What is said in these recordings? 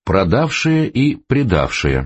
Продавшие и предавшие.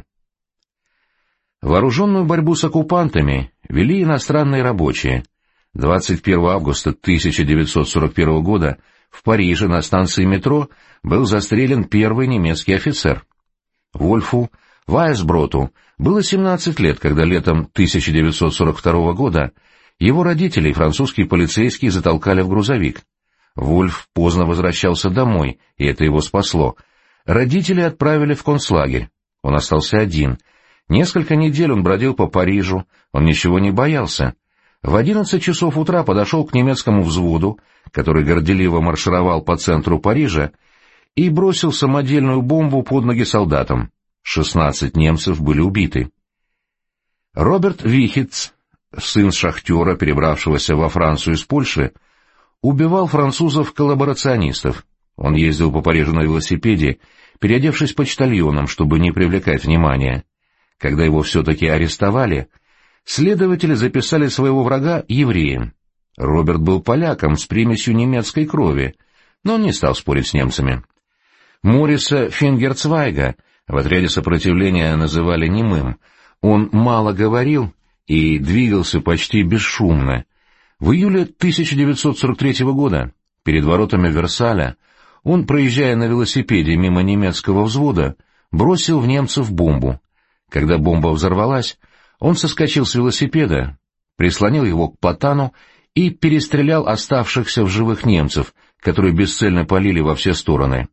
Вооруженную борьбу с оккупантами вели иностранные рабочие. 21 августа 1941 года в Париже на станции метро был застрелен первый немецкий офицер. Вольфу Вайсброту было 17 лет, когда летом 1942 года его родителей французские полицейские затолкали в грузовик. Вольф поздно возвращался домой, и это его спасло. Родители отправили в концлагерь. Он остался один. Несколько недель он бродил по Парижу, он ничего не боялся. В 11 часов утра подошел к немецкому взводу, который горделиво маршировал по центру Парижа, и бросил самодельную бомбу под ноги солдатам. 16 немцев были убиты. Роберт Вихиц, сын шахтера, перебравшегося во Францию из Польши, убивал французов-коллаборационистов. Он ездил по Парижу на велосипеде, переодевшись почтальоном, чтобы не привлекать внимания. Когда его все-таки арестовали, следователи записали своего врага евреем. Роберт был поляком с примесью немецкой крови, но он не стал спорить с немцами. Мориса Фингерцвайга в отряде сопротивления называли немым. Он мало говорил и двигался почти бесшумно. В июле 1943 года, перед воротами Версаля, он, проезжая на велосипеде мимо немецкого взвода, бросил в немцев бомбу. Когда бомба взорвалась, он соскочил с велосипеда, прислонил его к платану и перестрелял оставшихся в живых немцев, которые бесцельно палили во все стороны.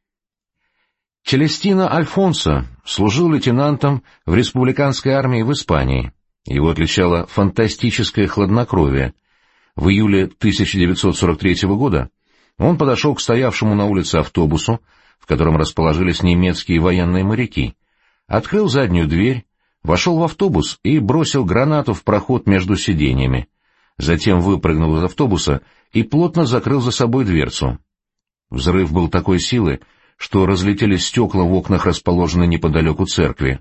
Челестино Альфонсо служил лейтенантом в республиканской армии в Испании. Его отличало фантастическое хладнокровие. В июле 1943 года он подошел к стоявшему на улице автобусу, в котором расположились немецкие военные моряки, открыл заднюю дверь, вошел в автобус и бросил гранату в проход между сиденьями. Затем выпрыгнул из автобуса и плотно закрыл за собой дверцу. Взрыв был такой силы, что разлетелись стекла в окнах, расположенной неподалеку церкви.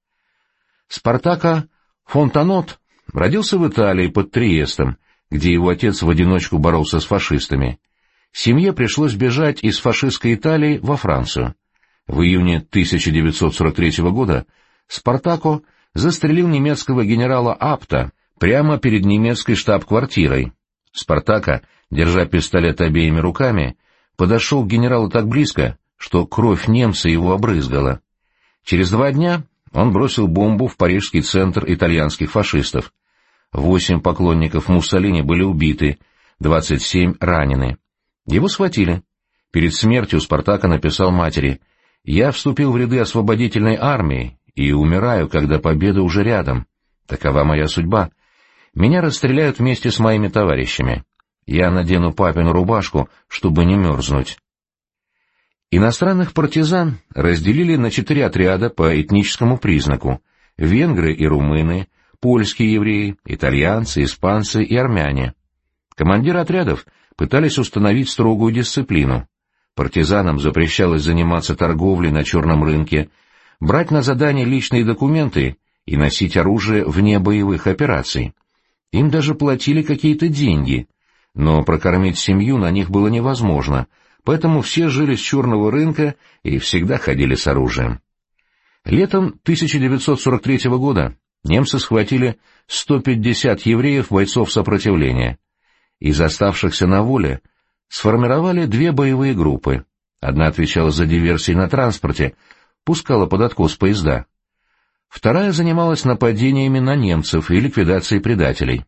Спартако Фонтанот родился в Италии под Триестом, где его отец в одиночку боролся с фашистами. Семье пришлось бежать из фашистской Италии во Францию. В июне 1943 года Спартако застрелил немецкого генерала Апта прямо перед немецкой штаб-квартирой. Спартако, держа пистолет обеими руками, подошел к генералу так близко, что кровь немца его обрызгала. Через 2 дня он бросил бомбу в парижский центр итальянских фашистов. 8 поклонников Муссолини были убиты, 27 ранены. Его схватили. Перед смертью Спартако написал матери: «Я вступил в ряды освободительной армии и умираю, когда победа уже рядом. Такова моя судьба. Меня расстреляют вместе с моими товарищами. Я надену папину рубашку, чтобы не мерзнуть». Иностранных партизан разделили на 4 отряда по этническому признаку: венгры и румыны, польские евреи, итальянцы, испанцы и армяне. Командиры отрядов пытались установить строгую дисциплину. Партизанам запрещалось заниматься торговлей на черном рынке, брать на задание личные документы и носить оружие вне боевых операций. Им даже платили какие-то деньги, но прокормить семью на них было невозможно, поэтому все жили с черного рынка и всегда ходили с оружием. Летом 1943 года немцы схватили 150 евреев-бойцов сопротивления. Из оставшихся на воле сформировали 2 боевые группы. Одна отвечала за диверсии на транспорте, пускала под откос поезда. Вторая занималась нападениями на немцев и ликвидацией предателей.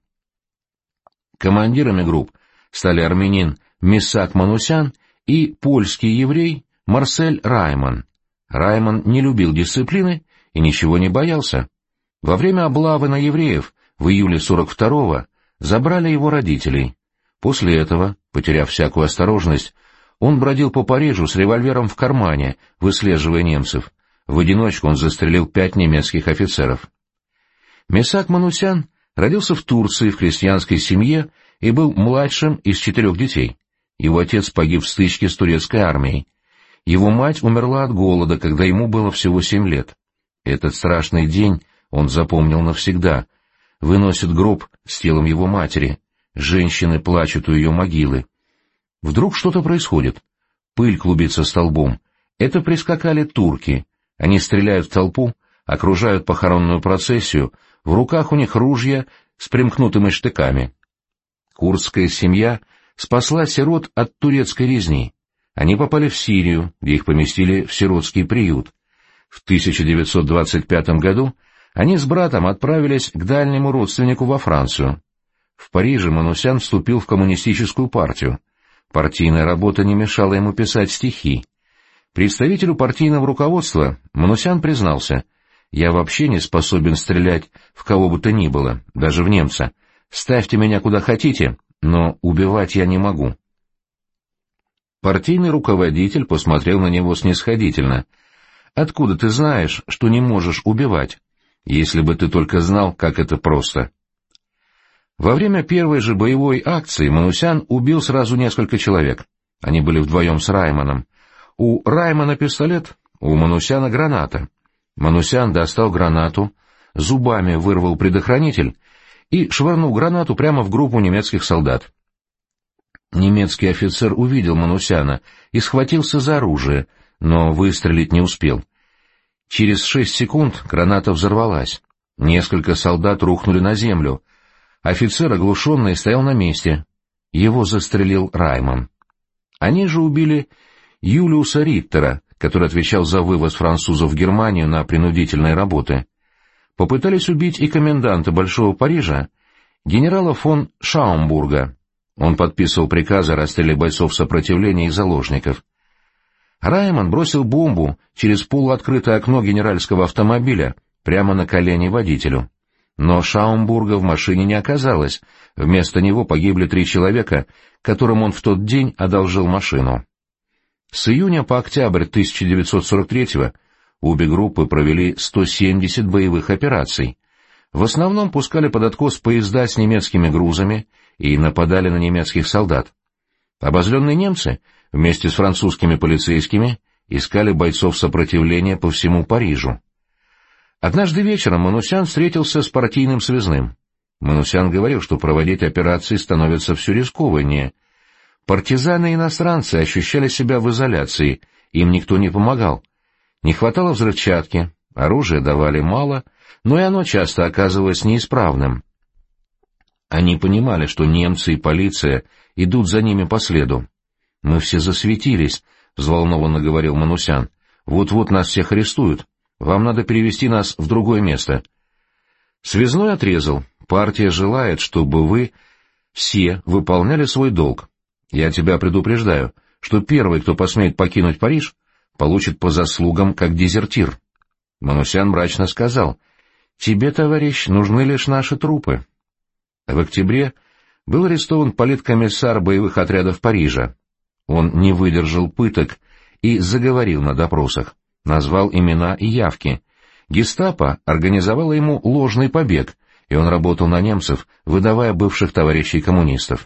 Командирами групп стали армянин Мисак Манусян и польский еврей Марсель Райман. Райман не любил дисциплины и ничего не боялся. Во время облавы на евреев в июле 42-го забрали его родителей. После этого, потеряв всякую осторожность, он бродил по Парижу с револьвером в кармане, выслеживая немцев. В одиночку он застрелил 5 немецких офицеров. Мисак Манусян родился в Турции в крестьянской семье и был младшим из 4 детей. Его отец погиб в стычке с турецкой армией. Его мать умерла от голода, когда ему было всего 7 лет. Этот страшный день он запомнил навсегда. Выносят гроб с телом его матери. Женщины плачут у ее могилы. Вдруг что-то происходит. Пыль клубится столбом. Это прискакали турки. Они стреляют в толпу, окружают похоронную процессию, в руках у них ружья с примкнутыми штыками. Курдская семья спасла сирот от турецкой резни. Они попали в Сирию, где их поместили в сиротский приют. В 1925 году они с братом отправились к дальнему родственнику во Францию. В Париже Манусян вступил в коммунистическую партию. Партийная работа не мешала ему писать стихи. Представителю партийного руководства Манусян признался: «Я вообще не способен стрелять в кого бы то ни было, даже в немца. Ставьте меня куда хотите, но убивать я не могу». Партийный руководитель посмотрел на него снисходительно. «Откуда ты знаешь, что не можешь убивать? Если бы ты только знал, как это просто». Во время первой же боевой акции Манусян убил сразу несколько человек. Они были вдвоем с Раймоном. У Раймона пистолет, у Манусяна граната. Манусян достал гранату, зубами вырвал предохранитель и швырнул гранату прямо в группу немецких солдат. Немецкий офицер увидел Манусяна и схватился за оружие, но выстрелить не успел. Через 6 секунд граната взорвалась. Несколько солдат рухнули на землю. Офицер, оглушенный, стоял на месте. Его застрелил Раймон. Они же убили Юлиуса Риттера, который отвечал за вывоз французов в Германию на принудительные работы. Попытались убить и коменданта Большого Парижа, генерала фон Шаумбурга. Он подписывал приказы о расстреле бойцов сопротивления и заложников. Раймон бросил бомбу через полуоткрытое окно генеральского автомобиля прямо на колени водителю. Но Шаумбурга в машине не оказалось, вместо него погибли 3 человека, которым он в тот день одолжил машину. С июня по октябрь 1943-го обе группы провели 170 боевых операций. В основном пускали под откос поезда с немецкими грузами и нападали на немецких солдат. Обозленные немцы вместе с французскими полицейскими искали бойцов сопротивления по всему Парижу. Однажды вечером Манусян встретился с партийным связным. Манусян говорил, что проводить операции становится все рискованнее. Партизаны-иностранцы ощущали себя в изоляции, им никто не помогал. Не хватало взрывчатки, оружия давали мало, но и оно часто оказывалось неисправным. Они понимали, что немцы и полиция идут за ними по следу. «Мы все засветились», — взволнованно говорил Манусян. «Вот-вот нас всех арестуют. Вам надо перевести нас в другое место». Связной отрезал: «Партия желает, чтобы вы все выполняли свой долг. Я тебя предупреждаю, что первый, кто посмеет покинуть Париж, получит по заслугам как дезертир». Манусян мрачно сказал: «Тебе, товарищ, нужны лишь наши трупы». В октябре был арестован политкомиссар боевых отрядов Парижа. Он не выдержал пыток и заговорил на допросах, назвал имена и явки. Гестапо организовало ему ложный побег, и он работал на немцев, выдавая бывших товарищей коммунистов.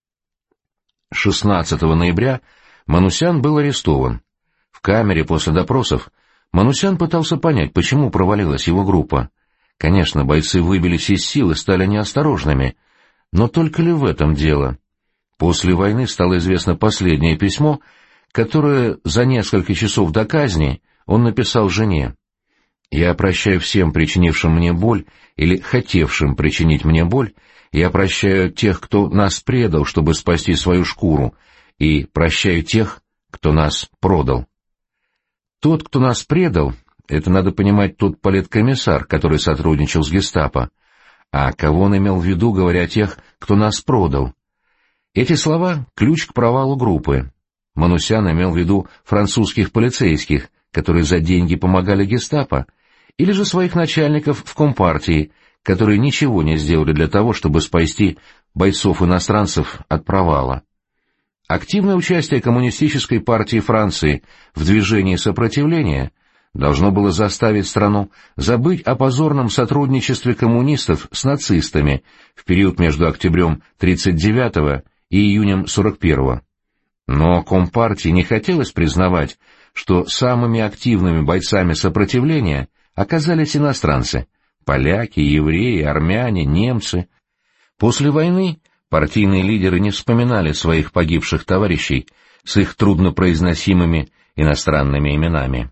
16 ноября Манусян был арестован. В камере после допросов Манусян пытался понять, почему провалилась его группа. Конечно, бойцы выбились из сил и стали неосторожными, но только ли в этом дело? После войны стало известно последнее письмо, которое за несколько часов до казни он написал жене. «Я прощаю всем, причинившим мне боль или хотевшим причинить мне боль. Я прощаю тех, кто нас предал, чтобы спасти свою шкуру, и прощаю тех, кто нас продал». Тот, кто нас предал, это, надо понимать, тот политкомиссар, который сотрудничал с гестапо. А кого он имел в виду, говоря о тех, кто нас продал? Эти слова — ключ к провалу группы. Манусян имел в виду французских полицейских, которые за деньги помогали гестапо, или же своих начальников в Компартии, которые ничего не сделали для того, чтобы спасти бойцов-иностранцев от провала. Активное участие Коммунистической партии Франции в движении сопротивления должно было заставить страну забыть о позорном сотрудничестве коммунистов с нацистами в период между октябрем 1939 и июнем 1941. Но Компартии не хотелось признавать, что самыми активными бойцами сопротивления оказались иностранцы — поляки, евреи, армяне, немцы. После войны партийные лидеры не вспоминали своих погибших товарищей с их труднопроизносимыми иностранными именами.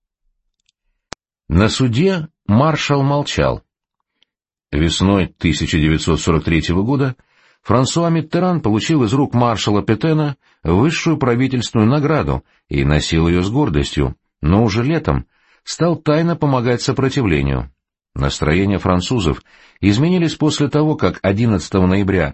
На суде маршал молчал. Весной 1943 года Франсуа Миттеран получил из рук маршала Петена высшую правительственную награду и носил ее с гордостью, но уже летом стал тайно помогать сопротивлению. Настроения французов изменились после того, как 11 ноября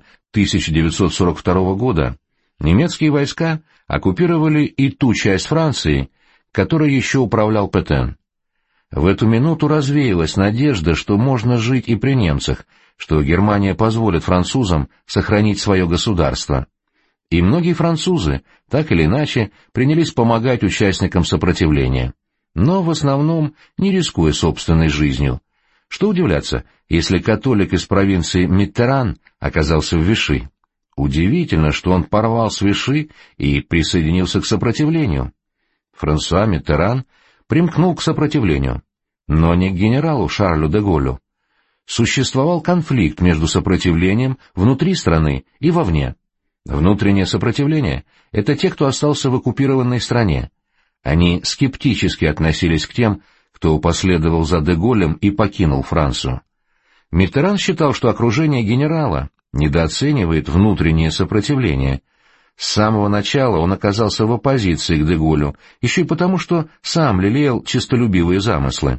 1942 года немецкие войска оккупировали и ту часть Франции, которой еще управлял Петен. В эту минуту развеялась надежда, что можно жить и при немцах, что Германия позволит французам сохранить свое государство. И многие французы, так или иначе, принялись помогать участникам сопротивления, но в основном не рискуя собственной жизнью. Что удивляться, если католик из провинции Миттеран оказался в Виши? Удивительно, что он порвал с Виши и присоединился к сопротивлению. Франсуа Миттеран примкнул к сопротивлению, но не к генералу Шарлю де Голлю. Существовал конфликт между сопротивлением внутри страны и вовне. Внутреннее сопротивление — это те, кто остался в оккупированной стране. Они скептически относились к тем, кто последовал за де Голлем и покинул Францию. Миттеран считал, что окружение генерала недооценивает внутреннее сопротивление. С самого начала он оказался в оппозиции к де Голлю, еще и потому, что сам лелеял честолюбивые замыслы.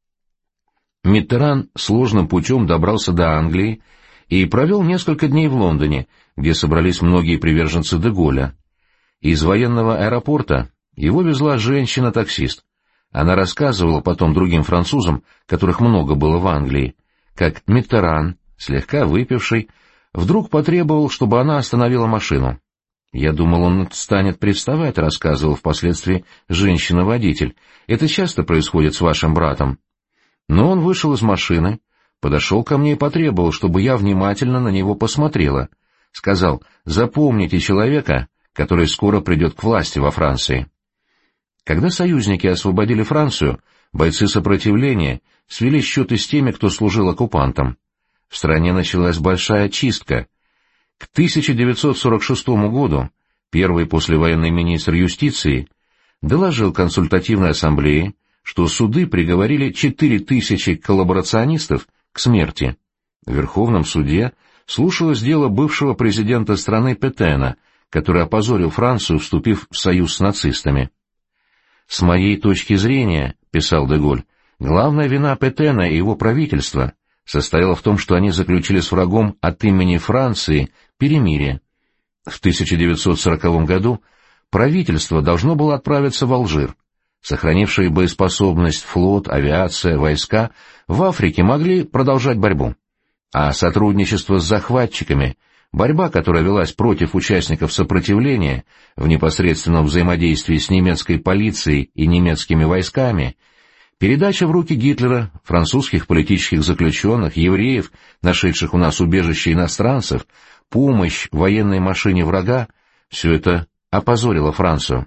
Миттеран сложным путем добрался до Англии и провел несколько дней в Лондоне, где собрались многие приверженцы де Голля. Из военного аэропорта его везла женщина-таксист. Она рассказывала потом другим французам, которых много было в Англии, как Миттеран, слегка выпивший, вдруг потребовал, чтобы она остановила машину. «Я думал, он станет приставать», — рассказывал впоследствии женщина-водитель. «Это часто происходит с вашим братом». Но он вышел из машины, подошел ко мне и потребовал, чтобы я внимательно на него посмотрела. Сказал: «Запомните человека, который скоро придет к власти во Франции». Когда союзники освободили Францию, бойцы сопротивления свели счеты с теми, кто служил оккупантам. В стране началась большая чистка. К 1946 году первый послевоенный министр юстиции доложил Консультативной ассамблее, что суды приговорили 4000 коллаборационистов к смерти. В Верховном суде слушалось дело бывшего президента страны Петена, который опозорил Францию, вступив в союз с нацистами. «С моей точки зрения, — писал де Голль, — главная вина Петена и его правительства состояла в том, что они заключили с врагом от имени Франции перемирие. В 1940 году правительство должно было отправиться в Алжир. Сохранившие боеспособность флот, авиация, войска в Африке могли продолжать борьбу. А сотрудничество с захватчиками, борьба, которая велась против участников сопротивления в непосредственном взаимодействии с немецкой полицией и немецкими войсками, передача в руки Гитлера французских политических заключенных, евреев, нашедших у нас убежище иностранцев, помощь военной машине врага — все это опозорило Францию».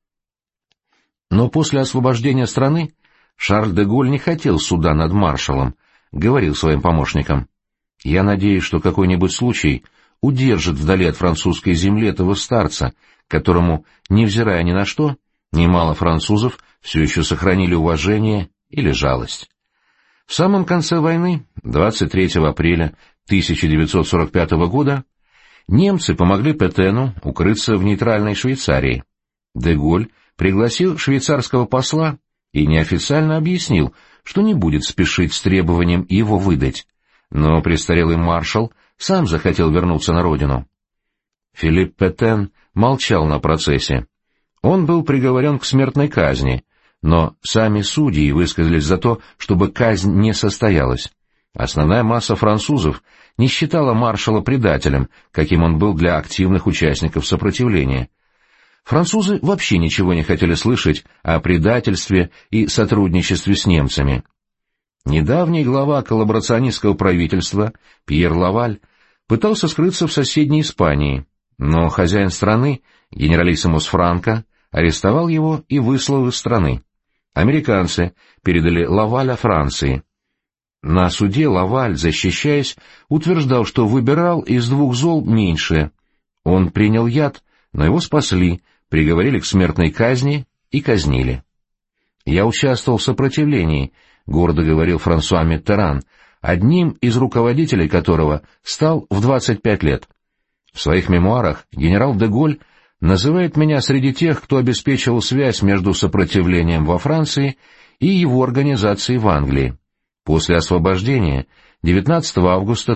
Но после освобождения страны Шарль де Голль не хотел суда над маршалом, говорил своим помощникам: «Я надеюсь, что какой-нибудь случай удержит вдали от французской земли этого старца, которому, невзирая ни на что, немало французов все еще сохранили уважение или жалость». В самом конце войны, 23 апреля 1945 года, немцы помогли Петену укрыться в нейтральной Швейцарии. Де Голль пригласил швейцарского посла и неофициально объяснил, что не будет спешить с требованием его выдать, но престарелый маршал сам захотел вернуться на родину. Филипп Петен молчал на процессе. Он был приговорен к смертной казни, но сами судьи высказались за то, чтобы казнь не состоялась. Основная масса французов не считала маршала предателем, каким он был для активных участников сопротивления. Французы вообще ничего не хотели слышать о предательстве и сотрудничестве с немцами. Недавний глава коллаборационистского правительства Пьер Лаваль пытался скрыться в соседней Испании, но хозяин страны, генералиссимус Франко, арестовал его и выслал из страны. Американцы передали Лаваля Франции. На суде Лаваль, защищаясь, утверждал, что выбирал из двух зол меньшее. Он принял яд, но его спасли, приговорили к смертной казни и казнили. «Я участвовал в сопротивлении», — гордо говорил Франсуа Миттеран, одним из руководителей которого стал в 25 лет. В своих мемуарах генерал де Голль называет меня среди тех, кто обеспечивал связь между сопротивлением во Франции и его организацией в Англии. После освобождения 19 августа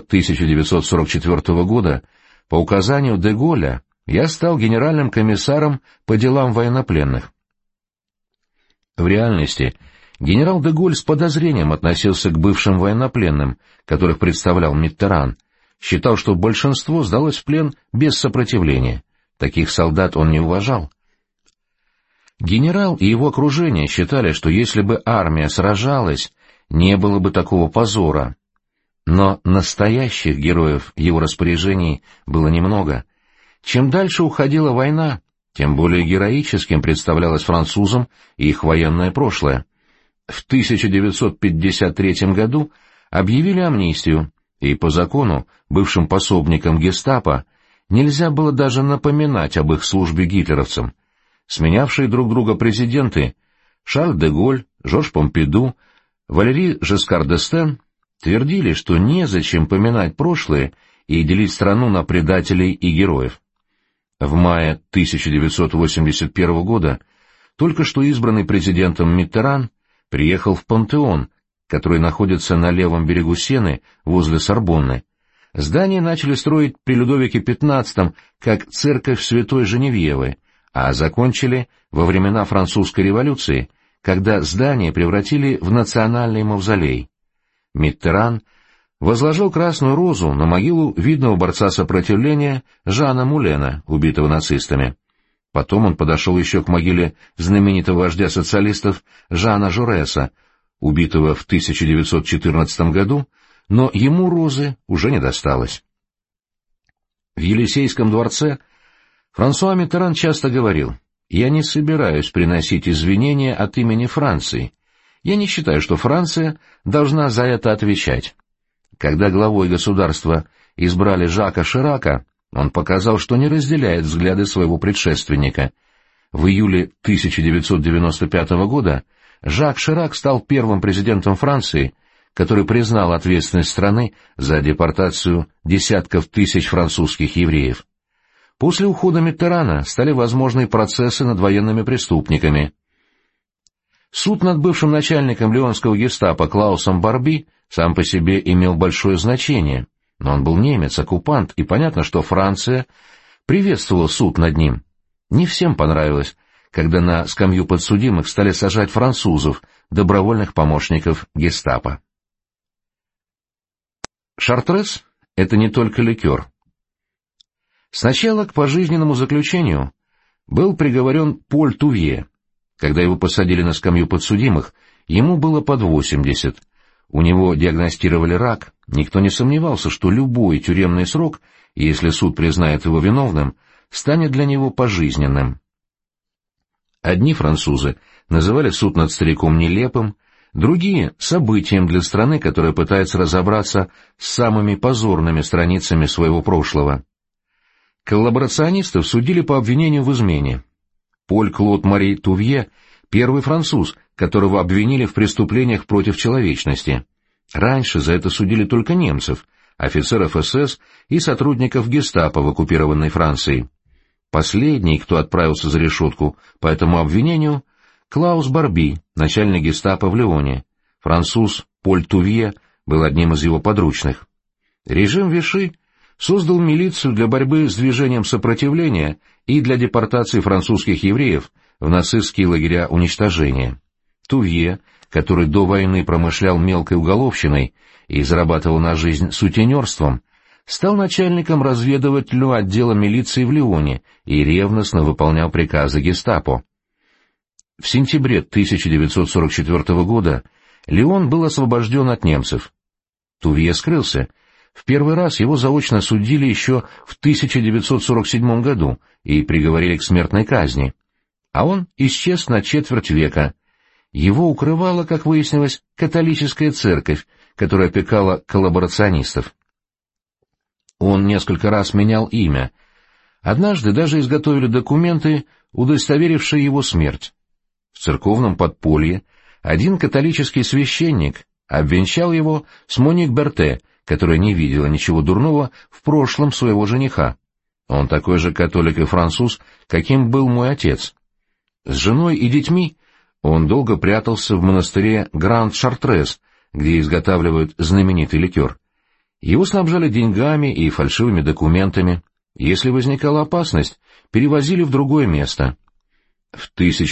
1944 года по указанию де Голля я стал генеральным комиссаром по делам военнопленных. В реальности генерал де Голль с подозрением относился к бывшим военнопленным, которых представлял Миттеран, считал, что большинство сдалось в плен без сопротивления. Таких солдат он не уважал. Генерал и его окружение считали, что если бы армия сражалась, не было бы такого позора. Но настоящих героев в его распоряжении было немного. Чем дальше уходила война, тем более героическим представлялось французам их военное прошлое. В 1953 году объявили амнистию, и по закону бывшим пособникам гестапо нельзя было даже напоминать об их службе гитлеровцам. Сменявшие друг друга президенты Шарль де Голль, Жорж Помпиду, Валери Жескар д'Эстен твердили, что незачем поминать прошлое и делить страну на предателей и героев. В мае 1981 года только что избранный президентом Миттеран приехал в Пантеон, который находится на левом берегу Сены возле Сорбонны. Здание начали строить при Людовике XV как церковь Святой Женевьевы, а закончили во времена Французской революции, когда здание превратили в национальный мавзолей. Миттеран возложил красную розу на могилу видного борца сопротивления Жана Мулена, убитого нацистами. Потом он подошел еще к могиле знаменитого вождя социалистов Жана Жореса, убитого в 1914 году, но ему розы уже не досталось. В Елисейском дворце Франсуа Миттеран часто говорил: «Я не собираюсь приносить извинения от имени Франции. Я не считаю, что Франция должна за это отвечать». Когда главой государства избрали Жака Ширака, он показал, что не разделяет взгляды своего предшественника. В июле 1995 года Жак Ширак стал первым президентом Франции, который признал ответственность страны за депортацию десятков тысяч французских евреев. После ухода Миттерана стали возможны процессы над военными преступниками. Суд над бывшим начальником лионского гестапо Клаусом Барби сам по себе имел большое значение, но он был немец, оккупант, и понятно, что Франция приветствовала суд над ним. Не всем понравилось, когда на скамью подсудимых стали сажать французов, добровольных помощников гестапо. Шартрез — это не только ликер. Сначала к пожизненному заключению был приговорен Поль Тувье. Когда его посадили на скамью подсудимых, ему было под 80. У него диагностировали рак, никто не сомневался, что любой тюремный срок, если суд признает его виновным, станет для него пожизненным. Одни французы называли суд над стариком нелепым, другие — событием для страны, которая пытается разобраться с самыми позорными страницами своего прошлого. Коллаборационистов судили по обвинению в измене. Поль-Клод Мари Тувье — первый француз, которого обвинили в преступлениях против человечности. Раньше за это судили только немцев, офицеров СС и сотрудников гестапо в оккупированной Франции. Последний, кто отправился за решетку по этому обвинению — Клаус Барби, начальник гестапо в Лионе. Француз Поль Тувье был одним из его подручных. Режим Виши создал милицию для борьбы с движением сопротивления и для депортации французских евреев в нацистские лагеря уничтожения. Тувье, который до войны промышлял мелкой уголовщиной и зарабатывал на жизнь сутенерством, стал начальником разведывательного отдела милиции в Лионе и ревностно выполнял приказы гестапо. В сентябре 1944 года Лион был освобожден от немцев. Тувье скрылся. В первый раз его заочно судили еще в 1947 году и приговорили к смертной казни. А он исчез на четверть века. Его укрывала, как выяснилось, католическая церковь, которая опекала коллаборационистов. Он несколько раз менял имя. Однажды даже изготовили документы, удостоверившие его смерть. В церковном подполье один католический священник обвенчал его с Моник Берте, которая не видела ничего дурного в прошлом своего жениха. Он такой же католик и француз, каким был мой отец. С женой и детьми он долго прятался в монастыре Гранд-Шартрез, где изготавливают знаменитый ликер. Его снабжали деньгами и фальшивыми документами. Если возникала опасность, перевозили в другое место. В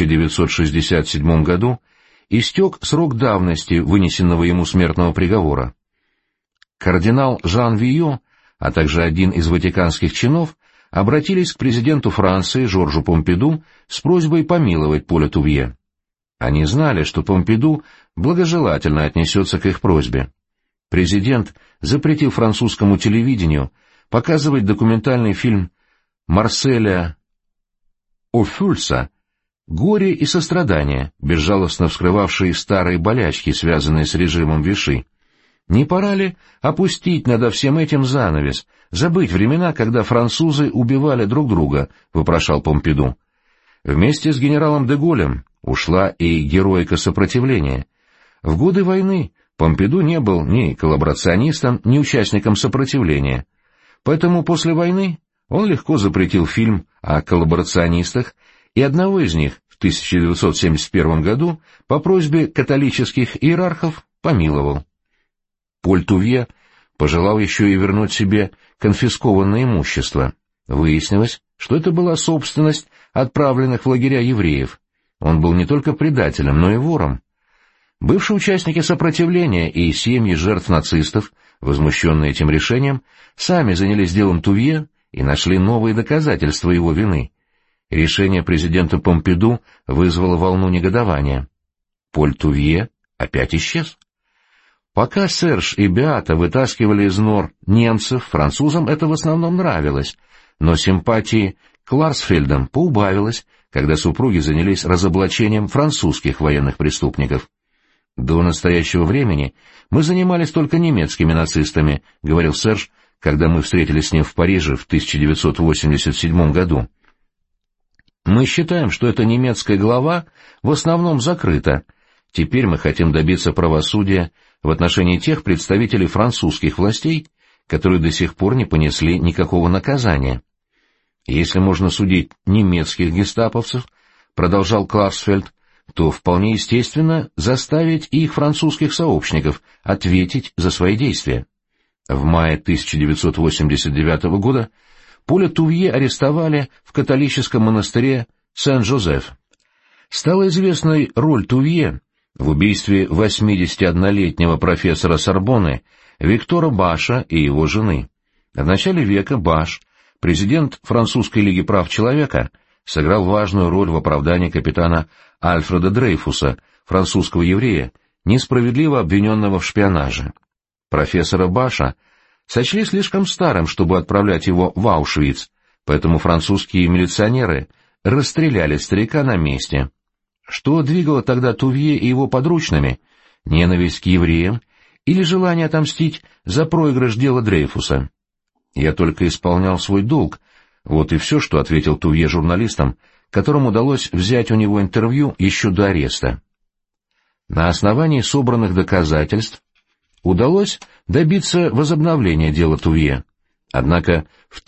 1967 году истек срок давности вынесенного ему смертного приговора. Кардинал Жан Вийо, а также один из ватиканских чинов, обратились к президенту Франции Жоржу Помпиду с просьбой помиловать Поля Тувье. Они знали, что Помпиду благожелательно отнесется к их просьбе. Президент запретил французскому телевидению показывать документальный фильм Марселя Офюльса «Горе и сострадание», безжалостно вскрывавший старые болячки, связанные с режимом Виши. Не пора ли опустить над всем этим занавес, забыть времена, когда французы убивали друг друга, — вопрошал Помпиду. Вместе с генералом де Голлем ушла и героика сопротивления. В годы войны Помпиду не был ни коллаборационистом, ни участником сопротивления. Поэтому после войны он легко запретил фильм о коллаборационистах, и одного из них в 1971 году по просьбе католических иерархов помиловал. Поль Тувье пожелал еще и вернуть себе конфискованное имущество. Выяснилось, что это была собственность отправленных в лагеря евреев. Он был не только предателем, но и вором. Бывшие участники сопротивления и семьи жертв нацистов, возмущенные этим решением, сами занялись делом Тувье и нашли новые доказательства его вины. Решение президента Помпиду вызвало волну негодования. Поль Тувье опять исчез. Пока Серж и Беата вытаскивали из нор немцев, французам это в основном нравилось, но симпатии к Ларсфельдам поубавилось, когда супруги занялись разоблачением французских военных преступников. «До настоящего времени мы занимались только немецкими нацистами», — говорил Серж, когда мы встретились с ним в Париже в 1987 году. «Мы считаем, что эта немецкая глава в основном закрыта. Теперь мы хотим добиться правосудия в отношении тех представителей французских властей, которые до сих пор не понесли никакого наказания. Если можно судить немецких гестаповцев, — продолжал Кларсфельд, — то вполне естественно заставить и их французских сообщников ответить за свои действия». В мае 1989 года Поля Тувье арестовали в католическом монастыре Сен-Жозеф. Стала известной роль Тувье в убийстве 81-летнего профессора Сорбонны Виктора Баша и его жены. В начале века Баш, президент Французской лиги прав человека, сыграл важную роль в оправдании капитана Альфреда Дрейфуса, французского еврея, несправедливо обвиненного в шпионаже. Профессора Баша сочли слишком старым, чтобы отправлять его в Аушвиц, поэтому французские милиционеры расстреляли старика на месте. Что двигало тогда Тувье и его подручными? Ненависть к евреям или желание отомстить за проигрыш дела Дрейфуса? «Я только исполнял свой долг», вот и все, что ответил Тувье журналистам, которым удалось взять у него интервью еще до ареста. На основании собранных доказательств удалось добиться возобновления дела Тувье. Однако в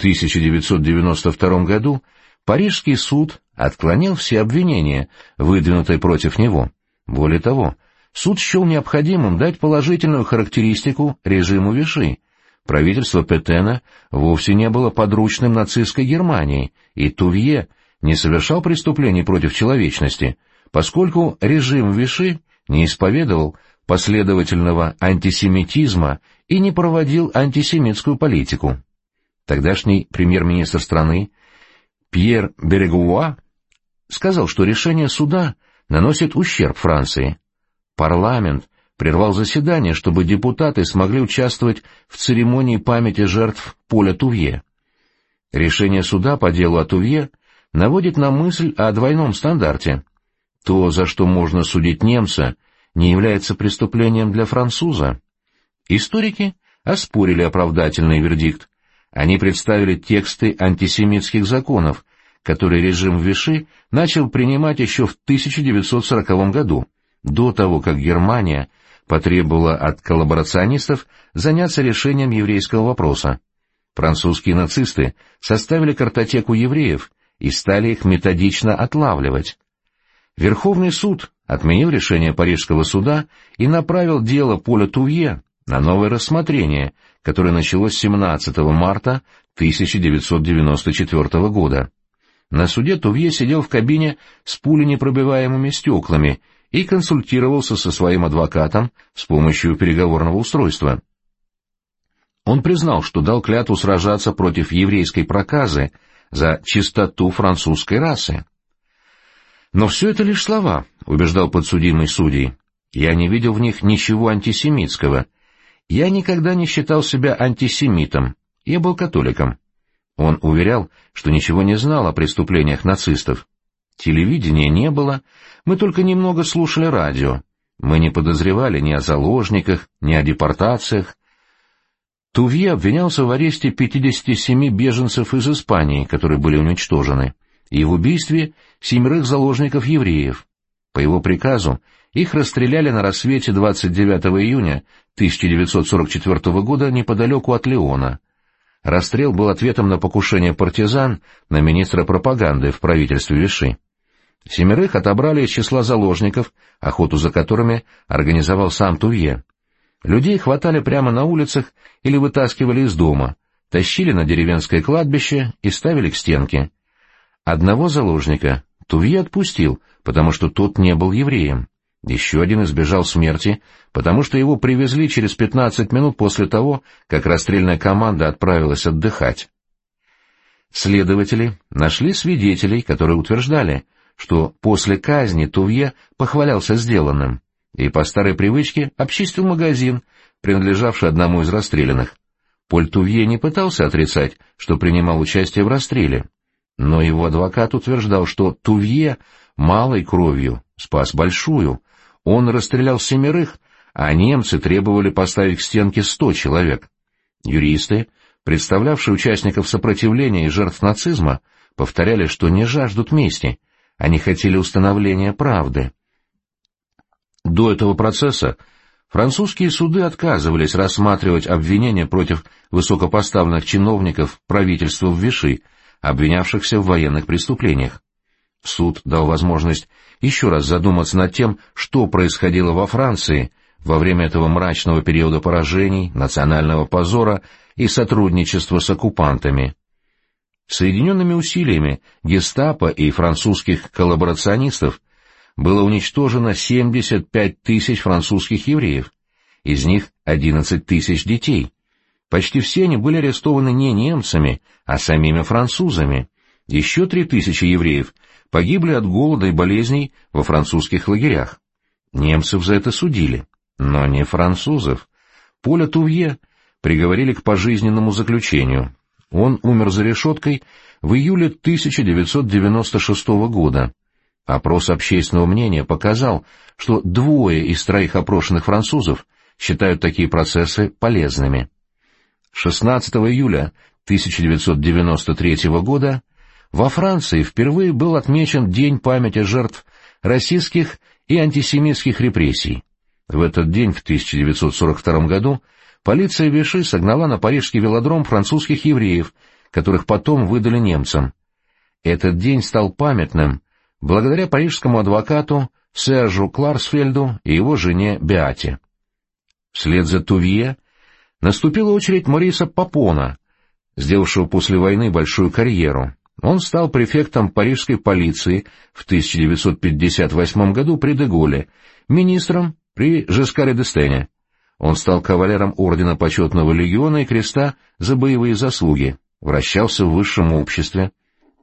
1992 году Парижский суд отклонил все обвинения, выдвинутые против него. Более того, суд счел необходимым дать положительную характеристику режиму Виши. Правительство Петена вовсе не было подручным нацистской Германии, и Тувье не совершал преступлений против человечности, поскольку режим Виши не исповедовал последовательного антисемитизма и не проводил антисемитскую политику. Тогдашний премьер-министр страны Пьер Берегуа сказал, что решение суда наносит ущерб Франции. Парламент прервал заседание, чтобы депутаты смогли участвовать в церемонии памяти жертв Поля Тувье. Решение суда по делу о Тувье наводит на мысль о двойном стандарте. То, за что можно судить немца, не является преступлением для француза. Историки оспорили оправдательный вердикт. Они представили тексты антисемитских законов, который режим в Виши начал принимать еще в 1940 году, до того, как Германия потребовала от коллаборационистов заняться решением еврейского вопроса. Французские нацисты составили картотеку евреев и стали их методично отлавливать. Верховный суд отменил решение Парижского суда и направил дело Поля Тувье на новое рассмотрение, которое началось 17 марта 1994 года. На суде Тувье сидел в кабине с пуленепробиваемыми стеклами и консультировался со своим адвокатом с помощью переговорного устройства. Он признал, что дал клятву сражаться против еврейской проказы за чистоту французской расы. «Но все это лишь слова», — убеждал подсудимый судей. «Я не видел в них ничего антисемитского. Я никогда не считал себя антисемитом. Я был католиком». Он уверял, что ничего не знал о преступлениях нацистов. Телевидения не было, мы только немного слушали радио. Мы не подозревали ни о заложниках, ни о депортациях. Тувье обвинялся в аресте 57 беженцев из Испании, которые были уничтожены, и в убийстве 7 заложников-евреев. По его приказу их расстреляли на рассвете 29 июня 1944 года неподалеку от Леона. Расстрел был ответом на покушение партизан на министра пропаганды в правительстве Виши. 7 отобрали из числа заложников, охоту за которыми организовал сам Тувье. Людей хватали прямо на улицах или вытаскивали из дома, тащили на деревенское кладбище и ставили к стенке. Одного заложника Тувье отпустил, потому что тот не был евреем. Еще один избежал смерти, потому что его привезли через 15 минут после того, как расстрельная команда отправилась отдыхать. Следователи нашли свидетелей, которые утверждали, что после казни Тувье похвалялся сделанным и по старой привычке обчистил магазин, принадлежавший одному из расстрелянных. Поль Тувье не пытался отрицать, что принимал участие в расстреле, но его адвокат утверждал, что Тувье малой кровью спас большую. Он расстрелял 7, а немцы требовали поставить к стенке 100 человек. Юристы, представлявшие участников сопротивления и жертв нацизма, повторяли, что не жаждут мести, они хотели установления правды. До этого процесса французские суды отказывались рассматривать обвинения против высокопоставленных чиновников правительства в Виши, обвинявшихся в военных преступлениях. Суд дал возможность еще раз задуматься над тем, что происходило во Франции во время этого мрачного периода поражений, национального позора и сотрудничества с оккупантами. Соединенными усилиями гестапо и французских коллаборационистов было уничтожено 75 тысяч французских евреев, из них 11 тысяч детей. Почти все они были арестованы не немцами, а самими французами. Еще 3000 евреев погибли от голода и болезней во французских лагерях. Немцев за это судили, но не французов. Поля Тувье приговорили к пожизненному заключению. Он умер за решеткой в июле 1996 года. Опрос общественного мнения показал, что 2 из 3 опрошенных французов считают такие процессы полезными. 16 июля 1993 года во Франции впервые был отмечен День памяти жертв расистских и антисемитских репрессий. В этот день, в 1942 году, полиция Виши согнала на парижский велодром французских евреев, которых потом выдали немцам. Этот день стал памятным благодаря парижскому адвокату Сержу Кларсфельду и его жене Беате. Вслед за Тувье наступила очередь Мориса Папона, сделавшего после войны большую карьеру. Он стал префектом парижской полиции в 1958 году при де-Голле, министром при Жескаре д'Эстене. Он стал кавалером Ордена Почетного Легиона и Креста за боевые заслуги, вращался в высшем обществе.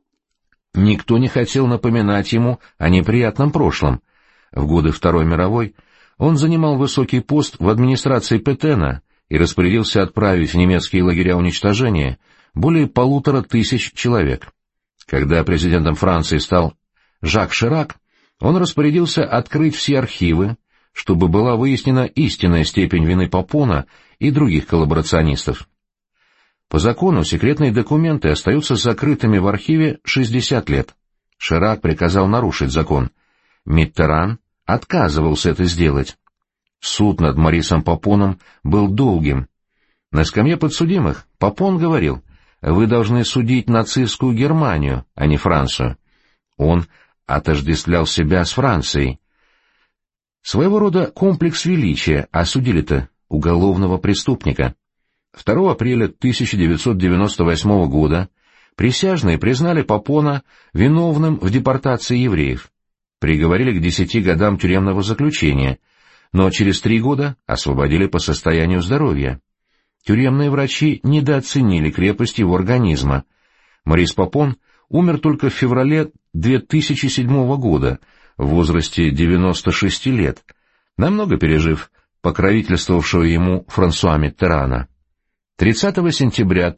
Никто не хотел напоминать ему о неприятном прошлом. В годы Второй мировой он занимал высокий пост в администрации Петена и распорядился отправить в немецкие лагеря уничтожения более 1500 человек. Когда президентом Франции стал Жак Ширак, он распорядился открыть все архивы, чтобы была выяснена истинная степень вины Папона и других коллаборационистов. По закону секретные документы остаются закрытыми в архиве 60 лет. Ширак приказал нарушить закон. Миттеран отказывался это сделать. Суд над Морисом Попоном был долгим. На скамье подсудимых Попон говорил: «Вы должны судить нацистскую Германию, а не Францию». Он отождествлял себя с Францией. Своего рода комплекс величия, а судили-то уголовного преступника. 2 апреля 1998 года присяжные признали Попона виновным в депортации евреев. Приговорили к 10 годам тюремного заключения, но через 3 года освободили по состоянию здоровья. Тюремные врачи недооценили крепость его организма. Морис Попон умер только в феврале 2007 года, в возрасте 96 лет, намного пережив покровительствовавшего ему Франсуа Миттерана. 30 сентября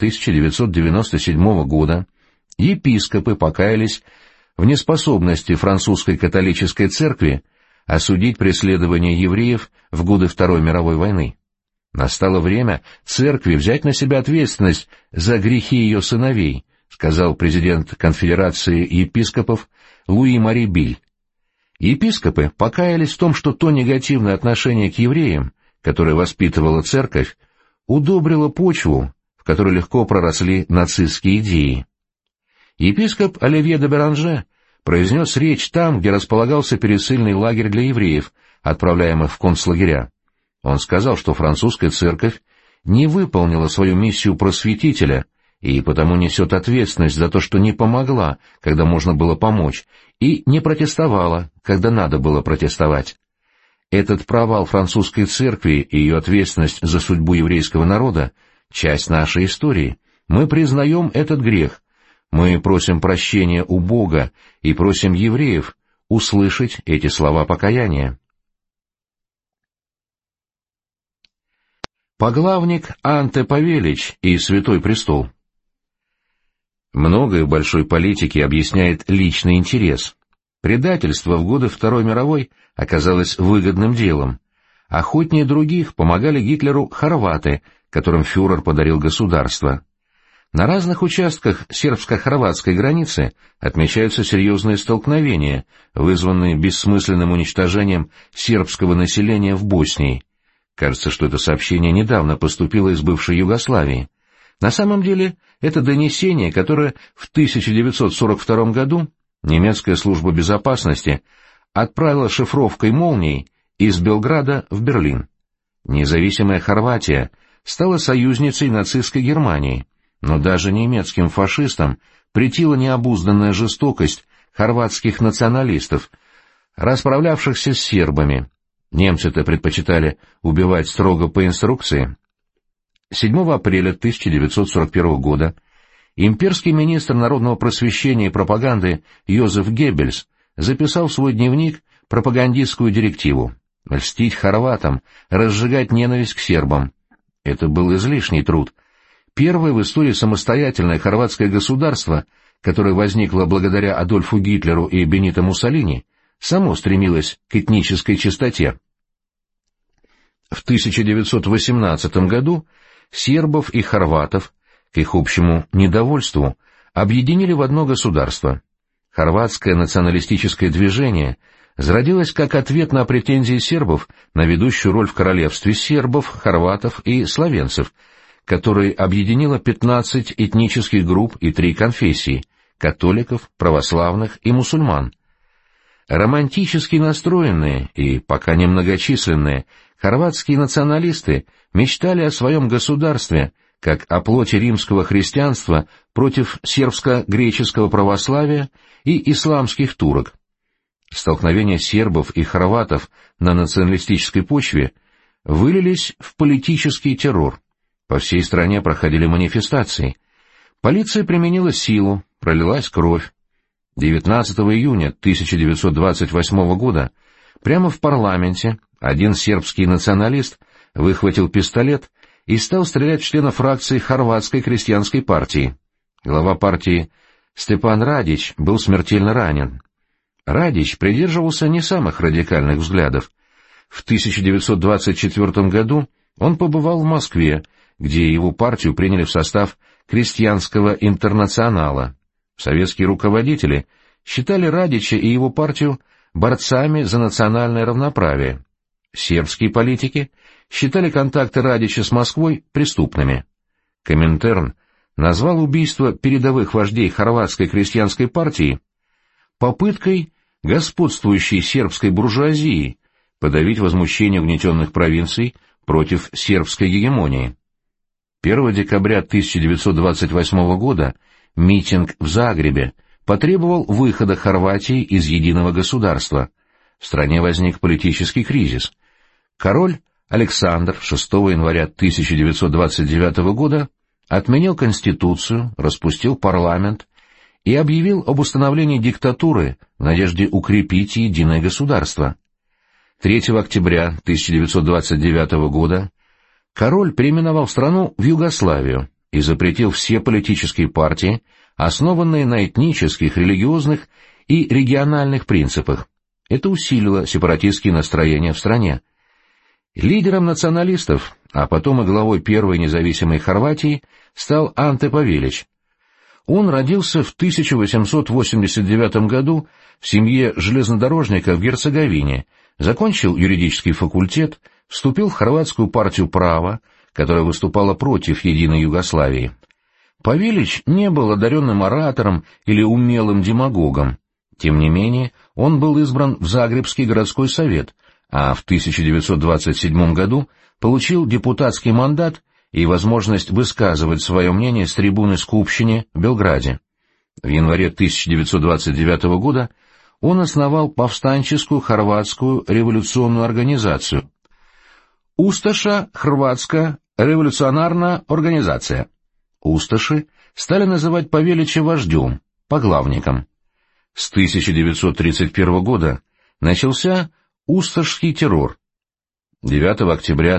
1997 года епископы покаялись в неспособности французской католической церкви осудить преследование евреев в годы Второй мировой войны. «Настало время церкви взять на себя ответственность за грехи ее сыновей», сказал президент конфедерации епископов Луи-Мари Биль. Епископы покаялись в том, что то негативное отношение к евреям, которое воспитывала церковь, удобрило почву, в которой легко проросли нацистские идеи. Епископ Оливье де Беранже произнес речь там, где располагался пересыльный лагерь для евреев, отправляемых в концлагеря. Он сказал, что французская церковь не выполнила свою миссию просветителя и потому несет ответственность за то, что не помогла, когда можно было помочь, и не протестовала, когда надо было протестовать. Этот провал французской церкви и ее ответственность за судьбу еврейского народа — часть нашей истории. Мы признаем этот грех. Мы просим прощения у Бога и просим евреев услышать эти слова покаяния. Поглавник Анте Павелич и Святой Престол. Многое в большой политике объясняет личный интерес. Предательство в годы Второй мировой оказалось выгодным делом. Охотнее других помогали Гитлеру хорваты, которым фюрер подарил государство. На разных участках сербско-хорватской границы отмечаются серьезные столкновения, вызванные бессмысленным уничтожением сербского населения в Боснии. Кажется, что это сообщение недавно поступило из бывшей Югославии. На самом деле, это донесение, которое в 1942 году немецкая служба безопасности отправила шифровкой молнией из Белграда в Берлин. Независимая Хорватия стала союзницей нацистской Германии, но даже немецким фашистам претила необузданная жестокость хорватских националистов, расправлявшихся с сербами. Немцы-то предпочитали убивать строго по инструкции. 7 апреля 1941 года имперский министр народного просвещения и пропаганды Йозеф Геббельс записал в свой дневник пропагандистскую директиву: льстить хорватам, разжигать ненависть к сербам. Это был излишний труд. Первое в истории самостоятельное хорватское государство, которое возникло благодаря Адольфу Гитлеру и Бенито Муссолини, само стремилось к этнической чистоте. В 1918 году сербов и хорватов, к их общему недовольству, объединили в одно государство. Хорватское националистическое движение зародилось как ответ на претензии сербов на ведущую роль в королевстве сербов, хорватов и словенцев, которое объединило 15 этнических групп и 3 конфессии — католиков, православных и мусульман. Романтически настроенные и пока немногочисленные хорватские националисты мечтали о своем государстве как о плоти римского христианства против сербско-греческого православия и исламских турок. Столкновения сербов и хорватов на националистической почве вылились в политический террор. По всей стране проходили манифестации. Полиция применила силу, пролилась кровь. 19 июня 1928 года прямо в парламенте один сербский националист выхватил пистолет и стал стрелять в члена фракции хорватской крестьянской партии. Глава партии Степан Радич был смертельно ранен. Радич придерживался не самых радикальных взглядов. В 1924 году Он побывал в Москве, где его партию приняли в состав крестьянского интернационала. Советские руководители считали Радича и его партию борцами за национальное равноправие. Сербские политики считали контакты Радича с Москвой преступными. Коминтерн назвал убийство передовых вождей хорватской крестьянской партии попыткой господствующей сербской буржуазии подавить возмущение угнетенных провинций против сербской гегемонии. 1 декабря 1928 года митинг в Загребе потребовал выхода Хорватии из единого государства. В стране возник политический кризис. Король Александр 6 января 1929 года отменил Конституцию, распустил парламент и объявил об установлении диктатуры в надежде укрепить единое государство. 3 октября 1929 года король переименовал страну в Югославию и запретил все политические партии, основанные на этнических, религиозных и региональных принципах. Это усилило сепаратистские настроения в стране. Лидером националистов, а потом и главой первой независимой Хорватии, стал Анте Павелич. Он родился в 1889 году в семье железнодорожника в Герцеговине, закончил юридический факультет, вступил в хорватскую партию права, которая выступала против единой Югославии. Павелич не был одаренным оратором или умелым демагогом. Тем не менее, он был избран в Загребский городской совет, а в 1927 году получил депутатский мандат и возможность высказывать свое мнение с трибуны Скупщине в Белграде. В январе 1929 года он основал повстанческую хорватскую революционную организацию «Усташа Хрватска революционарная организация». Усташи стали называть Павелича вождем, поглавником. С 1931 года начался Усташский террор. 9 октября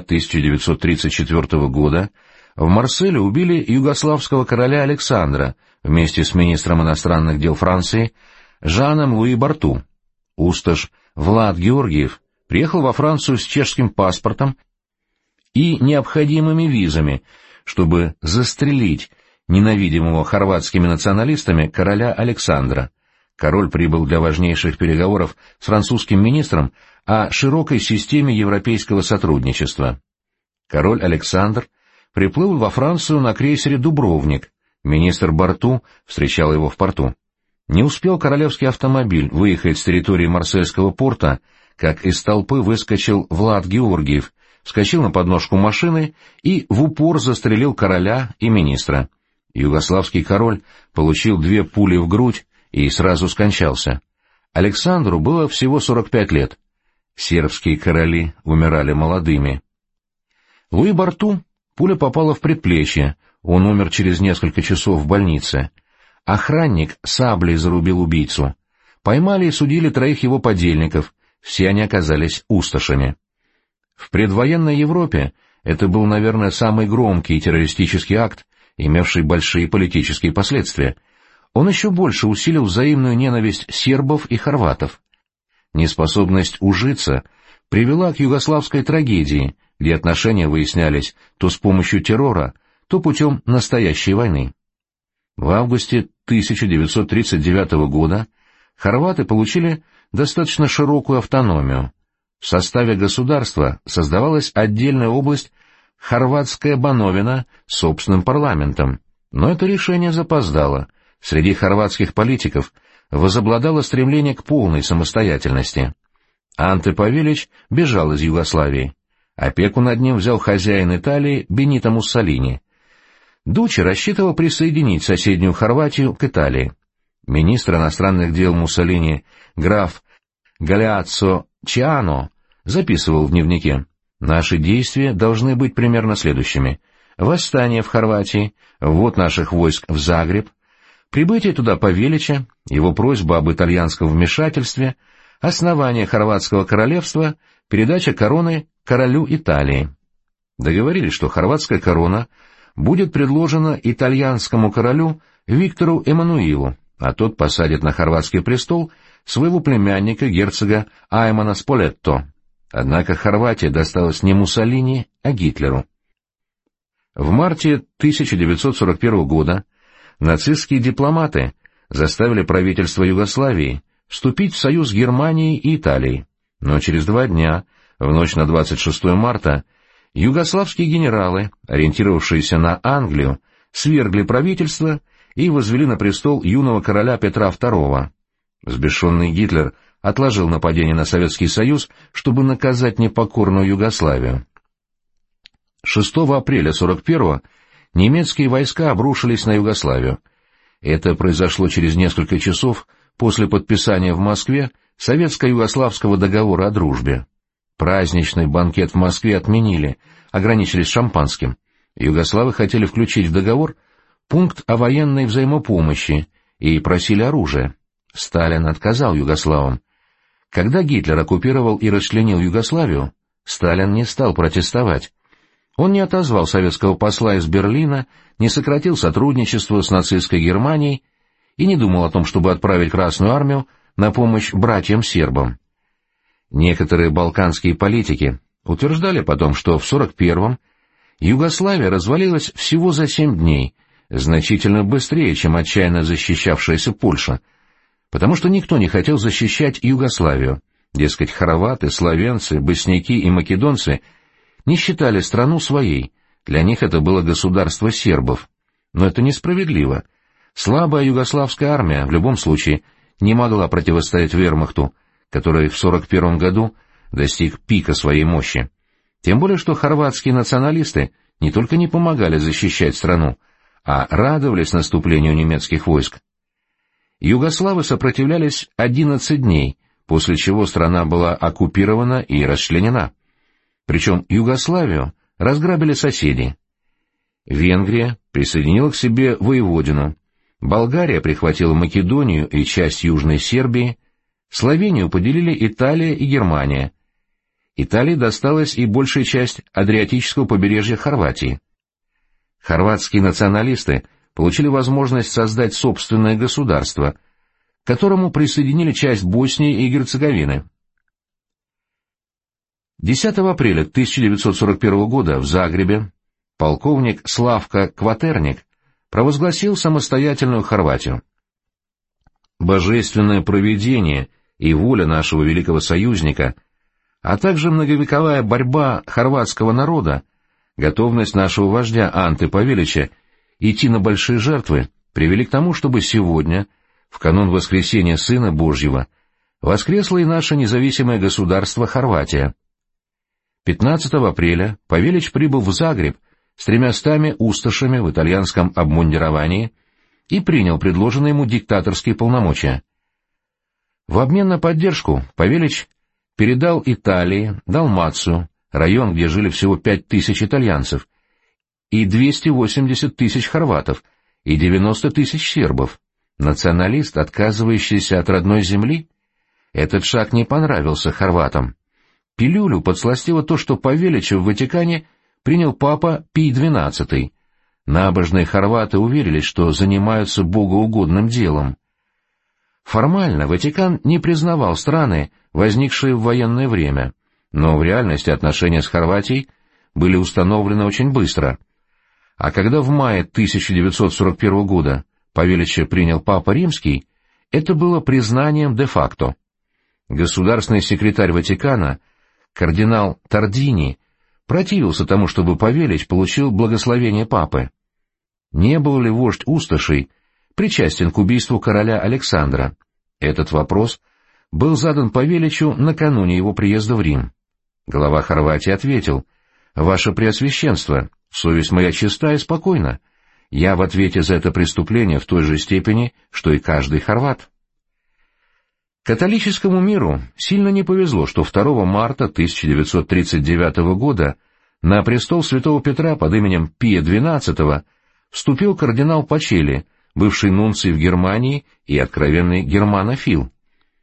1934 года в Марселе убили югославского короля Александра вместе с министром иностранных дел Франции Жаном Луи Барту. Усташ Влад Георгиев приехал во Францию с чешским паспортом и необходимыми визами, чтобы застрелить ненавидимого хорватскими националистами короля Александра. Король прибыл для важнейших переговоров с французским министром о широкой системе европейского сотрудничества. Король Александр приплыл во Францию на крейсере «Дубровник». Министр Барту встречал его в порту. Не успел королевский автомобиль выехать с территории Марсельского порта, как из толпы выскочил Влад Георгиев, вскочил на подножку машины и в упор застрелил короля и министра. Югославский король получил 2 пули в грудь и сразу скончался. Александру было всего 45 лет. Сербские короли умирали молодыми. Луи Барту пуля попала в предплечье, он умер через несколько часов в больнице. Охранник саблей зарубил убийцу. Поймали и судили 3 его подельников, все они оказались усташами. В предвоенной Европе это был, наверное, самый громкий террористический акт, имевший большие политические последствия. Он еще больше усилил взаимную ненависть сербов и хорватов. Неспособность ужиться привела к югославской трагедии, где отношения выяснялись то с помощью террора, то путем настоящей войны. В августе 1939 года хорваты получили достаточно широкую автономию. В составе государства создавалась отдельная область Хорватская Бановина с собственным парламентом, но это решение запоздало. Среди хорватских политиков возобладало стремление к полной самостоятельности. Анте Павелич бежал из Югославии. Опеку над ним взял хозяин Италии Бенито Муссолини. Дуччи рассчитывал присоединить соседнюю Хорватию к Италии. Министр иностранных дел Муссолини граф Галеаццо Чиано записывал в дневнике: «Наши действия должны быть примерно следующими. Восстание в Хорватии, ввод наших войск в Загреб, прибытие туда Павелича, его просьба об итальянском вмешательстве, основание хорватского королевства, передача короны королю Италии». Договорились, что хорватская корона будет предложена итальянскому королю Виктору Эммануилу, а тот посадит на хорватский престол своего племянника герцога Аймана Сполетто. Однако Хорватия досталась не Муссолини, а Гитлеру. В марте 1941 года нацистские дипломаты заставили правительство Югославии вступить в союз с Германией и Италией, но через 2 дня, в ночь на 26 марта, югославские генералы, ориентировавшиеся на Англию, свергли правительство и возвели на престол юного короля Петра II. Взбешенный Гитлер отложил нападение на Советский Союз, чтобы наказать непокорную Югославию. 6 апреля 41-го немецкие войска обрушились на Югославию. Это произошло через несколько часов после подписания в Москве Советско-Югославского договора о дружбе. Праздничный банкет в Москве отменили, ограничились шампанским. Югославы хотели включить в договор пункт о военной взаимопомощи и просили оружия. Сталин отказал югославам. Когда Гитлер оккупировал и расчленил Югославию, Сталин не стал протестовать. Он не отозвал советского посла из Берлина, не сократил сотрудничество с нацистской Германией и не думал о том, чтобы отправить Красную армию на помощь братьям-сербам. Некоторые балканские политики утверждали потом, что в 41-м Югославия развалилась всего за 7 дней, значительно быстрее, чем отчаянно защищавшаяся Польша, потому что никто не хотел защищать Югославию. Дескать, хорваты, словенцы, босняки и македонцы не считали страну своей, для них это было государство сербов. Но это несправедливо. Слабая югославская армия в любом случае не могла противостоять вермахту, который в 41 году достиг пика своей мощи. Тем более, что хорватские националисты не только не помогали защищать страну, а радовались наступлению немецких войск. Югославы сопротивлялись 11 дней, после чего страна была оккупирована и расчленена. Причем Югославию разграбили соседи. Венгрия присоединила к себе Воеводину, Болгария прихватила Македонию и часть Южной Сербии, Словению поделили Италия и Германия. Италии досталась и большая часть Адриатического побережья Хорватии. Хорватские националисты получили возможность создать собственное государство, к которому присоединили часть Боснии и Герцеговины. 10 апреля 1941 года в Загребе полковник Славко Кватерник провозгласил самостоятельную Хорватию. Божественное провидение и воля нашего великого союзника, а также многовековая борьба хорватского народа, готовность нашего вождя Анте Павелича идти на большие жертвы привели к тому, чтобы сегодня, в канун воскресения Сына Божьего, воскресло и наше независимое государство Хорватия. 15 апреля Павелич прибыл в Загреб с 300 усташами в итальянском обмундировании и принял предложенные ему диктаторские полномочия. В обмен на поддержку Павелич передал Италии Далмацию, район, где жили всего 5000 итальянцев, и 280 тысяч хорватов, и 90 тысяч сербов. Националист, отказывающийся от родной земли? Этот шаг не понравился хорватам. Пилюлю подсластило то, что Павелича в Ватикане принял папа Пий XII. Набожные хорваты уверились, что занимаются богоугодным делом. Формально Ватикан не признавал страны, возникшие в военное время, но в реальности отношения с Хорватией были установлены очень быстро. А когда в мае 1941 года Павелича принял Папа Римский, это было признанием де-факто. Государственный секретарь Ватикана, кардинал Тардини, противился тому, чтобы Павелич получил благословение Папы. Не был ли вождь усташей причастен к убийству короля Александра? Этот вопрос был задан Павеличу накануне его приезда в Рим. Глава Хорватии ответил: «Ваше Преосвященство, совесть моя чиста и спокойна. Я в ответе за это преступление в той же степени, что и каждый хорват». Католическому миру сильно не повезло, что 2 марта 1939 года на престол святого Петра под именем Пия XII вступил кардинал Пачели, бывший нунций в Германии и откровенный германофил.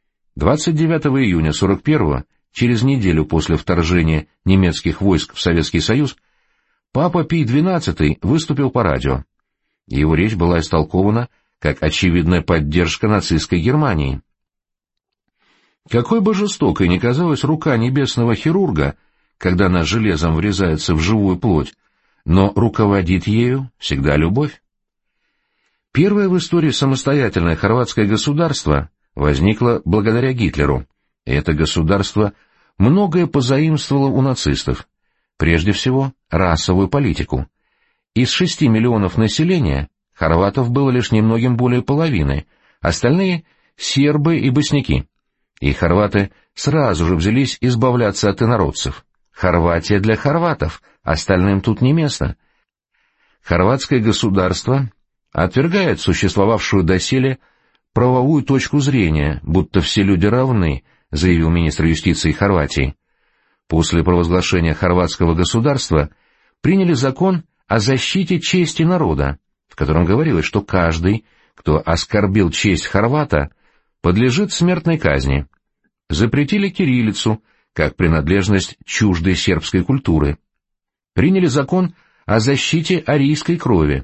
29 июня 41-го, через неделю после вторжения немецких войск в Советский Союз, папа Пий XII выступил по радио. Его речь была истолкована как очевидная поддержка нацистской Германии. Какой бы жестокой ни казалась рука небесного хирурга, когда она железом врезается в живую плоть, но руководит ею всегда любовь. Первое в истории самостоятельное хорватское государство возникло благодаря Гитлеру, и это государство многое позаимствовало у нацистов, прежде всего расовую политику. Из 6 миллионов населения хорватов было лишь немногим более половины, остальные — сербы и босняки. И хорваты сразу же взялись избавляться от инородцев. Хорватия для хорватов, остальным тут не место. Хорватское государство отвергает существовавшую доселе правовую точку зрения, будто все люди равны, заявил министр юстиции Хорватии. После провозглашения хорватского государства приняли закон о защите чести народа, в котором говорилось, что каждый, кто оскорбил честь хорвата, подлежит смертной казни. Запретили кириллицу, как принадлежность чуждой сербской культуры. Приняли закон о защите арийской крови.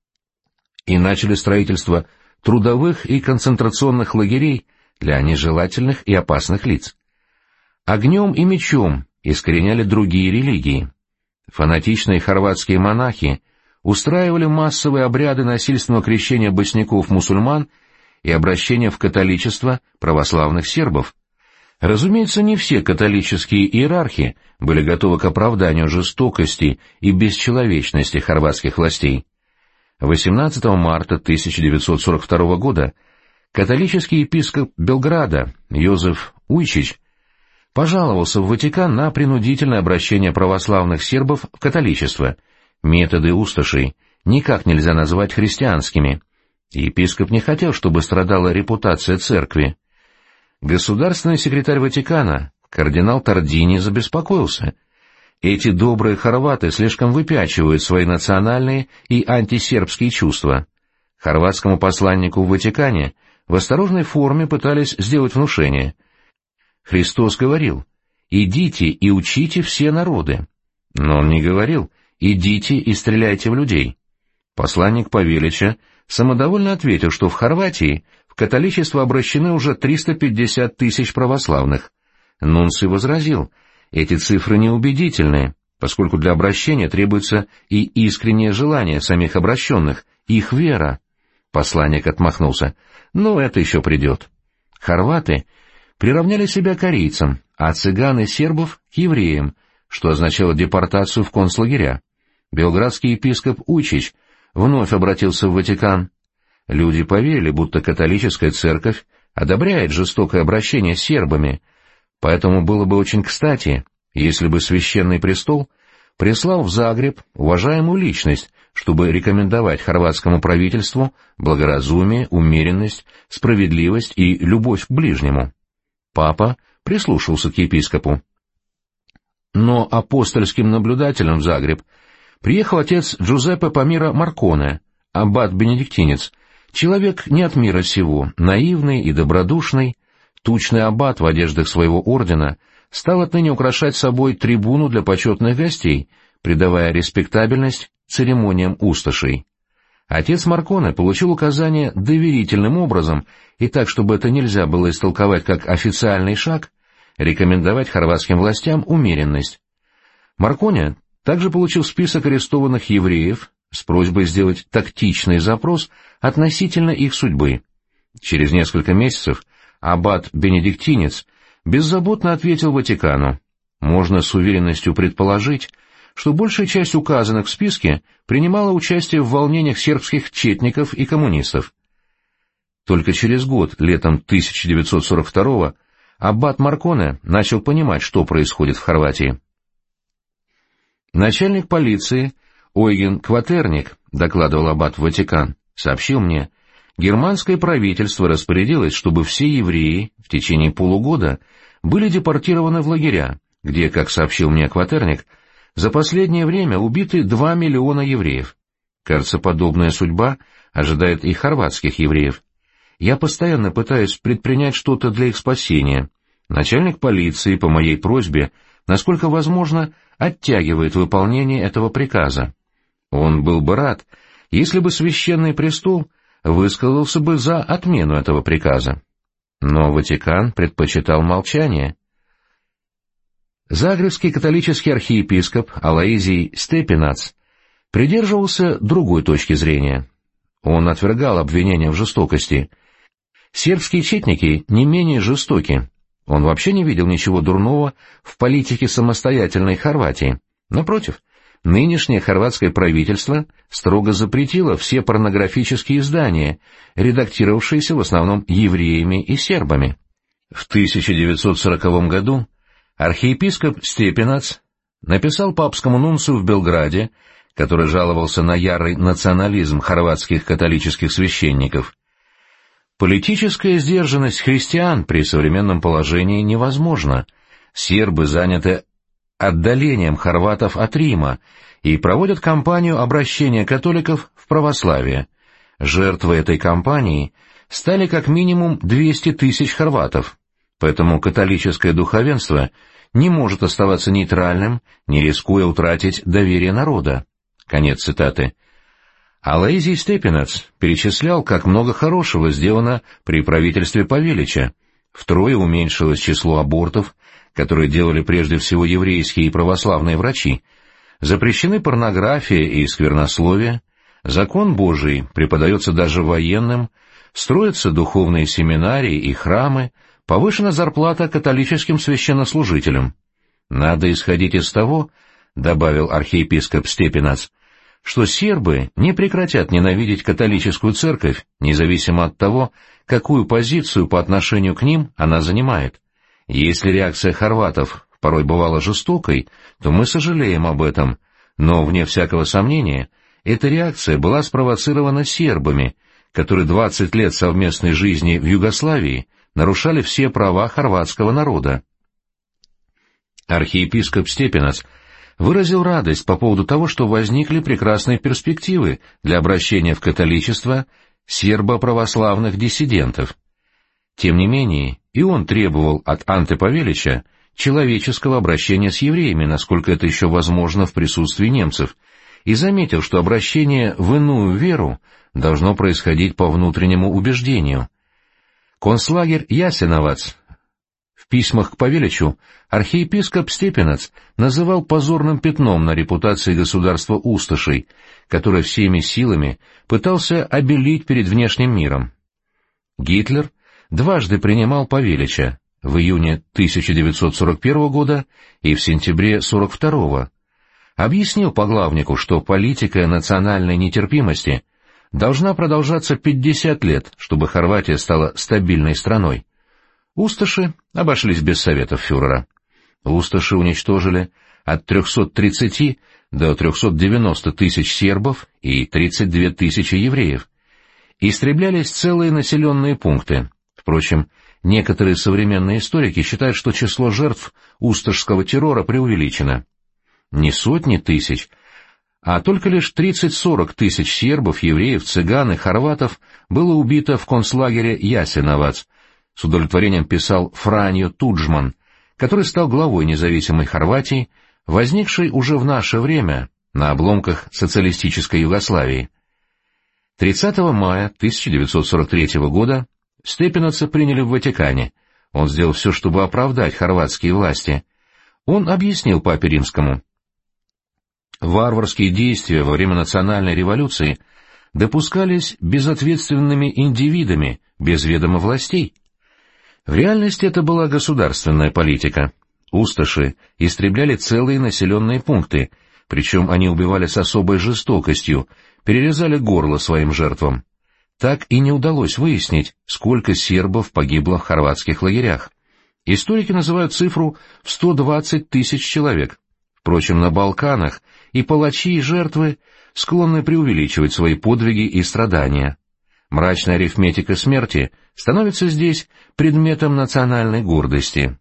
И начали строительство трудовых и концентрационных лагерей для нежелательных и опасных лиц. Огнем и мечом искореняли другие религии. Фанатичные хорватские монахи устраивали массовые обряды насильственного крещения босняков-мусульман и обращения в католичество православных сербов. Разумеется, не все католические иерархи были готовы к оправданию жестокости и бесчеловечности хорватских властей. 18 марта 1942 года католический епископ Белграда Йозеф Уйчич пожаловался в Ватикан на принудительное обращение православных сербов в католичество. Методы усташей никак нельзя назвать христианскими. Епископ не хотел, чтобы страдала репутация церкви. Государственный секретарь Ватикана, кардинал Тардини, забеспокоился. Эти добрые хорваты слишком выпячивают свои национальные и антисербские чувства. Хорватскому посланнику в Ватикане в осторожной форме пытались сделать внушение. Христос говорил: «Идите и учите все народы». Но он не говорил: «Идите и стреляйте в людей». Посланник Павелича самодовольно ответил, что в Хорватии в католичество обращены уже 350 тысяч православных. Нунций возразил: эти цифры неубедительны, поскольку для обращения требуется и искреннее желание самих обращенных, их вера. Посланник отмахнулся: «Ну, это еще придет». Хорваты приравняли себя к арийцам, а цыган и сербов — к евреям, что означало депортацию в концлагеря. Белградский епископ Уйчич вновь обратился в Ватикан. Люди поверили, будто католическая церковь одобряет жестокое обращение с сербами, поэтому было бы очень кстати, если бы Священный Престол прислал в Загреб уважаемую личность, чтобы рекомендовать хорватскому правительству благоразумие, умеренность, справедливость и любовь к ближнему. Папа прислушался к епископу. Но апостольским наблюдателем в Загреб приехал отец Джузеппе Помира Марконе, аббат-бенедиктинец, человек не от мира сего, наивный и добродушный. Тучный аббат в одеждах своего ордена стал отныне украшать собой трибуну для почетных гостей, придавая респектабельность церемониям усташей. Отец Марконе получил указание доверительным образом, и так, чтобы это нельзя было истолковать как официальный шаг, рекомендовать хорватским властям умеренность. Марконе также получил список арестованных евреев с просьбой сделать тактичный запрос относительно их судьбы. Через несколько месяцев аббат-бенедиктинец беззаботно ответил Ватикану: можно с уверенностью предположить, что большая часть указанных в списке принимала участие в волнениях сербских четников и коммунистов. Только через год, летом 1942-го, аббат Марконе начал понимать, что происходит в Хорватии. Начальник полиции Ойген Кватерник, докладывал аббат в Ватикан, сообщил мне: германское правительство распорядилось, чтобы все евреи в течение полугода были депортированы в лагеря, где, как сообщил мне Кватерник, за последнее время убиты 2 миллиона евреев. Кажется, подобная судьба ожидает и хорватских евреев. Я постоянно пытаюсь предпринять что-то для их спасения. Начальник полиции, по моей просьбе, насколько возможно, оттягивает выполнение этого приказа. Он был бы рад, если бы Священный Престол высказался бы за отмену этого приказа. Но Ватикан предпочитал молчание. Загребский католический архиепископ Алоизий Степенац придерживался другой точки зрения. Он отвергал обвинения в жестокости. Сербские четники не менее жестоки. Он вообще не видел ничего дурного в политике самостоятельной Хорватии. Напротив, нынешнее хорватское правительство строго запретило все порнографические издания, редактировавшиеся в основном евреями и сербами. В 1940 году архиепископ Степенац написал папскому нунцию в Белграде, который жаловался на ярый национализм хорватских католических священников: «Политическая сдержанность христиан при современном положении невозможна. Сербы заняты отдалением хорватов от Рима и проводят кампанию обращения католиков в православие. Жертвой этой кампании стали как минимум 200 тысяч хорватов, поэтому католическое духовенство не может оставаться нейтральным, не рискуя утратить доверие народа». Конец цитаты. Алоизий Степенац перечислял, как много хорошего сделано при правительстве Павелича. Втрое уменьшилось число абортов, которые делали прежде всего еврейские и православные врачи. Запрещены порнография и сквернословие, закон Божий преподается даже военным, строятся духовные семинарии и храмы, повышена зарплата католическим священнослужителям. «Надо исходить из того, — добавил архиепископ Степенац, — что сербы не прекратят ненавидеть католическую церковь, независимо от того, какую позицию по отношению к ним она занимает. Если реакция хорватов порой бывала жестокой, то мы сожалеем об этом, но, вне всякого сомнения, эта реакция была спровоцирована сербами, которые 20 лет совместной жизни в Югославии нарушали все права хорватского народа». Архиепископ Степенац выразил радость по поводу того, что возникли прекрасные перспективы для обращения в католичество сербо-православных диссидентов. Тем не менее, и он требовал от Анте Павелича человеческого обращения с евреями, насколько это еще возможно в присутствии немцев, и заметил, что обращение в иную веру должно происходить по внутреннему убеждению. Концлагерь Ясеновац. В письмах к Павеличу архиепископ Степенац называл позорным пятном на репутации государства Усташей, которое всеми силами пытался обелить перед внешним миром. Гитлер дважды принимал Павелича, в июне 1941 года и в сентябре 1942. Объяснил поглавнику, что политика национальной нетерпимости должна продолжаться 50 лет, чтобы Хорватия стала стабильной страной. Усташи обошлись без советов фюрера. Усташи уничтожили от 330 до 390 тысяч сербов и 32 тысячи евреев. Истреблялись целые населенные пункты. Впрочем, некоторые современные историки считают, что число жертв усташского террора преувеличено. Не сотни тысяч, а только лишь 30-40 тысяч сербов, евреев, цыган и хорватов было убито в концлагере Ясеновац, с удовлетворением писал Франьо Туджман, который стал главой независимой Хорватии, возникшей уже в наше время на обломках социалистической Югославии. 30 мая 1943 года Степенаца приняли в Ватикане. Он сделал все, чтобы оправдать хорватские власти. Он объяснил папе Римскому: варварские действия во время национальной революции допускались безответственными индивидами, без ведома властей. В реальности это была государственная политика. Усташи истребляли целые населенные пункты, причем они убивали с особой жестокостью, перерезали горло своим жертвам. Так и не удалось выяснить, сколько сербов погибло в хорватских лагерях. Историки называют цифру в 120 тысяч человек. Впрочем, на Балканах и палачи, и жертвы склонны преувеличивать свои подвиги и страдания. Мрачная арифметика смерти становится здесь предметом национальной гордости.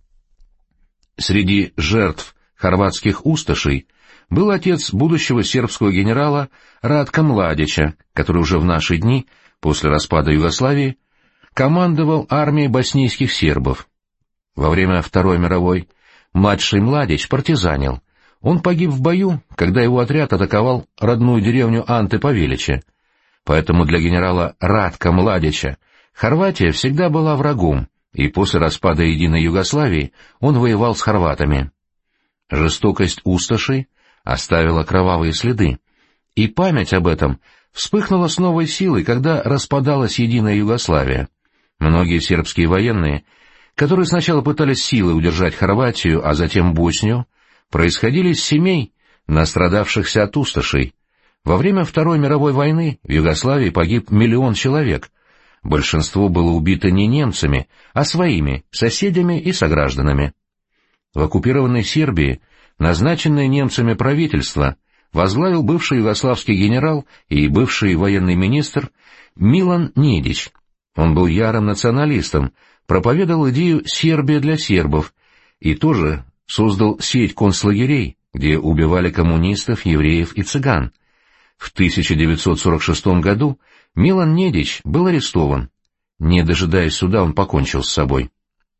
Среди жертв хорватских усташей был отец будущего сербского генерала Радка Младича, который уже в наши дни, после распада Югославии, командовал армией боснийских сербов. Во время Второй мировой младший Младич партизанил. Он погиб в бою, когда его отряд атаковал родную деревню Анте Павелича. Поэтому для генерала Радка Младича Хорватия всегда была врагом, и после распада единой Югославии он воевал с хорватами. Жестокость усташей оставила кровавые следы, и память об этом вспыхнула с новой силой, когда распадалась единая Югославия. Многие сербские военные, которые сначала пытались силой удержать Хорватию, а затем Боснию, происходили из семей, настрадавшихся от усташей. Во время Второй мировой войны в Югославии погиб 1 миллион человек. Большинство было убито не немцами, а своими, соседями и согражданами. В оккупированной Сербии назначенное немцами правительство возглавил бывший югославский генерал и бывший военный министр Милан Недич. Он был ярым националистом, проповедовал идею «Сербия для сербов» и тоже создал сеть концлагерей, где убивали коммунистов, евреев и цыган. В 1946 году Милан Недич был арестован. Не дожидаясь суда, он покончил с собой.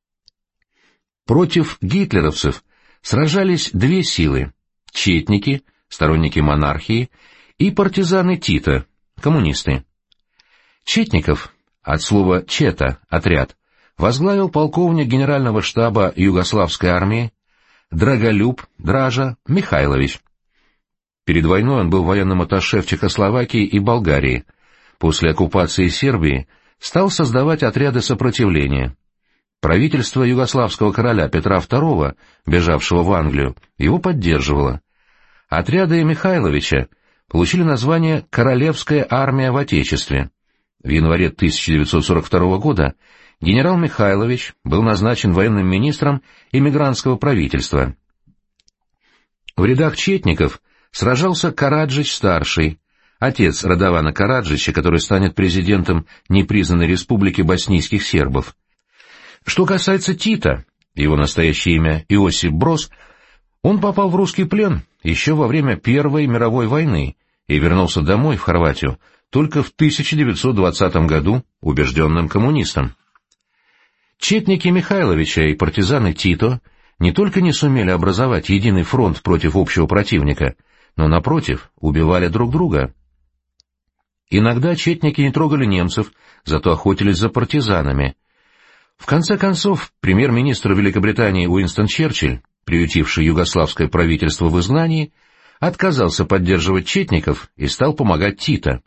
Против гитлеровцев сражались две силы — четники, сторонники монархии, и партизаны Тита, коммунисты. Четников, от слова «чета» — отряд, возглавил полковник генерального штаба Югославской армии Драголюб Дража Михайлович. Перед войной он был военным атташе в Чехословакии и Болгарии. После оккупации Сербии стал создавать отряды сопротивления. Правительство югославского короля Петра II, бежавшего в Англию, его поддерживало. Отряды Михайловича получили название «Королевская армия в Отечестве». В январе 1942 года генерал Михайлович был назначен военным министром эмигрантского правительства. В рядах четников сражался Караджич-старший, отец Радована Караджича, который станет президентом непризнанной республики боснийских сербов. Что касается Тита, его настоящее имя Иосип Брос, он попал в русский плен еще во время Первой мировой войны и вернулся домой, в Хорватию, только в 1920 году убежденным коммунистом. Четники Михайловича и партизаны Тито не только не сумели образовать единый фронт против общего противника, но, напротив, убивали друг друга. Иногда четники не трогали немцев, зато охотились за партизанами. В конце концов, премьер-министр Великобритании Уинстон Черчилль, приютивший югославское правительство в изгнании, отказался поддерживать четников и стал помогать Тито.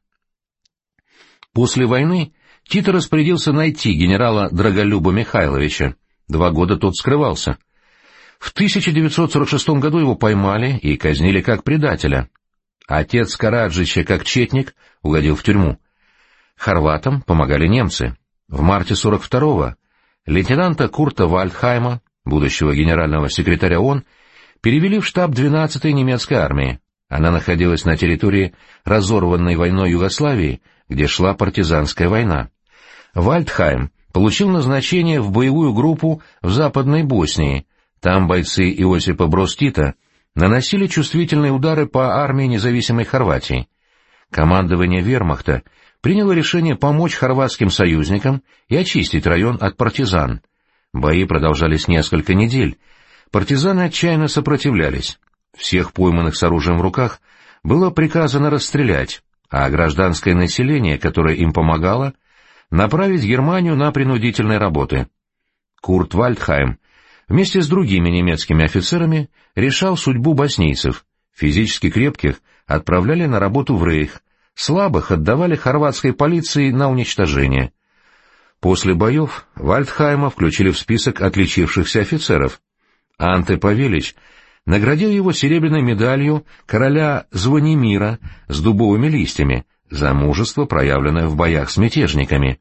После войны Тито распорядился найти генерала Драголюба Михайловича. 2 года тот скрывался. В 1946 году его поймали и казнили как предателя. Отец Караджича, как четник, угодил в тюрьму. Хорватам помогали немцы. В марте 1942-го лейтенанта Курта Вальдхайма, будущего генерального секретаря ООН, перевели в штаб 12-й немецкой армии. Она находилась на территории разорванной войной Югославии, где шла партизанская война. Вальдхайм получил назначение в боевую группу в Западной Боснии. Там бойцы Иосипа Брос Тита наносили чувствительные удары по армии независимой Хорватии. Командование вермахта приняло решение помочь хорватским союзникам и очистить район от партизан. Бои продолжались несколько недель. Партизаны отчаянно сопротивлялись. Всех пойманных с оружием в руках было приказано расстрелять, а гражданское население, которое им помогало, направить в Германию на принудительные работы. Курт Вальдхайм вместе с другими немецкими офицерами решал судьбу боснийцев. Физически крепких отправляли на работу в Рейх, слабых отдавали хорватской полиции на уничтожение. После боев Вальдхайма включили в список отличившихся офицеров. Анте Павелич наградил его серебряной медалью короля Звонимира с дубовыми листьями за мужество, проявленное в боях с мятежниками.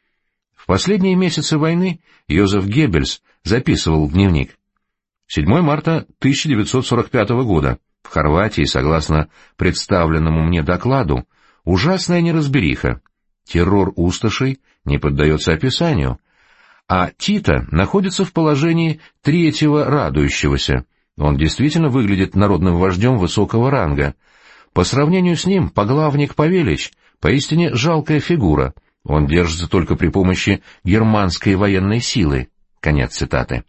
В последние месяцы войны Йозеф Геббельс записывал в дневник. 7 марта 1945 года. В Хорватии, согласно представленному мне докладу, ужасная неразбериха. Террор усташей не поддается описанию, а Тито находится в положении третьего радующегося. Он действительно выглядит народным вождем высокого ранга. По сравнению с ним поглавник Павелич поистине жалкая фигура. Он держится только при помощи германской военной силы. Конец цитаты.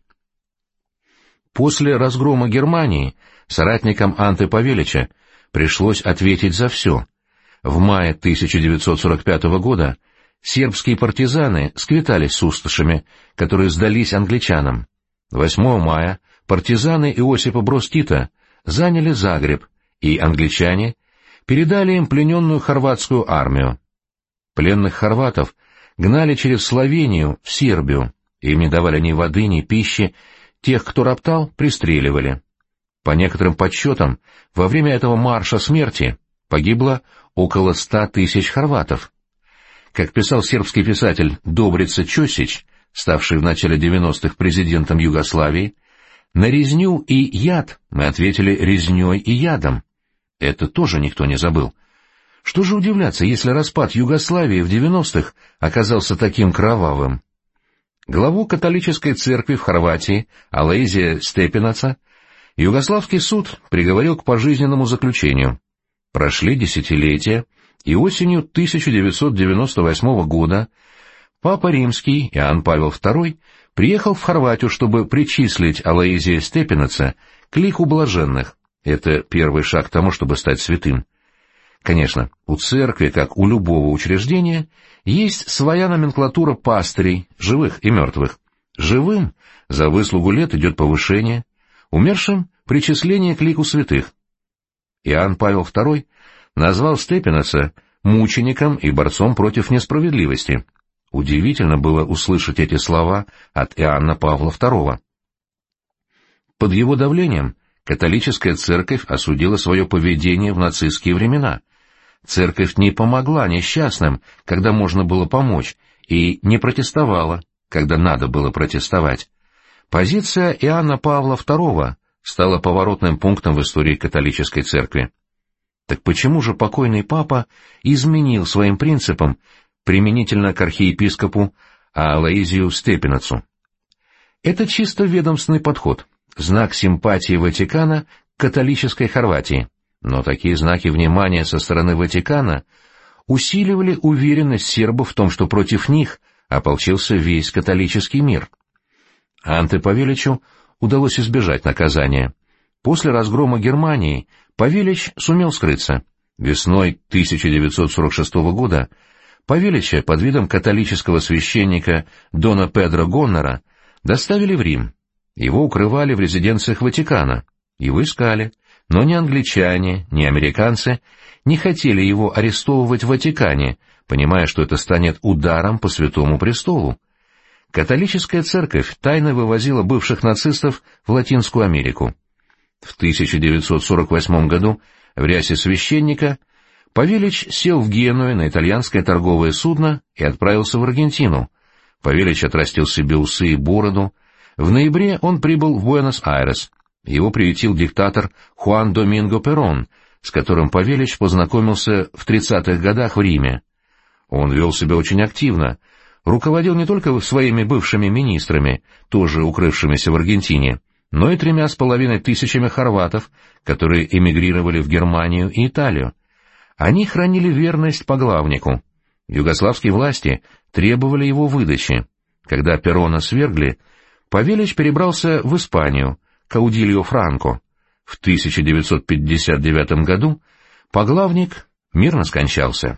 После разгрома Германии соратникам Анте Павелича пришлось ответить за все. В мае 1945 года сербские партизаны сквитались с усташами, которые сдались англичанам. 8 мая партизаны Иосипа Броз Тита заняли Загреб, и англичане передали им плененную хорватскую армию. Пленных хорватов гнали через Словению в Сербию, им не давали ни воды, ни пищи, тех, кто роптал, пристреливали. По некоторым подсчетам, во время этого марша смерти погибло около 100 тысяч хорватов. Как писал сербский писатель Добрица Чосич, ставший в начале 90-х президентом Югославии, на резню и яд мы ответили резней и ядом. Это тоже никто не забыл. Что же удивляться, если распад Югославии в 90-х оказался таким кровавым? Главу католической церкви в Хорватии Алоизия Степенаца югославский суд приговорил к пожизненному заключению. Прошли десятилетия, и осенью 1998 года Папа Римский Иоанн Павел II приехал в Хорватию, чтобы причислить Алоизия Степенаца к лику блаженных. Это первый шаг к тому, чтобы стать святым. Конечно, у церкви, как у любого учреждения, есть своя номенклатура пастырей, живых и мертвых. Живым за выслугу лет идет повышение, умершим — причисление к лику святых. Иоанн Павел II назвал Степенаца мучеником и борцом против несправедливости. Удивительно было услышать эти слова от Иоанна Павла II. Под его давлением католическая церковь осудила свое поведение в нацистские времена. Церковь не помогла несчастным, когда можно было помочь, и не протестовала, когда надо было протестовать. Позиция Иоанна Павла II стала поворотным пунктом в истории католической церкви. Так почему же покойный папа изменил своим принципам применительно к архиепископу Алоизию Степенацу? Это чисто ведомственный подход, знак симпатии Ватикана к католической Хорватии. Но такие знаки внимания со стороны Ватикана усиливали уверенность сербов в том, что против них ополчился весь католический мир. Анте Павеличу удалось избежать наказания. После разгрома Германии Павелич сумел скрыться. Весной 1946 года Павелича под видом католического священника Дона Педро Гоннора доставили в Рим. Его укрывали в резиденциях Ватикана. Его искали. Но ни англичане, ни американцы не хотели его арестовывать в Ватикане, понимая, что это станет ударом по Святому Престолу. Католическая церковь тайно вывозила бывших нацистов в Латинскую Америку. В 1948 году в рясе священника Павелич сел в Генуе на итальянское торговое судно и отправился в Аргентину. Павелич отрастил себе усы и бороду. В ноябре он прибыл в Буэнос-Айрес. Его приютил диктатор Хуан Доминго Перон, с которым Павелич познакомился в 30-х годах в Риме. Он вел себя очень активно, руководил не только своими бывшими министрами, тоже укрывшимися в Аргентине, но и 3,5 тысячами хорватов, которые эмигрировали в Германию и Италию. Они хранили верность поглавнику. Югославские власти требовали его выдачи. Когда Перона свергли, Павелич перебрался в Испанию, к Аудильо Франко. В 1959 году поглавник мирно скончался.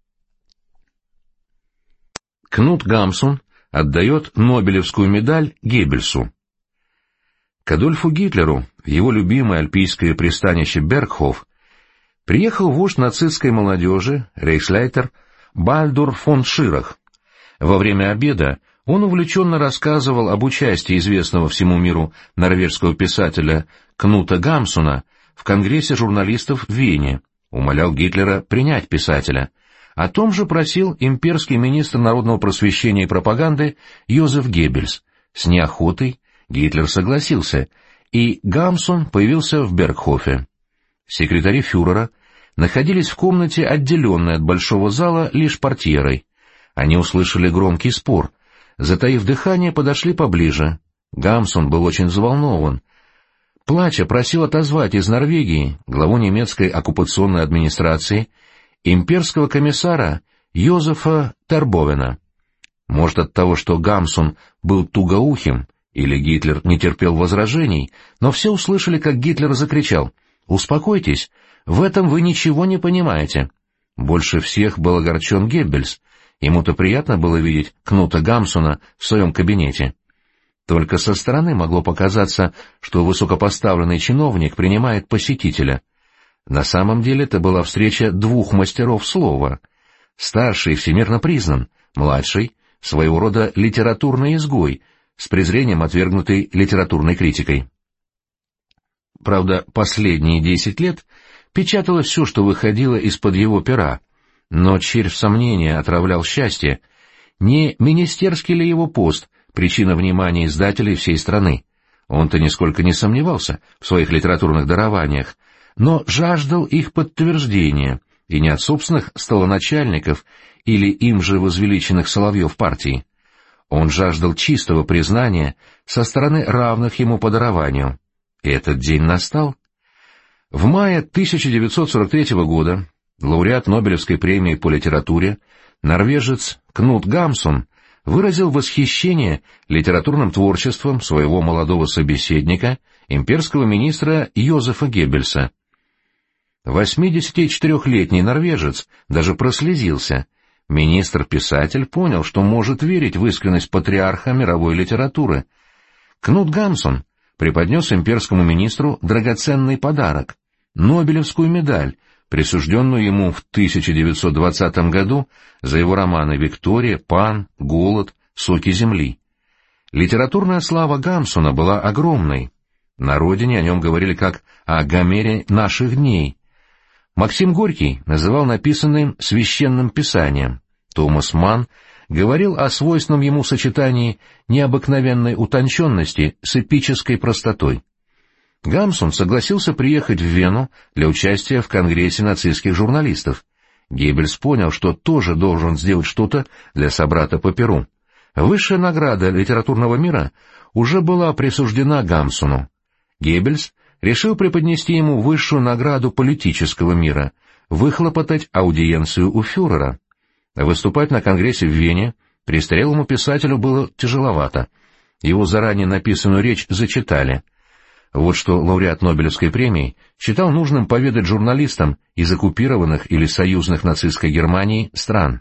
Кнут Гамсун отдает Нобелевскую медаль Геббельсу. К Адольфу Гитлеру в его любимое альпийское пристанище Бергхоф приехал вождь нацистской молодежи, рейхсляйтер Бальдур фон Ширах. Во время обеда он увлеченно рассказывал об участии известного всему миру норвежского писателя Кнута Гамсуна в Конгрессе журналистов в Вене, умолял Гитлера принять писателя. О том же просил имперский министр народного просвещения и пропаганды Йозеф Геббельс. С неохотой Гитлер согласился, и Гамсун появился в Бергхофе. Секретари фюрера находились в комнате, отделенной от большого зала лишь портьерой. Они услышали громкий спор. Затаив дыхание, подошли поближе. Гамсун был очень взволнован. Плача просил отозвать из Норвегии главу немецкой оккупационной администрации, имперского комиссара Йозефа Тербовена. Может, от того, что Гамсун был тугоухим, или Гитлер не терпел возражений, но все услышали, как Гитлер закричал: «Успокойтесь, в этом вы ничего не понимаете». Больше всех был огорчен Геббельс. Ему-то приятно было видеть Кнута Гамсуна в своем кабинете. Только со стороны могло показаться, что высокопоставленный чиновник принимает посетителя. На самом деле это была встреча двух мастеров слова. Старший всемирно признан, младший — своего рода литературный изгой, с презрением отвергнутый литературной критикой. Правда, последние 10 лет печаталось все, что выходило из-под его пера, но червь сомнения отравлял счастье. Не министерский ли его пост причина внимания издателей всей страны? Он-то нисколько не сомневался в своих литературных дарованиях, но жаждал их подтверждения, и не от собственных столоначальников или им же возвеличенных соловьев партии. Он жаждал чистого признания со стороны равных ему по дарованию. И этот день настал. В мае 1943 года лауреат Нобелевской премии по литературе, норвежец Кнут Гамсун, выразил восхищение литературным творчеством своего молодого собеседника, имперского министра Йозефа Геббельса. 84-летний норвежец даже прослезился. Министр-писатель понял, что может верить в искренность патриарха мировой литературы. Кнут Гамсун преподнес имперскому министру драгоценный подарок — Нобелевскую медаль, присужденную ему в 1920 году за его романы «Виктория», «Пан», «Голод», «Соки земли». Литературная слава Гамсуна была огромной. На родине о нем говорили как о Гомере наших дней. Максим Горький называл написанным священным писанием. Томас Манн говорил о свойственном ему сочетании необыкновенной утонченности с эпической простотой. Гамсун согласился приехать в Вену для участия в Конгрессе нацистских журналистов. Геббельс понял, что тоже должен сделать что-то для собрата по перу. Высшая награда литературного мира уже была присуждена Гамсуну. Геббельс решил преподнести ему высшую награду политического мира — выхлопотать аудиенцию у фюрера. Выступать на Конгрессе в Вене престарелому писателю было тяжеловато. Его заранее написанную речь зачитали. Вот что лауреат Нобелевской премии считал нужным поведать журналистам из оккупированных или союзных нацистской Германией стран.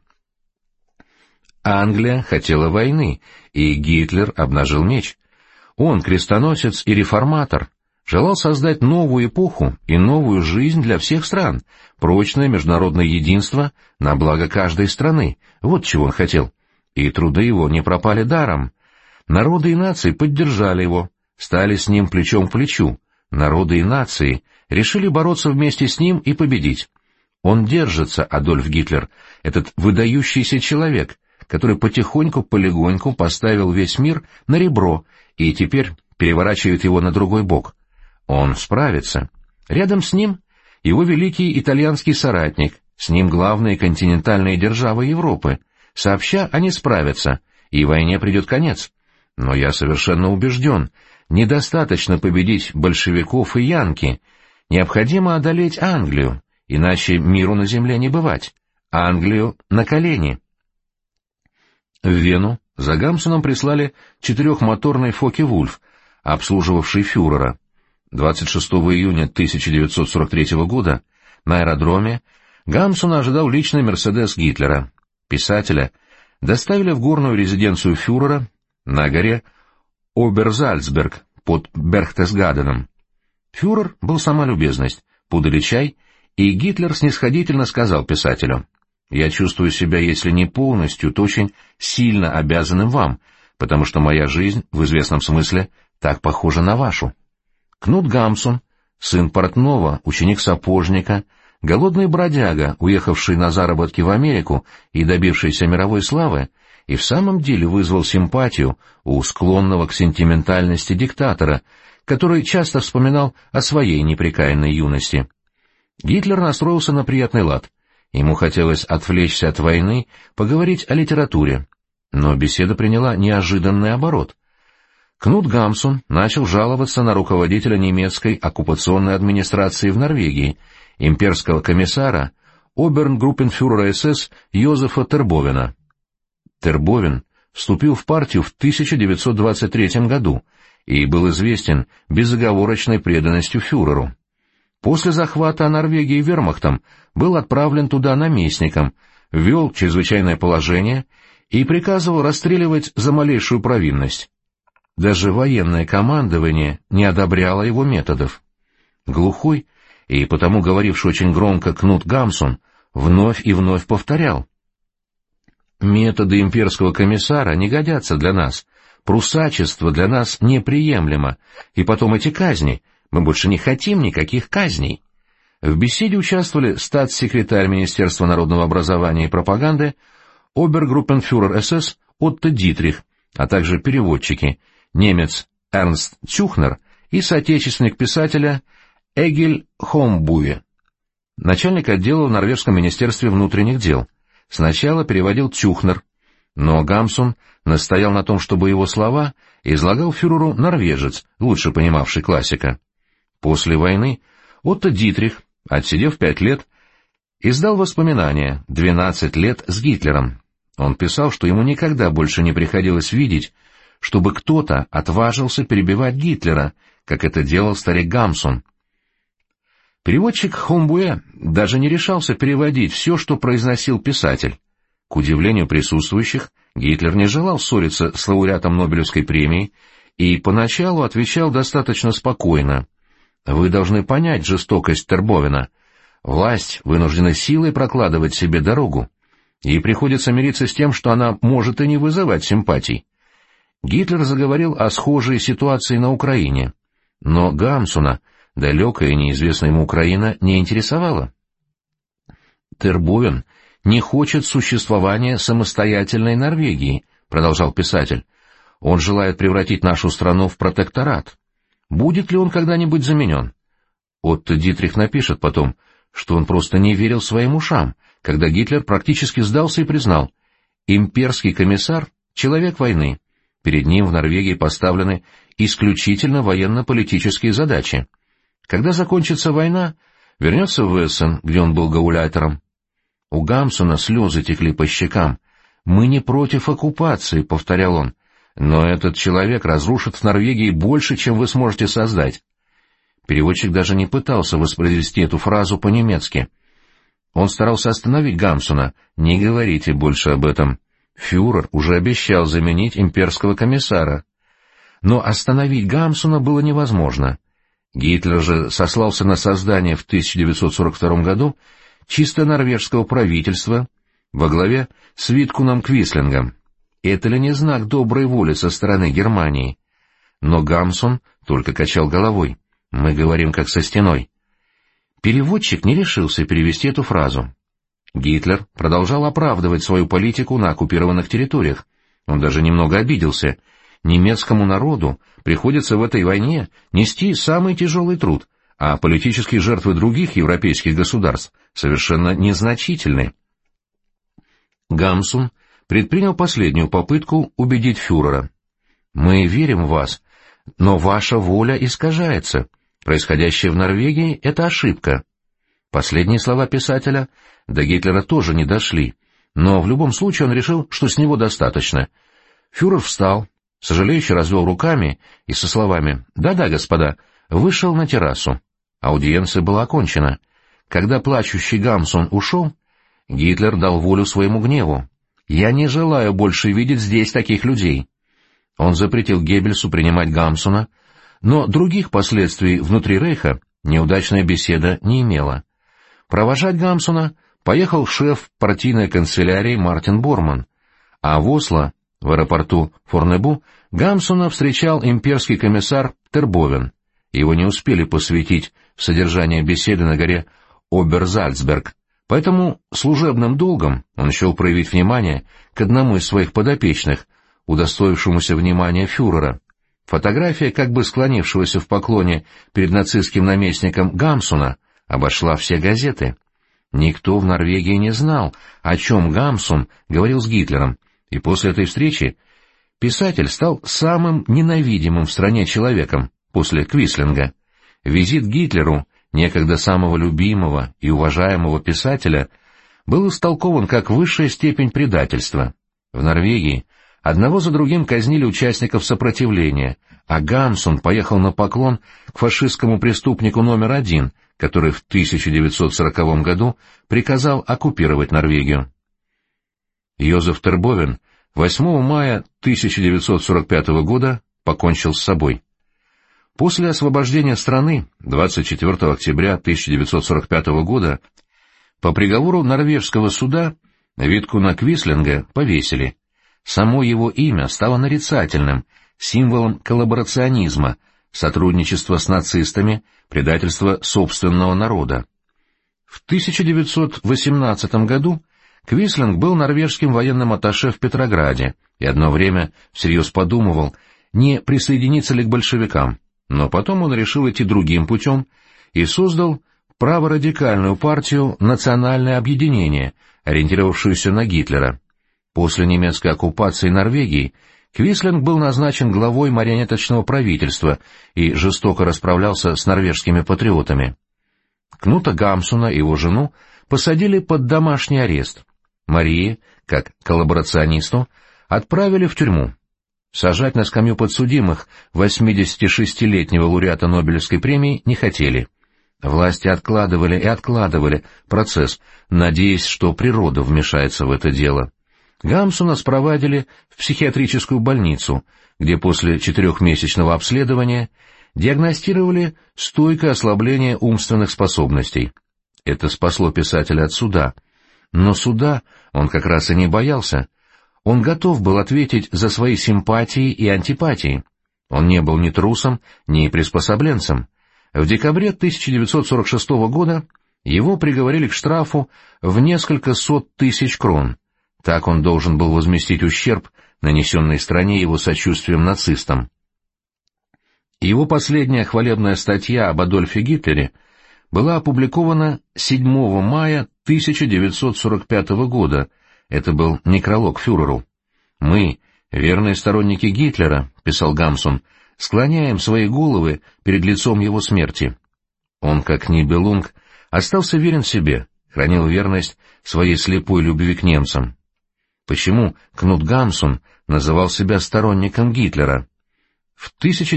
Англия хотела войны, и Гитлер обнажил меч. Он, крестоносец и реформатор, желал создать новую эпоху и новую жизнь для всех стран, прочное международное единство на благо каждой страны. Вот чего он хотел. И труды его не пропали даром. Народы и нации поддержали его, стали с ним плечом к плечу. Народы и нации решили бороться вместе с ним и победить. Он держится, Адольф Гитлер, этот выдающийся человек, который потихоньку-полегоньку поставил весь мир на ребро и теперь переворачивает его на другой бок. Он справится. Рядом с ним его великий итальянский соратник, с ним главные континентальные державы Европы. Сообща они справятся, и войне придет конец. Но я совершенно убежден, недостаточно победить большевиков и янки. Необходимо одолеть Англию, иначе миру на земле не бывать. Англию на колени. В Вену за Гамсуном прислали 4-моторный Фоке-Вульф, обслуживавший фюрера. 26 июня 1943 года на аэродроме Гамсуна ожидал личный «Мерседес» Гитлера. Писателя доставили в горную резиденцию фюрера на горе Оберзальцберг под Берхтесгаденом. Фюрер был сама любезность, подали чай, и Гитлер снисходительно сказал писателю: «Я чувствую себя, если не полностью, то очень сильно обязанным вам, потому что моя жизнь, в известном смысле, так похожа на вашу». Кнут Гамсун, сын портного, ученик сапожника, голодный бродяга, уехавший на заработки в Америку и добившийся мировой славы, и в самом деле вызвал симпатию у склонного к сентиментальности диктатора, который часто вспоминал о своей непрекаянной юности. Гитлер настроился на приятный лад. Ему хотелось отвлечься от войны, поговорить о литературе. Но беседа приняла неожиданный оборот. Кнут Гамсун начал жаловаться на руководителя немецкой оккупационной администрации в Норвегии, имперского комиссара, обернгруппенфюрера СС Йозефа Тербовена. Тербовен вступил в партию в 1923 году и был известен безоговорочной преданностью фюреру. После захвата Норвегии вермахтом был отправлен туда наместником, ввел чрезвычайное положение и приказывал расстреливать за малейшую провинность. Даже военное командование не одобряло его методов. Глухой и потому говоривший очень громко Кнут Гамсун вновь и вновь повторял: «Методы имперского комиссара не годятся для нас, прусачество для нас неприемлемо, и потом эти казни, мы больше не хотим никаких казней». В беседе участвовали статс-секретарь Министерства народного образования и пропаганды, обергруппенфюрер СС Отто Дитрих, а также переводчики, немец Эрнст Цюхнер и соотечественник писателя Эгиль Хомбуе. Начальник отдела в Норвежском министерстве внутренних дел. Сначала переводил Цюхнер, но Гамсун настоял на том, чтобы его слова излагал фюреру норвежец, лучше понимавший классика. После войны Отто Дитрих, отсидев 5 лет, издал воспоминания «12 лет с Гитлером». Он писал, что ему никогда больше не приходилось видеть, чтобы кто-то отважился перебивать Гитлера, как это делал старик Гамсун. Переводчик Хомбуэ даже не решался переводить все, что произносил писатель. К удивлению присутствующих, Гитлер не желал ссориться с лауреатом Нобелевской премии и поначалу отвечал достаточно спокойно: «Вы должны понять жестокость Тербовена. Власть вынуждена силой прокладывать себе дорогу. Ей приходится мириться с тем, что она может и не вызывать симпатий». Гитлер заговорил о схожей ситуации на Украине, но Гамсуна далекая и неизвестная ему Украина не интересовала. «Тербовен не хочет существования самостоятельной Норвегии», — продолжал писатель. «Он желает превратить нашу страну в протекторат. Будет ли он когда-нибудь заменен?» Отто Дитрих напишет потом, что он просто не верил своим ушам, когда Гитлер практически сдался и признал: имперский комиссар — человек войны. Перед ним в Норвегии поставлены исключительно военно-политические задачи. Когда закончится война, вернется в Эссен, где он был гауляйтером. У Гамсуна слезы текли по щекам. «Мы не против оккупации», — повторял он, — «но этот человек разрушит в Норвегии больше, чем вы сможете создать». Переводчик даже не пытался воспроизвести эту фразу по-немецки. Он старался остановить Гамсуна: «Не говорите больше об этом. Фюрер уже обещал заменить имперского комиссара». Но остановить Гамсуна было невозможно. Гитлер же сослался на создание в 1942 году чисто норвежского правительства во главе с Виткуном Квислингом. Это ли не знак доброй воли со стороны Германии? Но Гамсун только качал головой. «Мы говорим как со стеной». Переводчик не решился перевести эту фразу. Гитлер продолжал оправдывать свою политику на оккупированных территориях. Он даже немного обиделся. Немецкому народу приходится в этой войне нести самый тяжелый труд, а политические жертвы других европейских государств совершенно незначительны. Гамсун предпринял последнюю попытку убедить фюрера. «Мы верим в вас, но ваша воля искажается. Происходящее в Норвегии — это ошибка». Последние слова писателя до Гитлера тоже не дошли, но в любом случае он решил, что с него достаточно. Фюрер встал, сожалеюще развел руками и со словами «Да-да, господа», вышел на террасу. Аудиенция была окончена. Когда плачущий Гамсун ушел, Гитлер дал волю своему гневу. «Я не желаю больше видеть здесь таких людей». Он запретил Геббельсу принимать Гамсуна, но других последствий внутри Рейха неудачная беседа не имела. Провожать Гамсуна поехал шеф партийной канцелярии Мартин Борман, а в Осло, в аэропорту Форнебу, Гамсуна встречал имперский комиссар Тербовен. Его не успели посвятить в содержание беседы на горе Оберзальцберг, поэтому служебным долгом он счел проявить внимание к одному из своих подопечных, удостоившемуся внимания фюрера. Фотография как бы склонившегося в поклоне перед нацистским наместником Гамсуна обошла все газеты. Никто в Норвегии не знал, о чем Гамсун говорил с Гитлером, и после этой встречи писатель стал самым ненавидимым в стране человеком после Квислинга. Визит к Гитлеру, некогда самого любимого и уважаемого писателя, был истолкован как высшая степень предательства. В Норвегии одного за другим казнили участников сопротивления, а Гамсун поехал на поклон к фашистскому преступнику номер 1, который в 1940 году приказал оккупировать Норвегию. Йозеф Тербовен 8 мая 1945 года покончил с собой. После освобождения страны 24 октября 1945 года по приговору норвежского суда Видкуна Квислинга повесили. Само его имя стало нарицательным, символом коллаборационизма, сотрудничества с нацистами, предательства собственного народа. В 1918 году Квислинг был норвежским военным атташе в Петрограде и одно время всерьез подумывал, не присоединиться ли к большевикам, но потом он решил идти другим путем и создал праворадикальную партию «Национальное объединение», ориентировавшуюся на Гитлера. После немецкой оккупации Норвегии Квислинг был назначен главой марионеточного правительства и жестоко расправлялся с норвежскими патриотами. Кнута Гамсуна и его жену посадили под домашний арест. Марии, как коллаборационисту, отправили в тюрьму. Сажать на скамью подсудимых 86-летнего лауреата Нобелевской премии не хотели. Власти откладывали и откладывали процесс, надеясь, что природа вмешается в это дело. Гамсуна спровадили в психиатрическую больницу, где после 4-месячного обследования диагностировали стойкое ослабление умственных способностей. Это спасло писателя от суда. Но суда он как раз и не боялся. Он готов был ответить за свои симпатии и антипатии. Он не был ни трусом, ни приспособленцем. В декабре 1946 года его приговорили к штрафу в несколько сот тысяч крон. Так он должен был возместить ущерб, нанесенный стране его сочувствием нацистам. Его последняя хвалебная статья об Адольфе Гитлере была опубликована 7 мая 1945 года. Это был некролог фюреру. «Мы, верные сторонники Гитлера», — писал Гамсун, — «склоняем свои головы перед лицом его смерти». Он, как Нибелунг, остался верен себе, хранил верность своей слепой любви к немцам. Почему Кнут Гамсун называл себя сторонником Гитлера? В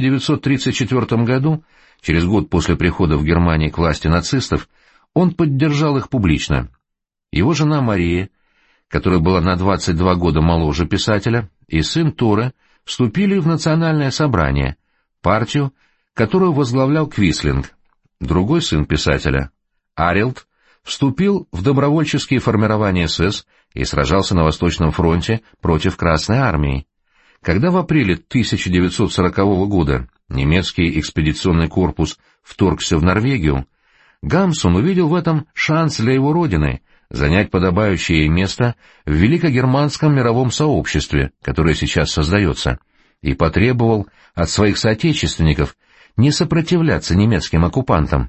1934 году, через год после прихода в Германии к власти нацистов, он поддержал их публично. Его жена Мария, которая была на 22 года моложе писателя, и сын Торе вступили в национальное собрание, партию, которую возглавлял Квислинг. Другой сын писателя, Арилд, вступил в добровольческие формирования СС и сражался на Восточном фронте против Красной армии. Когда в апреле 1940 года немецкий экспедиционный корпус вторгся в Норвегию, Гамсун увидел в этом шанс для его родины занять подобающее ей место в великогерманском мировом сообществе, которое сейчас создается, и потребовал от своих соотечественников не сопротивляться немецким оккупантам.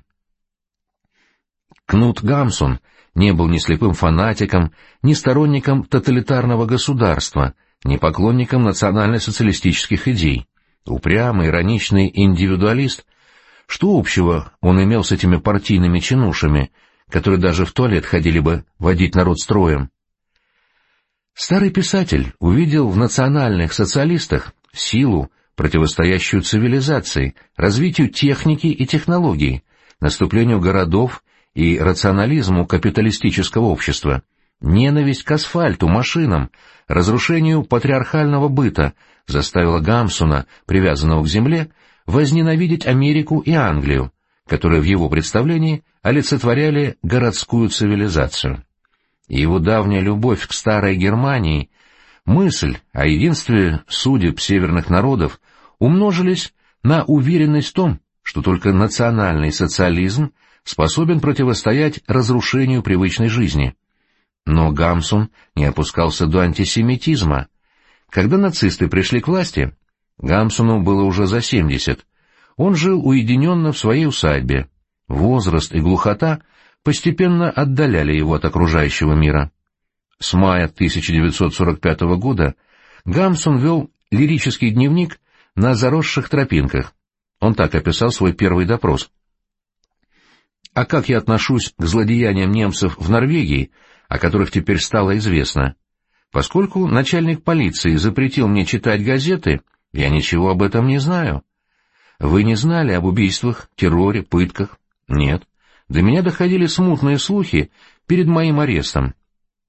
Кнут Гамсун не был ни слепым фанатиком, ни сторонником тоталитарного государства, ни поклонником национально-социалистических идей. Упрямый, ироничный индивидуалист. Что общего он имел с этими партийными чинушами, которые даже в туалет ходили бы водить народ строем? Старый писатель увидел в национальных социалистах силу, противостоящую цивилизации, развитию техники и технологий, наступлению городов и рационализму капиталистического общества, ненависть к асфальту, машинам, разрушению патриархального быта заставила Гамсуна, привязанного к земле, возненавидеть Америку и Англию, которые в его представлении олицетворяли городскую цивилизацию. Его давняя любовь к старой Германии, мысль о единстве судеб северных народов умножились на уверенность в том, что только национальный социализм способен противостоять разрушению привычной жизни. Но Гамсун не опускался до антисемитизма. Когда нацисты пришли к власти, Гамсуну было уже за 70. Он жил уединенно в своей усадьбе. Возраст и глухота постепенно отдаляли его от окружающего мира. С мая 1945 года Гамсун вел лирический дневник на заросших тропинках. Он так описал свой первый допрос. «А как я отношусь к злодеяниям немцев в Норвегии, о которых теперь стало известно? Поскольку начальник полиции запретил мне читать газеты, я ничего об этом не знаю. Вы не знали об убийствах, терроре, пытках? Нет. До меня доходили смутные слухи перед моим арестом.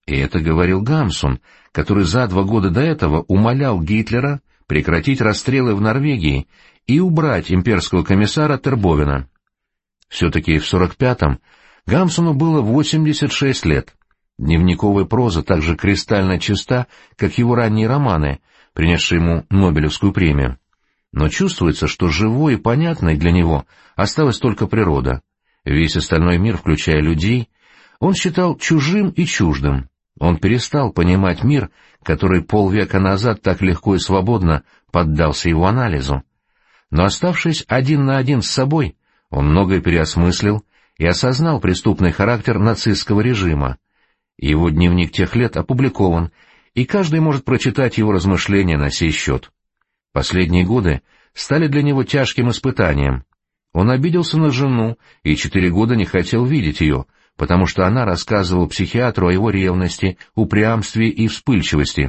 И это говорил Гамсун, который за 2 года до этого умолял Гитлера прекратить расстрелы в Норвегии и убрать имперского комиссара Тербовена. Все-таки в 45-м Гамсуну было 86 лет. Дневниковая проза так же кристально чиста, как его ранние романы, принесшие ему Нобелевскую премию. Но чувствуется, что живой и понятной для него осталась только природа. Весь остальной мир, включая людей, он считал чужим и чуждым. Он перестал понимать мир, который полвека назад так легко и свободно поддался его анализу. Но оставшись один на один с собой, он многое переосмыслил и осознал преступный характер нацистского режима. Его дневник тех лет опубликован, и каждый может прочитать его размышления на сей счет. Последние годы стали для него тяжким испытанием. Он обиделся на жену и 4 года не хотел видеть ее, потому что она рассказывала психиатру о его ревности, упрямстве и вспыльчивости.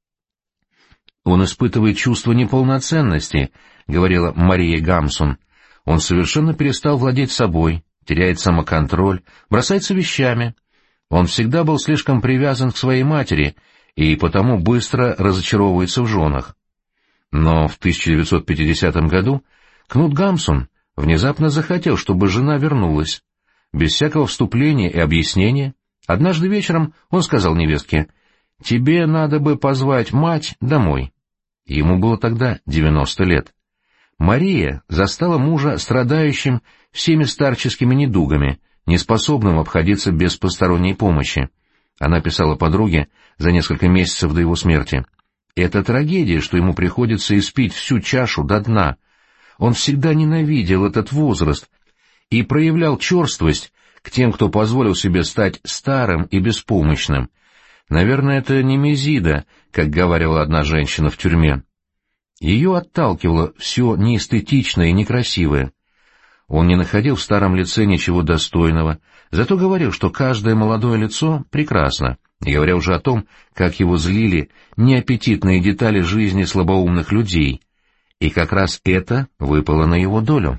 «Он испытывает чувство неполноценности», — говорила Мария Гамсун. «Он совершенно перестал владеть собой, теряет самоконтроль, бросается вещами. Он всегда был слишком привязан к своей матери и потому быстро разочаровывается в женах». Но в 1950 году Кнут Гамсун внезапно захотел, чтобы жена вернулась. Без всякого вступления и объяснения, однажды вечером он сказал невестке: «Тебе надо бы позвать мать домой». Ему было тогда 90 лет. Мария застала мужа страдающим всеми старческими недугами, неспособным обходиться без посторонней помощи. Она писала подруге за несколько месяцев до его смерти: «Это трагедия, что ему приходится испить всю чашу до дна. Он всегда ненавидел этот возраст и проявлял черствость к тем, кто позволил себе стать старым и беспомощным. Наверное, это немезида, как говорила одна женщина в тюрьме». Ее отталкивало все неэстетичное и некрасивое. Он не находил в старом лице ничего достойного, зато говорил, что каждое молодое лицо прекрасно, не говоря уже о том, как его злили неаппетитные детали жизни слабоумных людей, и как раз это выпало на его долю.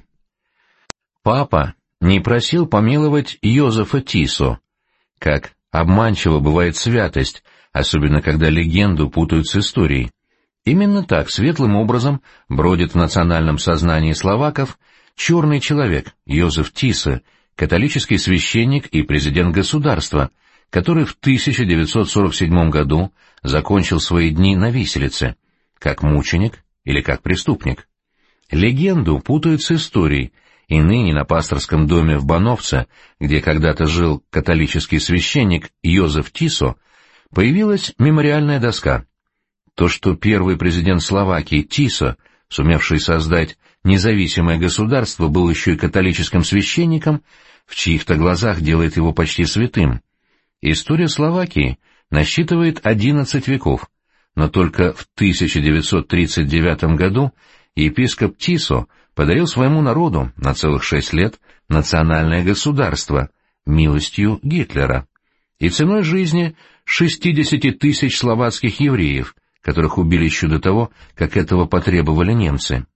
Папа не просил помиловать Йозефа Тисо. Как обманчиво бывает святость, особенно когда легенду путают с историей. Именно так светлым образом бродит в национальном сознании словаков черный человек Йозеф Тисо, католический священник и президент государства, который в 1947 году закончил свои дни на виселице, как мученик или как преступник. Легенду путают с историей, и ныне на пасторском доме в Бановце, где когда-то жил католический священник Йозеф Тисо, появилась мемориальная доска. То, что первый президент Словакии Тисо, сумевший создать независимое государство, был еще и католическим священником, в чьих-то глазах делает его почти святым. История Словакии насчитывает 11 веков, но только в 1939 году епископ Тисо подарил своему народу на целых 6 лет национальное государство милостью Гитлера и ценой жизни 60 тысяч словацких евреев, которых убили еще до того, как этого потребовали немцы.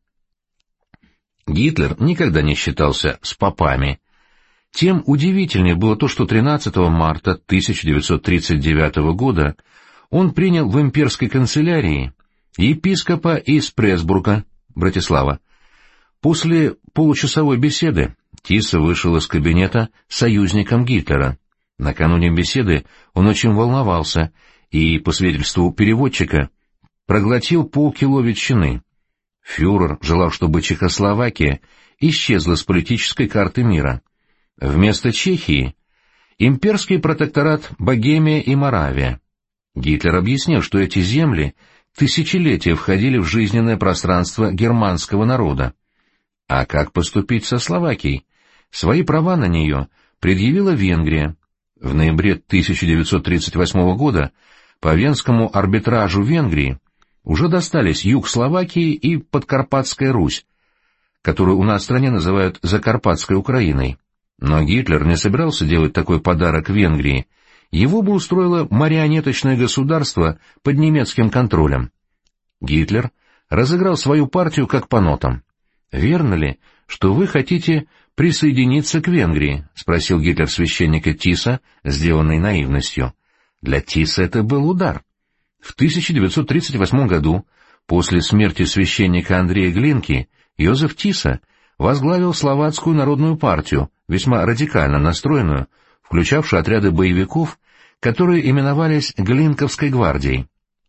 Гитлер никогда не считался с попами. Тем удивительнее было то, что 13 марта 1939 года он принял в имперской канцелярии епископа из Пресбурга, Братислава. После получасовой беседы Тисо вышел из кабинета союзником Гитлера. Накануне беседы он очень волновался и, по свидетельству переводчика, проглотил полкило ветчины. Фюрер желал, чтобы Чехословакия исчезла с политической карты мира. Вместо Чехии — имперский протекторат Богемия и Моравия. Гитлер объяснил, что эти земли тысячелетия входили в жизненное пространство германского народа. А как поступить со Словакией? Свои права на нее предъявила Венгрия. В ноябре 1938 года по Венскому арбитражу Венгрии уже достались юг Словакии и Подкарпатская Русь, которую у нас в стране называют Закарпатской Украиной. Но Гитлер не собирался делать такой подарок Венгрии. Его бы устроило марионеточное государство под немецким контролем. Гитлер разыграл свою партию как по нотам. «Верно ли, что вы хотите присоединиться к Венгрии?» — спросил Гитлер священника Тисо, сделанный наивностью. Для Тиса это был удар. В 1938 году, после смерти священника Андрея Глинки, Йозеф Тиса возглавил Словацкую народную партию, весьма радикально настроенную, включавшую отряды боевиков, которые именовались Глинковской гвардией.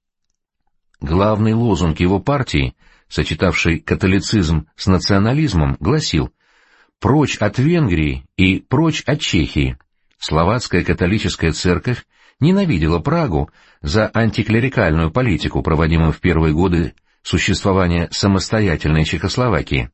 Главный лозунг его партии, сочетавший католицизм с национализмом, гласил «Прочь от Венгрии и прочь от Чехии». Словацкая католическая церковь ненавидела Прагу за антиклерикальную политику, проводимую в первые годы существования самостоятельной Чехословакии.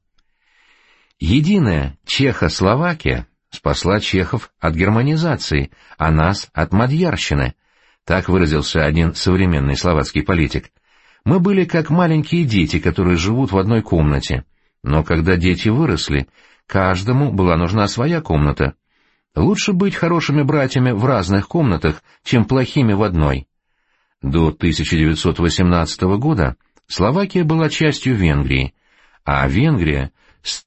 Единая Чехословакия спасла чехов от германизации, а нас от мадьярщины, так выразился один современный словацкий политик. Мы были как маленькие дети, которые живут в одной комнате, но когда дети выросли, каждому была нужна своя комната. Лучше быть хорошими братьями в разных комнатах, чем плохими в одной. До 1918 года Словакия была частью Венгрии, а Венгрия с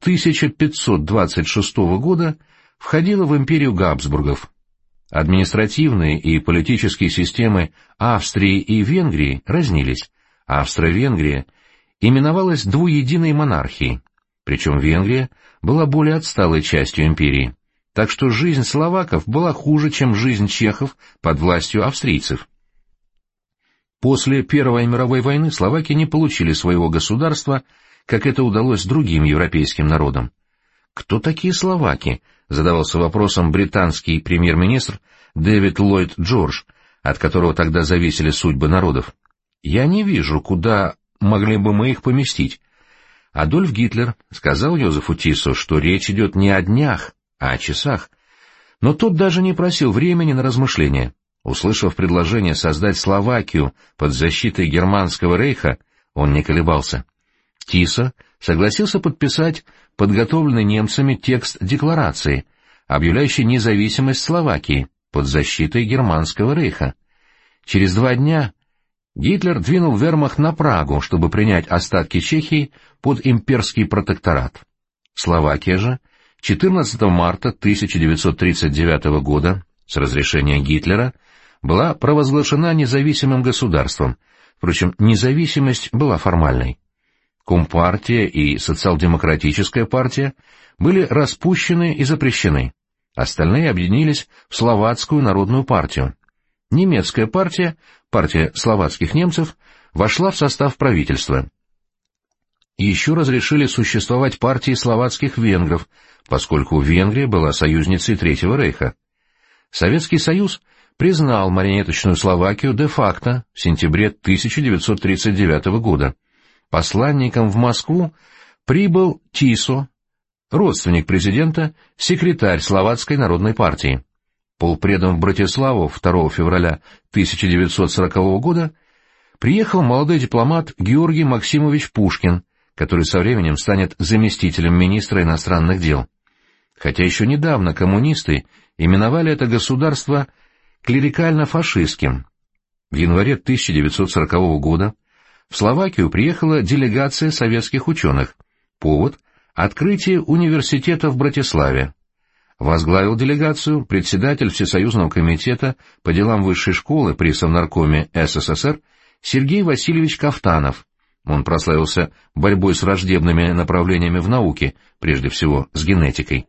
1526 года входила в империю Габсбургов. Административные и политические системы Австрии и Венгрии разнились. Австро-Венгрия именовалась двуединой монархией, причем Венгрия была более отсталой частью империи, так что жизнь словаков была хуже, чем жизнь чехов под властью австрийцев. После Первой мировой войны словаки не получили своего государства, как это удалось другим европейским народам. «Кто такие словаки?» — задавался вопросом британский премьер-министр Дэвид Ллойд Джордж, от которого тогда зависели судьбы народов. «Я не вижу, куда могли бы мы их поместить». Адольф Гитлер сказал Йозефу Тису, что речь идет не о днях, а о часах. Но тот даже не просил времени на размышления. Услышав предложение создать Словакию под защитой Германского рейха, он не колебался. Тиса согласился подписать подготовленный немцами текст декларации, объявляющий независимость Словакии под защитой Германского рейха. Через 2 дня Гитлер двинул вермахт на Прагу, чтобы принять остатки Чехии под имперский протекторат. Словакия же 14 марта 1939 года с разрешения Гитлера была провозглашена независимым государством, впрочем, независимость была формальной. Компартия и социал-демократическая партия были распущены и запрещены, остальные объединились в Словацкую народную партию. Немецкая партия, партия словацких немцев, вошла в состав правительства. Еще разрешили существовать партии словацких венгров, поскольку Венгрия была союзницей Третьего рейха. Советский Союз признал марионеточную Словакию де-факто в сентябре 1939 года. Посланником в Москву прибыл Тисо, родственник президента, секретарь Словацкой народной партии. Полпредом в Братиславу 2 февраля 1940 года приехал молодой дипломат Георгий Максимович Пушкин, который со временем станет заместителем министра иностранных дел. Хотя еще недавно коммунисты именовали это государство клерикально-фашистским. В январе 1940 года в Словакию приехала делегация советских ученых. Повод — открытие университета в Братиславе. Возглавил делегацию председатель Всесоюзного комитета по делам высшей школы при Совнаркоме СССР Сергей Васильевич Кафтанов. Он прославился борьбой с враждебными направлениями в науке, прежде всего с генетикой.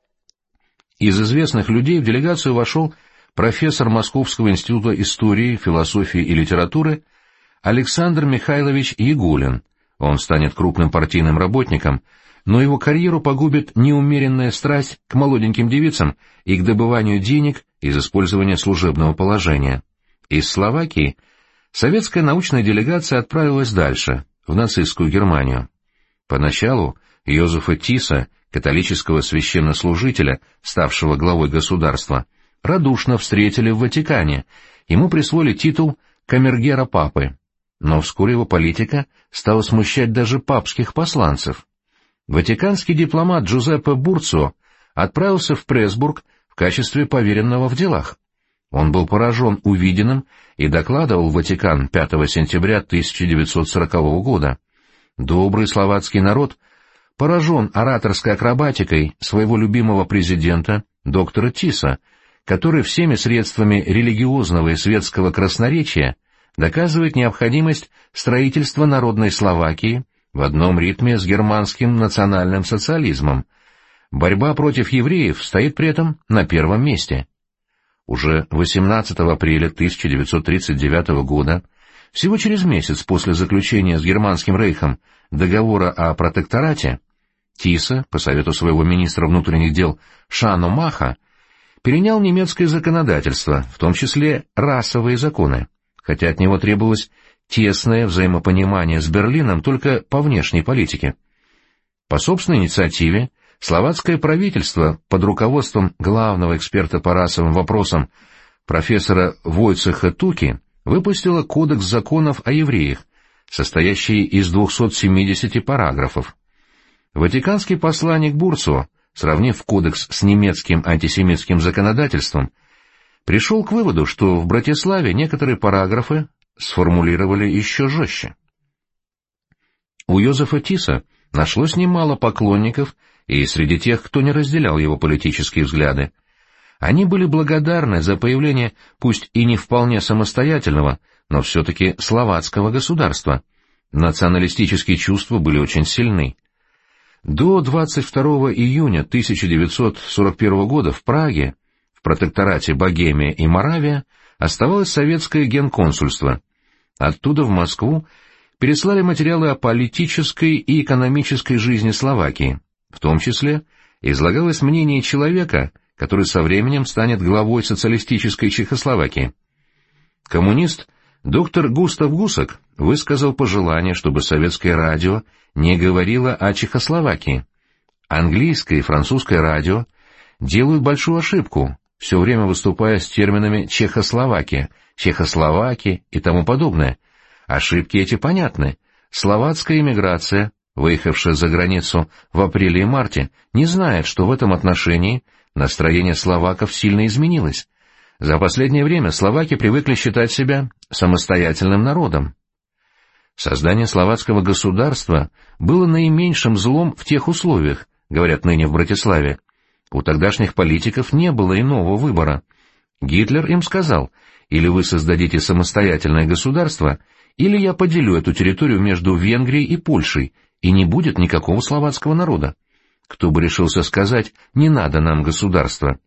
Из известных людей в делегацию вошел профессор Московского института истории, философии и литературы Александр Михайлович Ягулин. Он станет крупным партийным работником, но его карьеру погубит неумеренная страсть к молоденьким девицам и к добыванию денег из использования служебного положения. Из Словакии советская научная делегация отправилась дальше, в нацистскую Германию. Поначалу Йозефа Тиса, католического священнослужителя, ставшего главой государства, радушно встретили в Ватикане, ему присвоили титул камергера папы. Но вскоре его политика стала смущать даже папских посланцев. Ватиканский дипломат Джузеппе Бурцо отправился в Пресбург в качестве поверенного в делах. Он был поражен увиденным и докладывал в Ватикан 5 сентября 1940 года. Добрый словацкий народ поражен ораторской акробатикой своего любимого президента, доктора Тиса, который всеми средствами религиозного и светского красноречия доказывает необходимость строительства народной Словакии в одном ритме с германским национальным социализмом. Борьба против евреев стоит при этом на первом месте. Уже 18 апреля 1939 года, всего через месяц после заключения с Германским рейхом договора о протекторате, Тиса, по совету своего министра внутренних дел Шано Маха, перенял немецкое законодательство, в том числе расовые законы, хотя от него требовалось тесное взаимопонимание с Берлином только по внешней политике. По собственной инициативе словацкое правительство под руководством главного эксперта по расовым вопросам профессора Войцеха Туки выпустило Кодекс законов о евреях, состоящий из 270 параграфов. Ватиканский посланник Бурцо, сравнив кодекс с немецким антисемитским законодательством, пришел к выводу, что в Братиславе некоторые параграфы сформулировали еще жестче. У Йозефа Тиса нашлось немало поклонников и среди тех, кто не разделял его политические взгляды. Они были благодарны за появление, пусть и не вполне самостоятельного, но все-таки словацкого государства. Националистические чувства были очень сильны. До 22 июня 1941 года в Праге, в протекторате Богемия и Моравия, оставалось советское генконсульство. Оттуда в Москву переслали материалы о политической и экономической жизни Словакии. В том числе излагалось мнение человека, который со временем станет главой социалистической Чехословакии. Коммунист доктор Густав Гусак высказал пожелание, чтобы советское радио не говорило о Чехословакии. Английское и французское радио делают большую ошибку, все время выступая с терминами «Чехословакия», «Чехословаки» и тому подобное. Ошибки эти понятны. Словацкая эмиграция, выехавшая за границу в апреле и марте, не знает, что в этом отношении настроение словаков сильно изменилось. За последнее время словаки привыкли считать себя самостоятельным народом. Создание словацкого государства было наименьшим злом в тех условиях, говорят ныне в Братиславе. У тогдашних политиков не было иного выбора. Гитлер им сказал: или вы создадите самостоятельное государство, или я поделю эту территорию между Венгрией и Польшей, и не будет никакого словацкого народа. Кто бы решился сказать: не надо нам государства?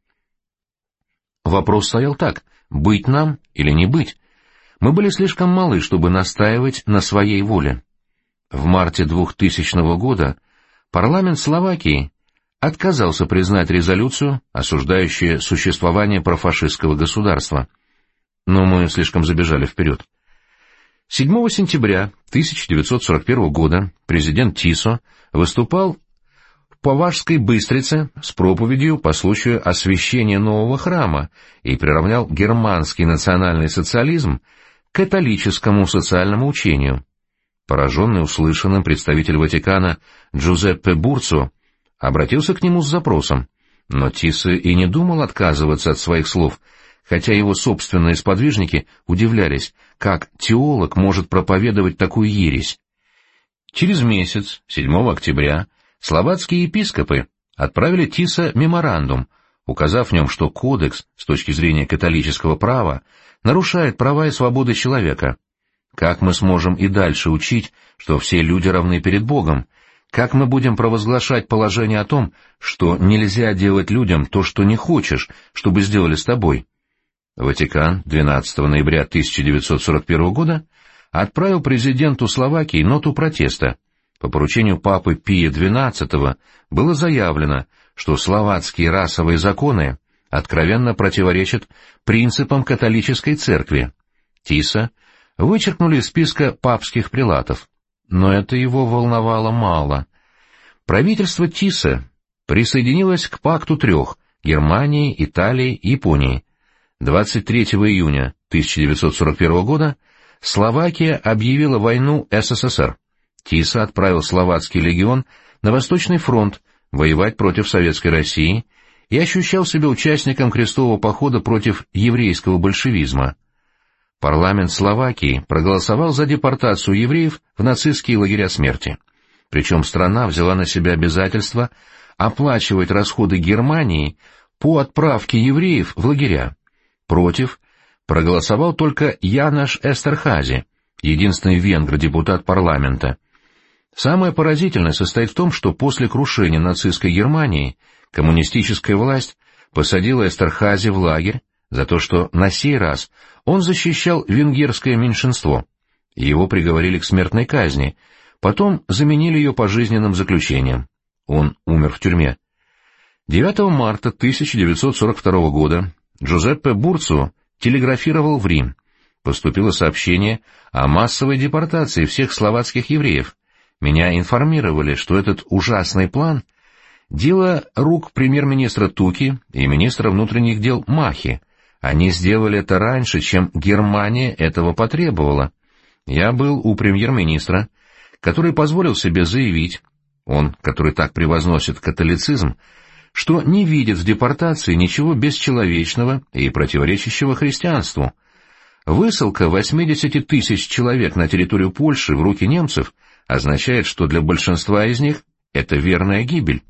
Вопрос стоял так: быть нам или не быть? Мы были слишком малы, чтобы настаивать на своей воле. В марте 2000 года парламент Словакии отказался признать резолюцию, осуждающую существование профашистского государства. Но мы слишком забежали вперед. 7 сентября 1941 года президент Тисо выступал в Поважской Быстрице с проповедью по случаю освящения нового храма и приравнял германский национальный социализм к католическому социальному учению. Пораженный услышанным, представитель Ватикана Джузеппе Бурцо обратился к нему с запросом, но Тисо и не думал отказываться от своих слов, хотя его собственные сподвижники удивлялись, как теолог может проповедовать такую ересь. Через месяц, 7 октября, словацкие епископы отправили Тисо меморандум, указав в нем, что кодекс, с точки зрения католического права, нарушает права и свободы человека. Как мы сможем и дальше учить, что все люди равны перед Богом? Как мы будем провозглашать положение о том, что нельзя делать людям то, что не хочешь, чтобы сделали с тобой? Ватикан 12 ноября 1941 года отправил президенту Словакии ноту протеста. По поручению папы Пия XII было заявлено, что словацкие расовые законы откровенно противоречат принципам католической церкви. Тисо вычеркнули из списка папских прелатов, но это его волновало мало. Правительство Тисо присоединилось к пакту трех — Германии, Италии, Японии. 23 июня 1941 года Словакия объявила войну СССР. Тисо отправил словацкий легион на Восточный фронт воевать против Советской России и ощущал себя участником крестового похода против еврейского большевизма. Парламент Словакии проголосовал за депортацию евреев в нацистские лагеря смерти. Причем страна взяла на себя обязательство оплачивать расходы Германии по отправке евреев в лагеря. Против проголосовал только Янош Эстерхази, единственный венгр-депутат парламента. Самое поразительное состоит в том, что после крушения нацистской Германии коммунистическая власть посадила Эстерхази в лагерь за то, что на сей раз он защищал венгерское меньшинство. Его приговорили к смертной казни, потом заменили ее пожизненным заключением. Он умер в тюрьме. 9 марта 1942 года Джузеппе Бурцио телеграфировал в Рим. Поступило сообщение о массовой депортации всех словацких евреев. Меня информировали, что этот ужасный план — дело рук премьер-министра Туки и министра внутренних дел Махи. Они сделали это раньше, чем Германия этого потребовала. Я был у премьер-министра, который позволил себе заявить, он, который так превозносит католицизм, что не видит в депортации ничего бесчеловечного и противоречащего христианству. Высылка 80 тысяч человек на территорию Польши в руки немцев означает, что для большинства из них это верная гибель.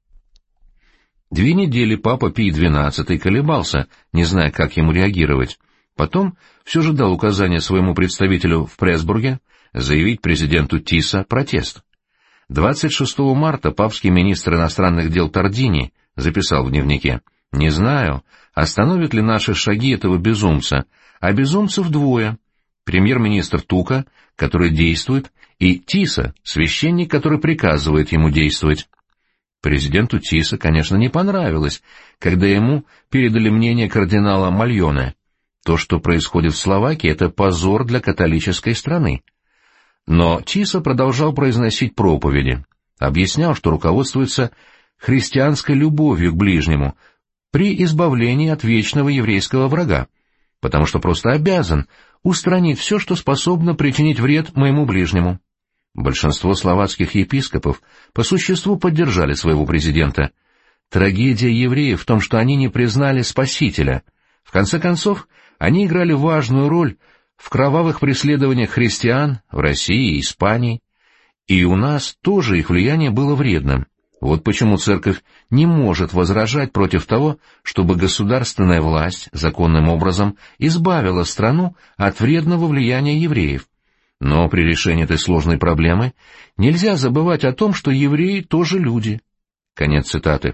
2 недели папа Пий XII колебался, не зная, как ему реагировать. Потом все же дал указание своему представителю в Пресбурге заявить президенту Тиса протест. 26 марта папский министр иностранных дел Тардини записал в дневнике: «Не знаю, остановят ли наши шаги этого безумца, а безумцев двое: премьер-министр Тука, который действует, и Тиса, священник, который приказывает ему действовать». Президенту Тиса, конечно, не понравилось, когда ему передали мнение кардинала Мальоне. То, что происходит в Словакии, — это позор для католической страны. Но Тиса продолжал произносить проповеди, объяснял, что руководствуется христианской любовью к ближнему при избавлении от вечного еврейского врага, потому что просто обязан устранить все, что способно причинить вред моему ближнему. Большинство словацких епископов по существу поддержали своего президента. Трагедия евреев в том, что они не признали Спасителя. В конце концов, они играли важную роль в кровавых преследованиях христиан в России и Испании. И у нас тоже их влияние было вредным. Вот почему церковь не может возражать против того, чтобы государственная власть законным образом избавила страну от вредного влияния евреев. Но при решении этой сложной проблемы нельзя забывать о том, что евреи тоже люди. Конец цитаты.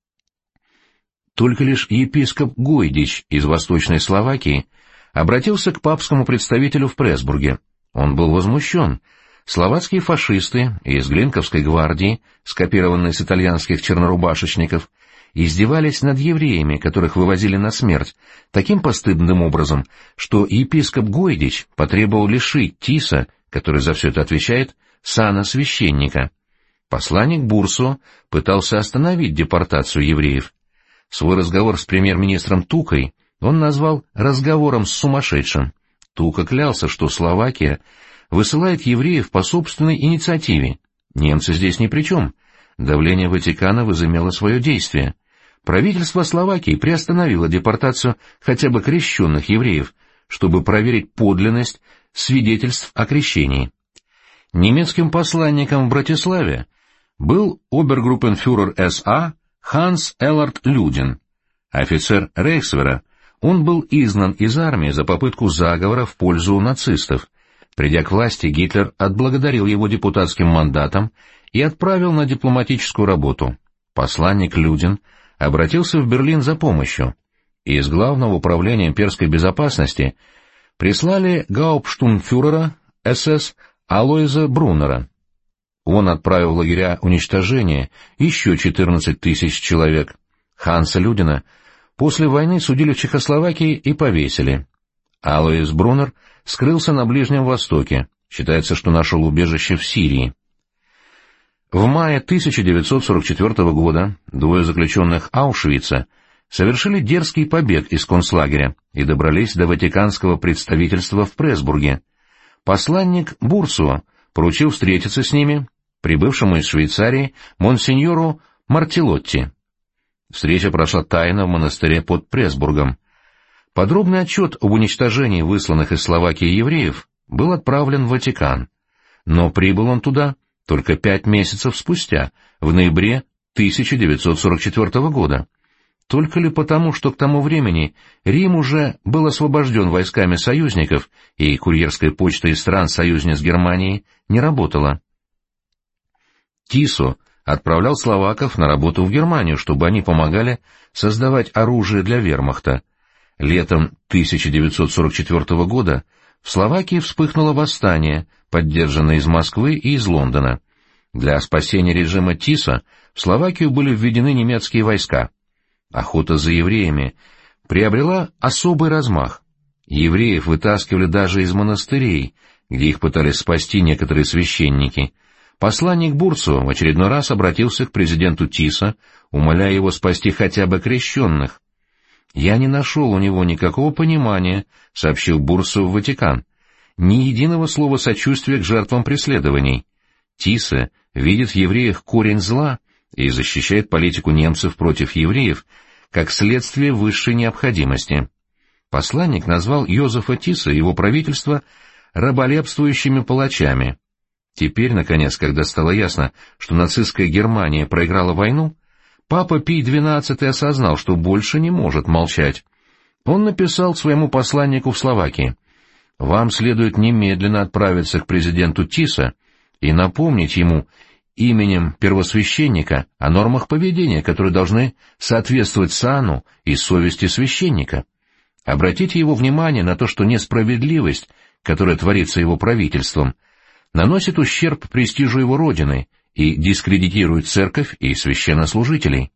Только лишь епископ Гойдич из Восточной Словакии обратился к папскому представителю в Пресбурге. Он был возмущен. Словацкие фашисты из Глинковской гвардии, скопированные с итальянских чернорубашечников, издевались над евреями, которых вывозили на смерть, таким постыдным образом, что епископ Гойдич потребовал лишить Тиса, который за все это отвечает, сана священника. Посланник Бурсо пытался остановить депортацию евреев. Свой разговор с премьер-министром Тукой он назвал «разговором с сумасшедшим». Тука клялся, что Словакия высылает евреев по собственной инициативе. Немцы здесь ни при чем. Давление Ватикана возымело свое действие. Правительство Словакии приостановило депортацию хотя бы крещенных евреев, чтобы проверить подлинность свидетельств о крещении. Немецким посланником в Братиславе был обергруппенфюрер СА Ханс Эллард Людин. Офицер Рейхсвера, он был изгнан из армии за попытку заговора в пользу нацистов. Придя к власти, Гитлер отблагодарил его депутатским мандатом и отправил на дипломатическую работу. Посланник Людин обратился в Берлин за помощью. Из Главного управления имперской безопасности прислали гауптштурмфюрера СС Алойза Бруннера. Он отправил в лагеря уничтожения еще 14 тысяч человек. Ханса Людина после войны судили в Чехословакии и повесили. Алойз Бруннер скрылся на Ближнем Востоке, считается, что нашел убежище в Сирии. В мае 1944 года двое заключенных Аушвица совершили дерзкий побег из концлагеря и добрались до Ватиканского представительства в Пресбурге. Посланник Бурсуа поручил встретиться с ними прибывшему из Швейцарии монсеньору Мартилотти. Встреча прошла тайно в монастыре под Пресбургом. Подробный отчет об уничтожении высланных из Словакии евреев был отправлен в Ватикан, но прибыл он туда только 5 месяцев спустя, в ноябре 1944 года. Только ли потому, что к тому времени Рим уже был освобожден войсками союзников, и курьерская почта из стран-союзниц Германии не работала? Тисо отправлял словаков на работу в Германию, чтобы они помогали создавать оружие для вермахта. Летом 1944 года в Словакии вспыхнуло восстание, поддержанное из Москвы и из Лондона. Для спасения режима Тисо в Словакию были введены немецкие войска. Охота за евреями приобрела особый размах. Евреев вытаскивали даже из монастырей, где их пытались спасти некоторые священники. Посланник Бурцу в очередной раз обратился к президенту Тисо, умоляя его спасти хотя бы крещенных. «Я не нашел у него никакого понимания», — сообщил Бурцу в Ватикан. «Ни единого слова сочувствия к жертвам преследований. Тисо видит в евреях корень зла и защищает политику немцев против евреев как следствие высшей необходимости». Посланник назвал Йозефа Тисо и его правительство раболепствующими палачами. Теперь, наконец, когда стало ясно, что нацистская Германия проиграла войну, папа Пий XII осознал, что больше не может молчать. Он написал своему посланнику в Словакии: «Вам следует немедленно отправиться к президенту Тисо и напомнить ему именем первосвященника о нормах поведения, которые должны соответствовать сану и совести священника. Обратите его внимание на то, что несправедливость, которая творится его правительством, наносит ущерб престижу его родины и дискредитирует церковь и священнослужителей».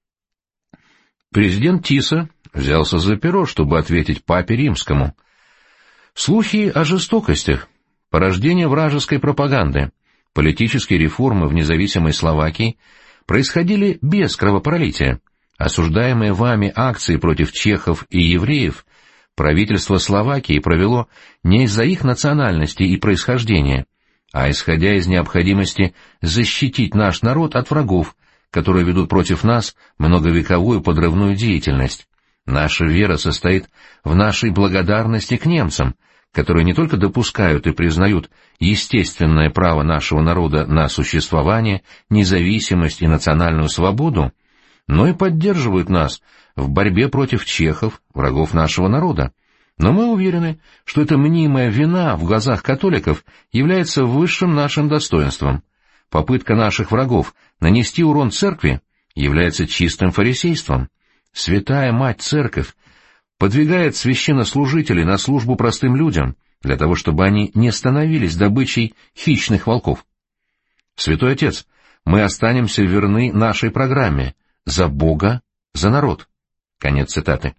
Президент Тисо взялся за перо, чтобы ответить папе римскому. Слухи о жестокостях, порождение вражеской пропаганды, политические реформы в независимой Словакии происходили без кровопролития. Осуждаемые вами акции против чехов и евреев правительство Словакии провело не из-за их национальности и происхождения, а исходя из необходимости защитить наш народ от врагов, которые ведут против нас многовековую подрывную деятельность. Наша вера состоит в нашей благодарности к немцам, которые не только допускают и признают естественное право нашего народа на существование, независимость и национальную свободу, но и поддерживают нас в борьбе против чехов, врагов нашего народа. Но мы уверены, что эта мнимая вина в глазах католиков является высшим нашим достоинством. Попытка наших врагов нанести урон церкви является чистым фарисейством. Святая Мать Церковь подвигает священнослужителей на службу простым людям, для того, чтобы они не становились добычей хищных волков. Святой Отец, мы останемся верны нашей программе «За Бога, за народ». Конец цитаты.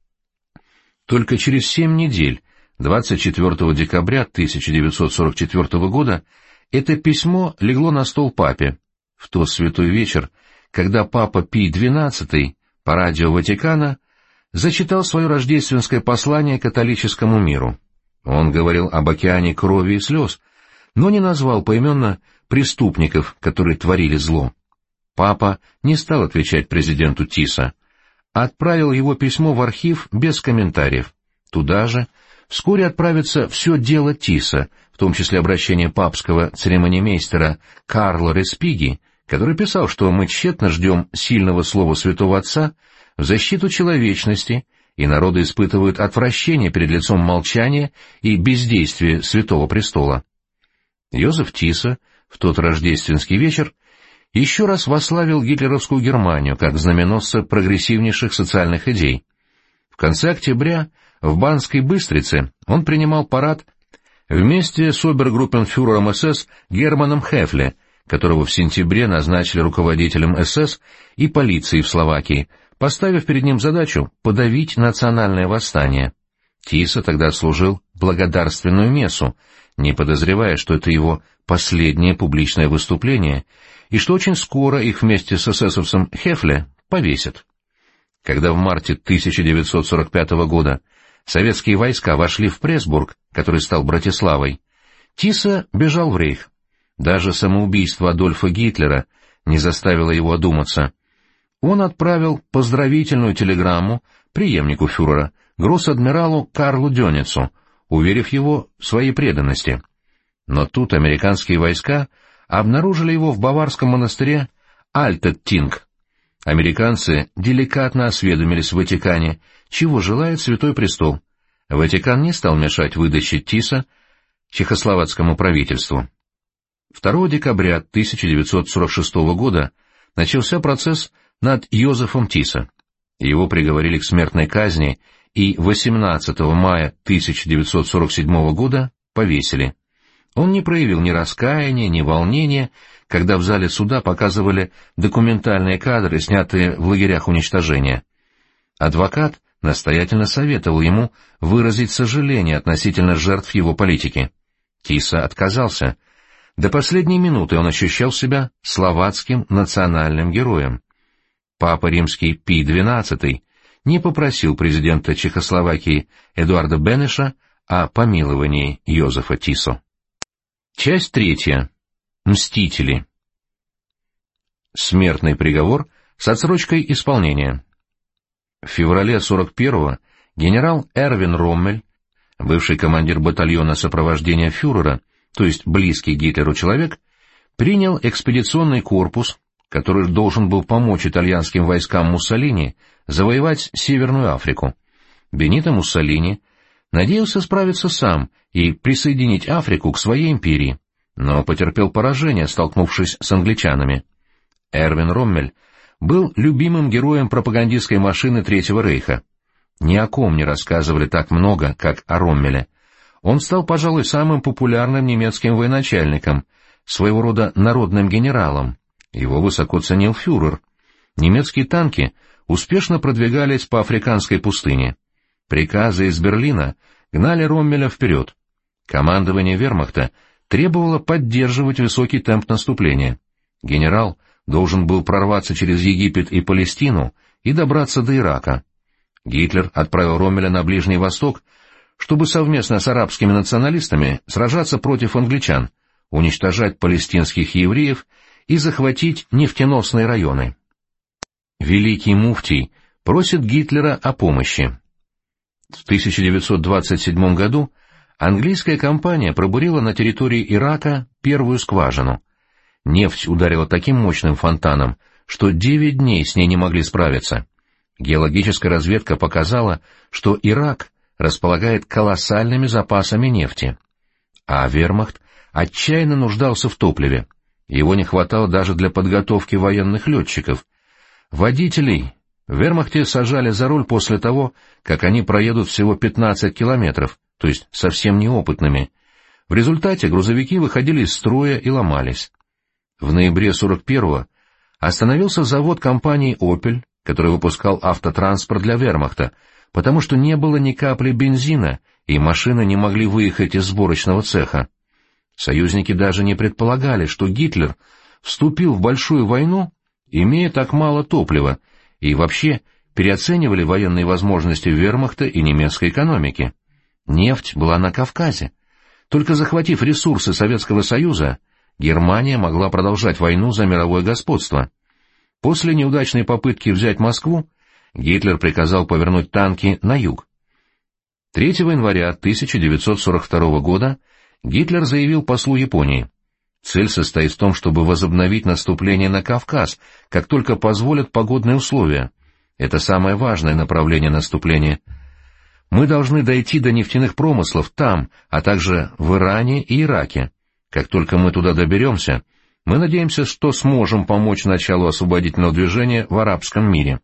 Только через 7 недель, 24 декабря 1944 года, это письмо легло на стол папе, в тот святой вечер, когда папа Пий XII по радио Ватикана зачитал свое рождественское послание католическому миру. Он говорил об океане крови и слез, но не назвал поименно преступников, которые творили зло. Папа не стал отвечать президенту Тисо, а отправил его письмо в архив без комментариев. Туда же вскоре отправится все дело Тисо, в том числе обращение папского церемонимейстера Карло Респиги, который писал, что мы тщетно ждем сильного слова святого отца в защиту человечности, и народы испытывают отвращение перед лицом молчания и бездействия Святого Престола. Йозеф Тисо в тот рождественский вечер еще раз восславил гитлеровскую Германию как знаменосца прогрессивнейших социальных идей. В конце октября в Банской Быстрице он принимал парад вместе с обергруппенфюрером СС Германом Хефле, которого в сентябре назначили руководителем СС и полиции в Словакии, поставив перед ним задачу подавить национальное восстание. Тисо тогда служил благодарственную мессу, не подозревая, что это его последнее публичное выступление, и что очень скоро их вместе с эсэсовцем Хефле повесят. Когда в марте 1945 года советские войска вошли в Пресбург, который стал Братиславой, Тисо бежал в Рейх. Даже самоубийство Адольфа Гитлера не заставило его одуматься. Он отправил поздравительную телеграмму преемнику фюрера, гросс-адмиралу Карлу Дёницу, уверив его в своей преданности. Но тут американские войска обнаружили его в баварском монастыре Альтеттинг. Американцы деликатно осведомились в Ватикане, чего желает Святой Престол. Ватикан не стал мешать выдаче Тиса чехословацкому правительству. 2 декабря 1946 года начался процесс над Йозефом Тисо. Его приговорили к смертной казни и 18 мая 1947 года повесили. Он не проявил ни раскаяния, ни волнения, когда в зале суда показывали документальные кадры, снятые в лагерях уничтожения. Адвокат настоятельно советовал ему выразить сожаление относительно жертв его политики. Тисо отказался. До последней минуты он ощущал себя словацким национальным героем. Папа Римский Пий XII не попросил президента Чехословакии Эдуарда Бенеша о помиловании Йозефа Тисо. Часть 3. Мстители. Смертный приговор с отсрочкой исполнения. В феврале 41-го генерал Эрвин Роммель, бывший командир батальона сопровождения фюрера, то есть близкий Гитлеру человек, принял экспедиционный корпус, который должен был помочь итальянским войскам Муссолини завоевать Северную Африку. Бенито Муссолини надеялся справиться сам и присоединить Африку к своей империи, но потерпел поражение, столкнувшись с англичанами. Эрвин Роммель был любимым героем пропагандистской машины Третьего Рейха. Ни о ком не рассказывали так много, как о Роммеле. Он стал, пожалуй, самым популярным немецким военачальником, своего рода народным генералом. Его высоко ценил фюрер. Немецкие танки успешно продвигались по африканской пустыне. Приказы из Берлина гнали Роммеля вперед. Командование вермахта требовало поддерживать высокий темп наступления. Генерал должен был прорваться через Египет и Палестину и добраться до Ирака. Гитлер отправил Роммеля на Ближний Восток, чтобы совместно с арабскими националистами сражаться против англичан, уничтожать палестинских евреев и захватить нефтеносные районы. Великий муфтий просит Гитлера о помощи. В 1927 году английская компания пробурила на территории Ирака первую скважину. Нефть ударила таким мощным фонтаном, что 9 дней с ней не могли справиться. Геологическая разведка показала, что Ирак располагает колоссальными запасами нефти. А вермахт отчаянно нуждался в топливе. Его не хватало даже для подготовки военных летчиков. Водителей в вермахте сажали за руль после того, как они проедут всего 15 километров, то есть совсем неопытными. В результате грузовики выходили из строя и ломались. В ноябре 41-го остановился завод компании «Опель», который выпускал автотранспорт для вермахта, потому что не было ни капли бензина, и машины не могли выехать из сборочного цеха. Союзники даже не предполагали, что Гитлер вступил в большую войну, имея так мало топлива, и вообще переоценивали военные возможности вермахта и немецкой экономики. Нефть была на Кавказе. Только захватив ресурсы Советского Союза, Германия могла продолжать войну за мировое господство. После неудачной попытки взять Москву, Гитлер приказал повернуть танки на юг. 3 января 1942 года Гитлер заявил послу Японии: цель состоит в том, чтобы возобновить наступление на Кавказ, как только позволят погодные условия. Это самое важное направление наступления. Мы должны дойти до нефтяных промыслов там, а также в Иране и Ираке. Как только мы туда доберемся, мы надеемся, что сможем помочь началу освободительного движения в арабском мире.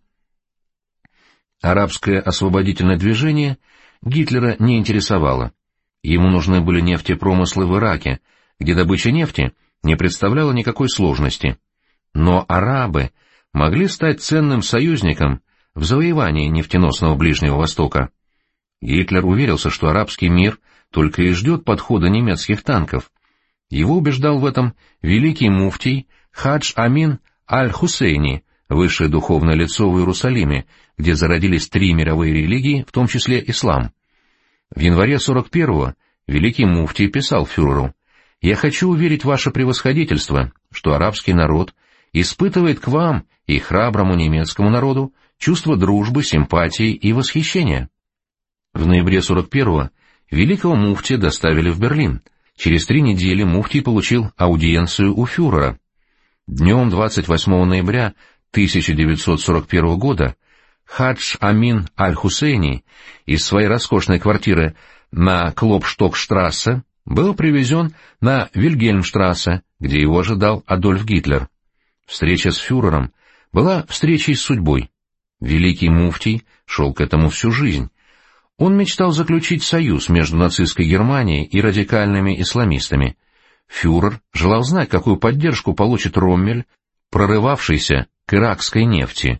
Арабское освободительное движение Гитлера не интересовало. Ему нужны были нефтепромыслы в Ираке, где добыча нефти не представляла никакой сложности. Но арабы могли стать ценным союзником в завоевании нефтеносного Ближнего Востока. Гитлер уверился, что арабский мир только и ждет подхода немецких танков. Его убеждал в этом великий муфтий Хадж Амин Аль-Хусейни, высшее духовное лицо в Иерусалиме, где зародились 3 мировые религии, в том числе ислам. В январе 41-го великий муфтий писал фюреру: «Я хочу уверить ваше превосходительство, что арабский народ испытывает к вам и храброму немецкому народу чувство дружбы, симпатии и восхищения». В ноябре 41-го великого муфтия доставили в Берлин. Через 3 недели муфтий получил аудиенцию у фюрера. Днем 28 ноября 1941 года Хадж Амин Аль-Хусейни из своей роскошной квартиры на Клопштокштрассе был привезен на Вильгельмштрассе, где его ожидал Адольф Гитлер. Встреча с фюрером была встречей с судьбой. Великий муфтий шел к этому всю жизнь. Он мечтал заключить союз между нацистской Германией и радикальными исламистами. Фюрер желал знать, какую поддержку получит Роммель, прорывавшийся к иракской нефти.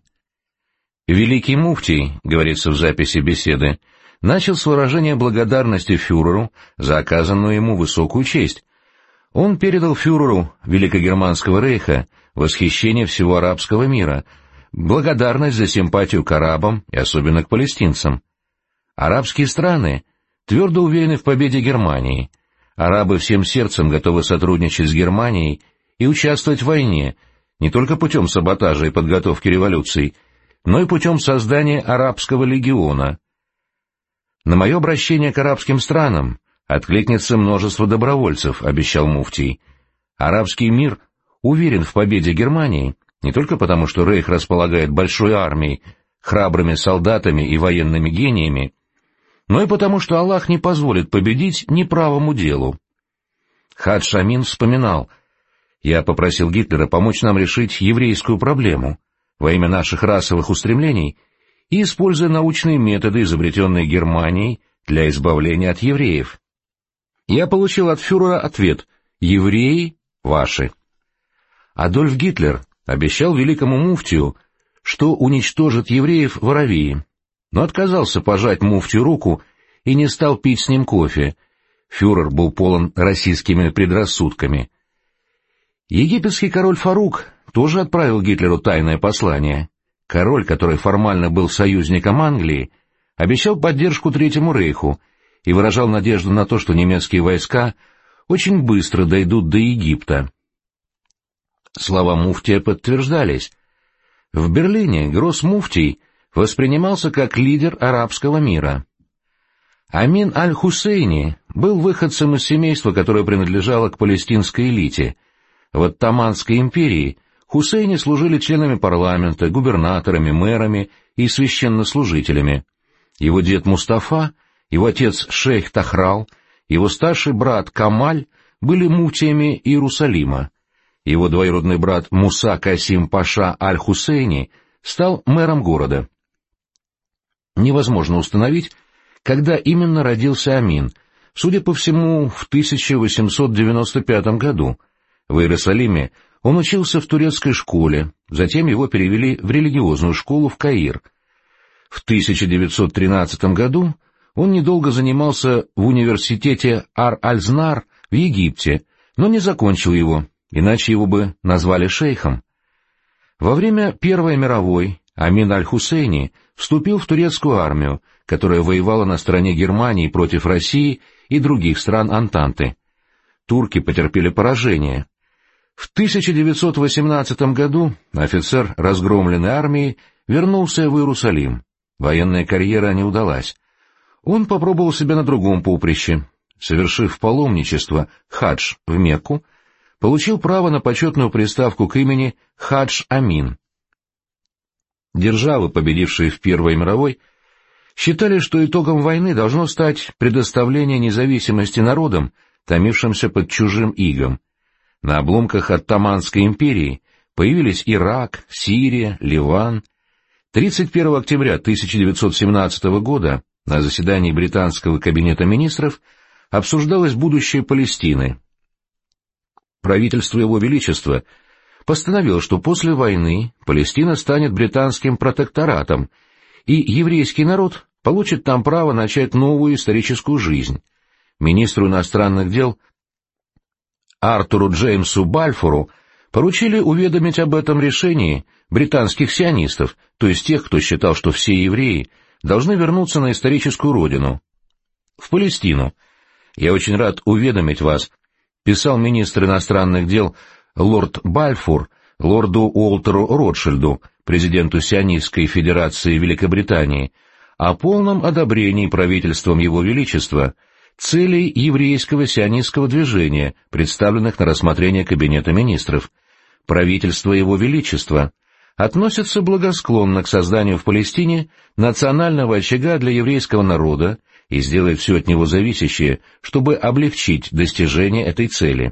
Великий муфтий, говорится в записи беседы, начал с выражения благодарности фюреру за оказанную ему высокую честь. Он передал фюреру Великогерманского рейха восхищение всего арабского мира, благодарность за симпатию к арабам и особенно к палестинцам. Арабские страны твердо уверены в победе Германии. Арабы всем сердцем готовы сотрудничать с Германией и участвовать в войне не только путем саботажа и подготовки революций, но и путем создания арабского легиона. На мое обращение к арабским странам откликнется множество добровольцев, обещал муфтий. Арабский мир уверен в победе Германии не только потому, что рейх располагает большой армией, храбрыми солдатами и военными гениями, но и потому, что Аллах не позволит победить неправому делу. Хадж Амин вспоминал: «Я попросил Гитлера помочь нам решить еврейскую проблему во имя наших расовых устремлений и используя научные методы, изобретенные Германией для избавления от евреев. Я получил от фюрера ответ: евреи ваши». Адольф Гитлер обещал великому муфтию, что уничтожит евреев в Аравии, но отказался пожать муфтию руку и не стал пить с ним кофе. Фюрер был полон российскими предрассудками. Египетский король Фарук тоже отправил Гитлеру тайное послание. Король, который формально был союзником Англии, обещал поддержку Третьему рейху и выражал надежду на то, что немецкие войска очень быстро дойдут до Египта. Слова муфтия подтверждались. В Берлине гросс-муфтий воспринимался как лидер арабского мира. Амин Аль-Хусейни был выходцем из семейства, которое принадлежало к палестинской элите. В Оттоманской империи Хусейни служили членами парламента, губернаторами, мэрами и священнослужителями. Его дед Мустафа, его отец шейх Тахрал, его старший брат Камаль были муфтиями Иерусалима. Его двоюродный брат Муса Касим Паша Аль-Хусейни стал мэром города. Невозможно установить, когда именно родился Амин, судя по всему, в 1895 году. В Иерусалиме он учился в турецкой школе, затем его перевели в религиозную школу в Каир. В 1913 году он недолго занимался в университете Ар-Аль-Знар в Египте, но не закончил его, иначе его бы назвали шейхом. Во время Первой мировой Амин Аль-Хусейни вступил в турецкую армию, которая воевала на стороне Германии против России и других стран Антанты. Турки потерпели поражение. В 1918 году офицер разгромленной армии вернулся в Иерусалим. Военная карьера не удалась. Он попробовал себя на другом поприще. Совершив паломничество хадж в Мекку, получил право на почетную приставку к имени Хадж Амин. Державы, победившие в Первой мировой, считали, что итогом войны должно стать предоставление независимости народам, томившимся под чужим игом. На обломках Оттоманской империи появились Ирак, Сирия, Ливан. 31 октября 1917 года на заседании британского кабинета министров обсуждалось будущее Палестины. Правительство Его Величества постановило, что после войны Палестина станет британским протекторатом, и еврейский народ получит там право начать новую историческую жизнь. Министру иностранных дел Артуру Джеймсу Бальфору поручили уведомить об этом решении британских сионистов, то есть тех, кто считал, что все евреи должны вернуться на историческую родину, в Палестину. «Я очень рад уведомить вас», — писал министр иностранных дел лорд Бальфур лорду Уолтеру Ротшильду, президенту Сионистской Федерации Великобритании, о полном одобрении правительством Его Величества целей еврейского сионистского движения, представленных на рассмотрение Кабинета министров. Правительство Его Величества относится благосклонно к созданию в Палестине национального очага для еврейского народа и сделает все от него зависящее, чтобы облегчить достижение этой цели.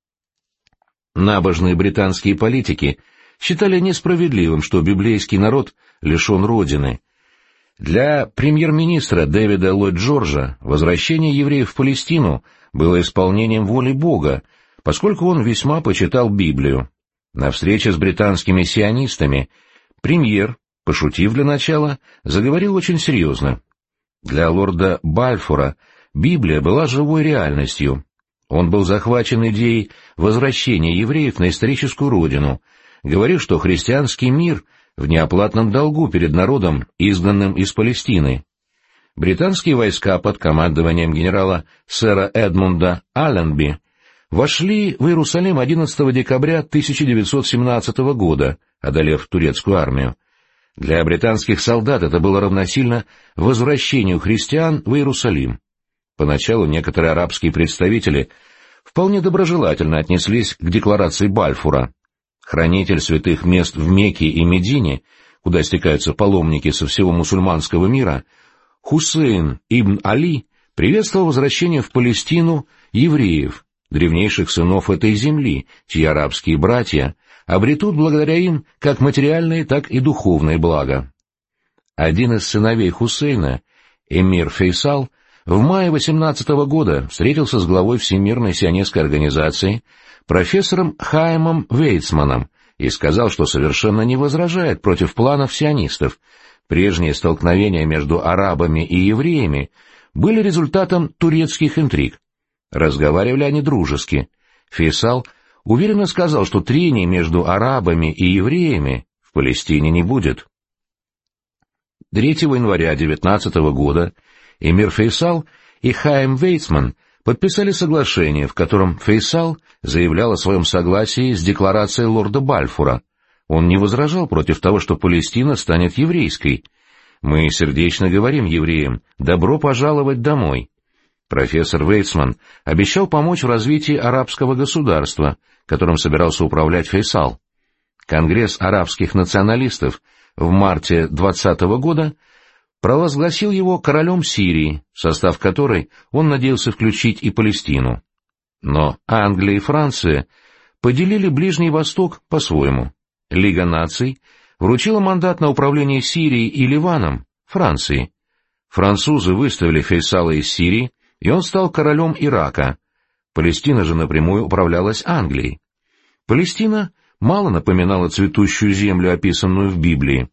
Набожные британские политики считали несправедливым, что библейский народ лишен родины. Для премьер-министра Дэвида Ллойд-Джорджа возвращение евреев в Палестину было исполнением воли Бога, поскольку он весьма почитал Библию. На встрече с британскими сионистами премьер, пошутив для начала, заговорил очень серьезно. Для лорда Бальфура Библия была живой реальностью. Он был захвачен идеей возвращения евреев на историческую родину, говорил, что христианский мир в неоплатном долгу перед народом, изгнанным из Палестины. Британские войска под командованием генерала сэра Эдмунда Алленби вошли в Иерусалим 11 декабря 1917 года, одолев турецкую армию. Для британских солдат это было равносильно возвращению христиан в Иерусалим. Поначалу некоторые арабские представители вполне доброжелательно отнеслись к декларации Бальфура. Хранитель святых мест в Мекке и Медине, куда стекаются паломники со всего мусульманского мира, Хусейн ибн Али приветствовал возвращение в Палестину евреев, древнейших сынов этой земли, чьи арабские братья обретут благодаря им как материальные, так и духовные блага. Один из сыновей Хусейна, эмир Фейсал, в мае 18 года встретился с главой Всемирной сионистской организации, профессором Хаимом Вейцманом, и сказал, что совершенно не возражает против планов сионистов. Прежние столкновения между арабами и евреями были результатом турецких интриг. Разговаривали они дружески. Фейсал уверенно сказал, что трений между арабами и евреями в Палестине не будет. 3 января 19 года эмир Фейсал и Хаим Вейцман подписали соглашение, в котором Фейсал заявлял о своем согласии с декларацией лорда Бальфура. Он не возражал против того, что Палестина станет еврейской. «Мы сердечно говорим евреям: добро пожаловать домой». Профессор Вейцман обещал помочь в развитии арабского государства, которым собирался управлять Фейсал. Конгресс арабских националистов в марте 20 года провозгласил его королем Сирии, в состав которой он надеялся включить и Палестину. Но Англия и Франция поделили Ближний Восток по-своему. Лига наций вручила мандат на управление Сирией и Ливаном Франции. Французы выставили Фейсала из Сирии, и он стал королем Ирака. Палестина же напрямую управлялась Англией. Палестина мало напоминала цветущую землю, описанную в Библии.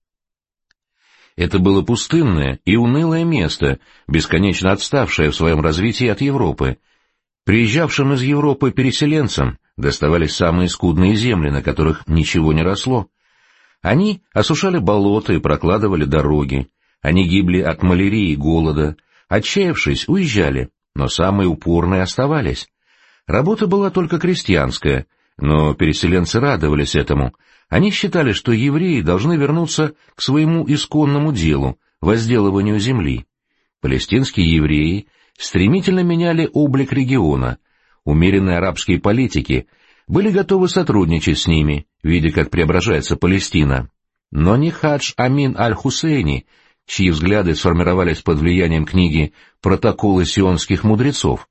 Это было пустынное и унылое место, бесконечно отставшее в своем развитии от Европы. Приезжавшим из Европы переселенцам доставались самые скудные земли, на которых ничего не росло. Они осушали болота и прокладывали дороги. Они гибли от малярии и голода. Отчаявшись, уезжали, но самые упорные оставались. Работа была только крестьянская, но переселенцы радовались этому. Они считали, что евреи должны вернуться к своему исконному делу — возделыванию земли. Палестинские евреи стремительно меняли облик региона. Умеренные арабские политики были готовы сотрудничать с ними, видя, как преображается Палестина. Но не Хадж Амин аль-Хусейни, чьи взгляды сформировались под влиянием книги «Протоколы сионских мудрецов».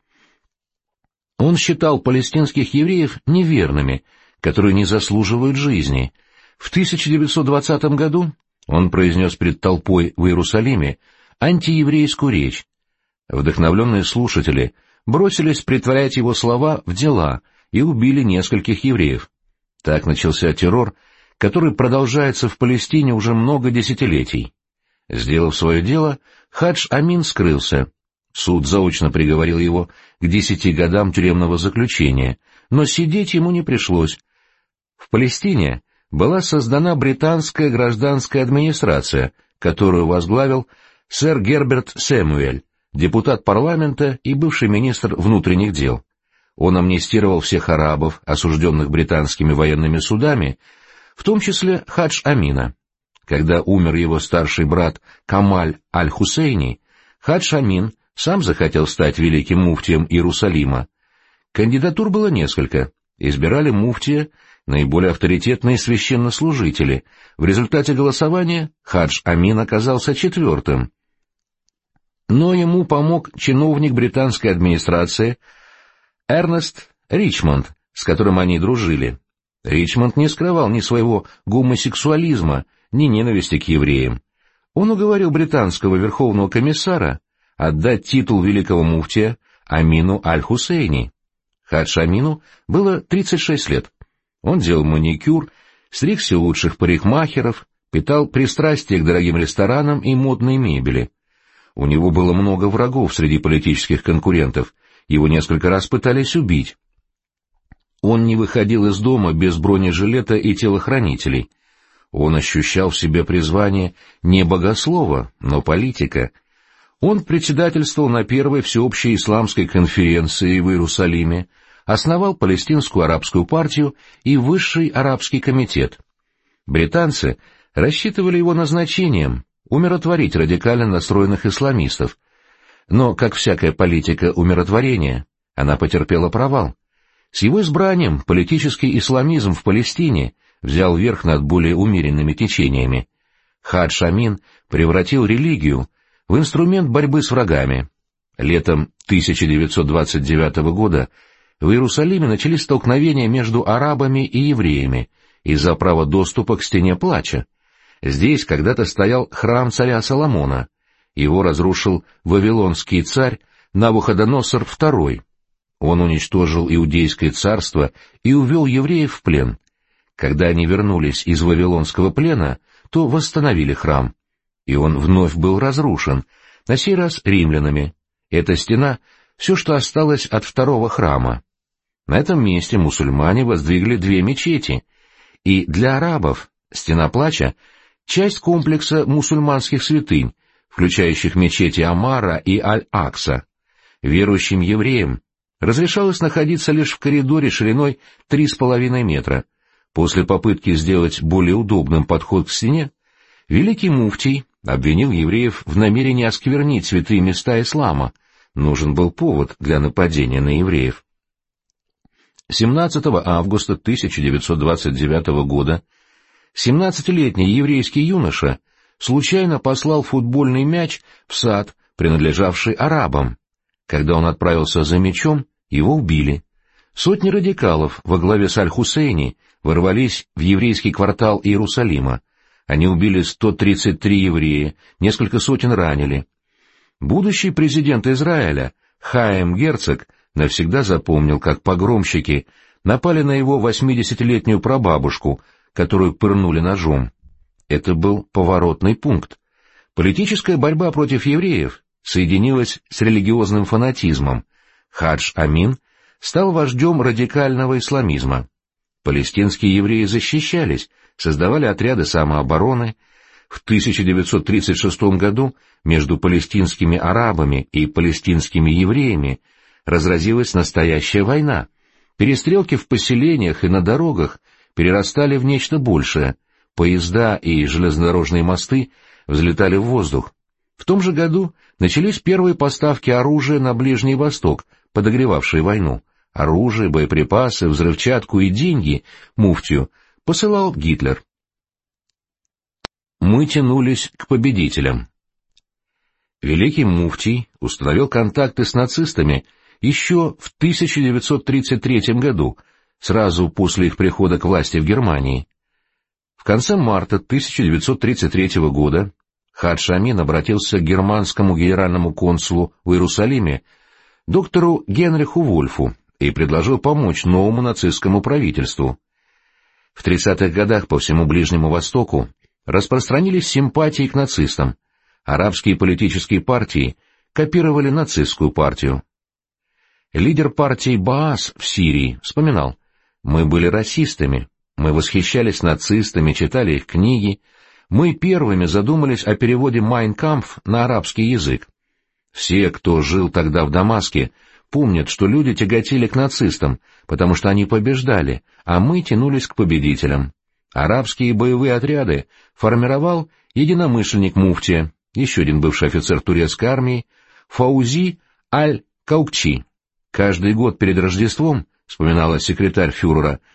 Он считал палестинских евреев неверными, которые не заслуживают жизни. В 1920 году он произнес пред толпой в Иерусалиме антиеврейскую речь. Вдохновленные слушатели бросились претворять его слова в дела и убили нескольких евреев. Так начался террор, который продолжается в Палестине уже много десятилетий. Сделав свое дело, Хадж Амин скрылся. Суд заочно приговорил его к 10 годам тюремного заключения, но сидеть ему не пришлось. В Палестине была создана британская гражданская администрация, которую возглавил сэр Герберт Сэмюэль, депутат парламента и бывший министр внутренних дел. Он амнистировал всех арабов, осужденных британскими военными судами, в том числе Хадж Амина. Когда умер его старший брат Камаль аль-Хусейни, Хадж Амин сам захотел стать великим муфтием Иерусалима. Кандидатур было несколько. Избирали муфтия, наиболее авторитетные священнослужители. В результате голосования Хадж Амин оказался четвертым. Но ему помог чиновник британской администрации Эрнест Ричмонд, с которым они дружили. Ричмонд не скрывал ни своего гомосексуализма, ни ненависти к евреям. Он уговорил британского верховного комиссара отдать титул великого муфтия Амину Аль-Хусейни. Хадж Амину было 36 лет. Он делал маникюр, стригся у лучших парикмахеров, питал пристрастие к дорогим ресторанам и модной мебели. У него было много врагов среди политических конкурентов, его несколько раз пытались убить. Он не выходил из дома без бронежилета и телохранителей. Он ощущал в себе призвание не богослова, но политика. Он председательствовал на первой всеобщей исламской конференции в Иерусалиме, основал Палестинскую арабскую партию и Высший арабский комитет. Британцы рассчитывали его назначением умиротворить радикально настроенных исламистов. Но, как всякая политика умиротворения, она потерпела провал. С его избранием политический исламизм в Палестине взял верх над более умеренными течениями. Хадж Амин превратил религию в инструмент борьбы с врагами. Летом 1929 года в Иерусалиме начались столкновения между арабами и евреями из-за права доступа к стене плача. Здесь когда-то стоял храм царя Соломона. Его разрушил вавилонский царь Навуходоносор II. Он уничтожил Иудейское царство и увел евреев в плен. Когда они вернулись из вавилонского плена, то восстановили храм. И он вновь был разрушен, на сей раз римлянами. Эта стена — все, что осталось от второго храма. На этом месте мусульмане воздвигли две мечети, и для арабов стена плача — часть комплекса мусульманских святынь, включающих мечети Амара и Аль-Акса. Верующим евреям разрешалось находиться лишь в коридоре шириной 3,5 метра. После попытки сделать более удобным подход к стене, великий муфтий обвинил евреев в намерении осквернить святые места ислама. Нужен был повод для нападения на евреев. 17 августа 1929 года 17-летний еврейский юноша случайно послал футбольный мяч в сад, принадлежавший арабам. Когда он отправился за мячом, его убили. Сотни радикалов во главе с Аль-Хусейни ворвались в еврейский квартал Иерусалима. Они убили 133 еврея, несколько сотен ранили. Будущий президент Израиля Хаим Герцог навсегда запомнил, как погромщики напали на его 80-летнюю прабабушку, которую пырнули ножом. Это был поворотный пункт. Политическая борьба против евреев соединилась с религиозным фанатизмом. Хадж Амин стал вождем радикального исламизма. Палестинские евреи защищались, создавали отряды самообороны. В 1936 году между палестинскими арабами и палестинскими евреями разразилась настоящая война. Перестрелки в поселениях и на дорогах перерастали в нечто большее. Поезда и железнодорожные мосты взлетали в воздух. В том же году начались первые поставки оружия на Ближний Восток, подогревавшие войну. Оружие, боеприпасы, взрывчатку и деньги муфтию посылал Гитлер. Мы тянулись к победителям. Великий муфтий установил контакты с нацистами еще в 1933 году, сразу после их прихода к власти в Германии. В конце марта 1933 года Хадж Амин обратился к германскому генеральному консулу в Иерусалиме, доктору Генриху Вольфу, и предложил помочь новому нацистскому правительству. В 30-х годах по всему Ближнему Востоку распространились симпатии к нацистам. Арабские политические партии копировали нацистскую партию. Лидер партии Баас в Сирии вспоминал: «Мы были расистами, мы восхищались нацистами, читали их книги, мы первыми задумались о переводе «Майн Кампф» на арабский язык. Все, кто жил тогда в Дамаске, помнят, что люди тяготели к нацистам, потому что они побеждали, а мы тянулись к победителям. Арабские боевые отряды формировал единомышленник муфтия, еще один бывший офицер турецкой армии, Фаузи Аль-Каукчи. Каждый год перед Рождеством, вспоминала секретарь фюрера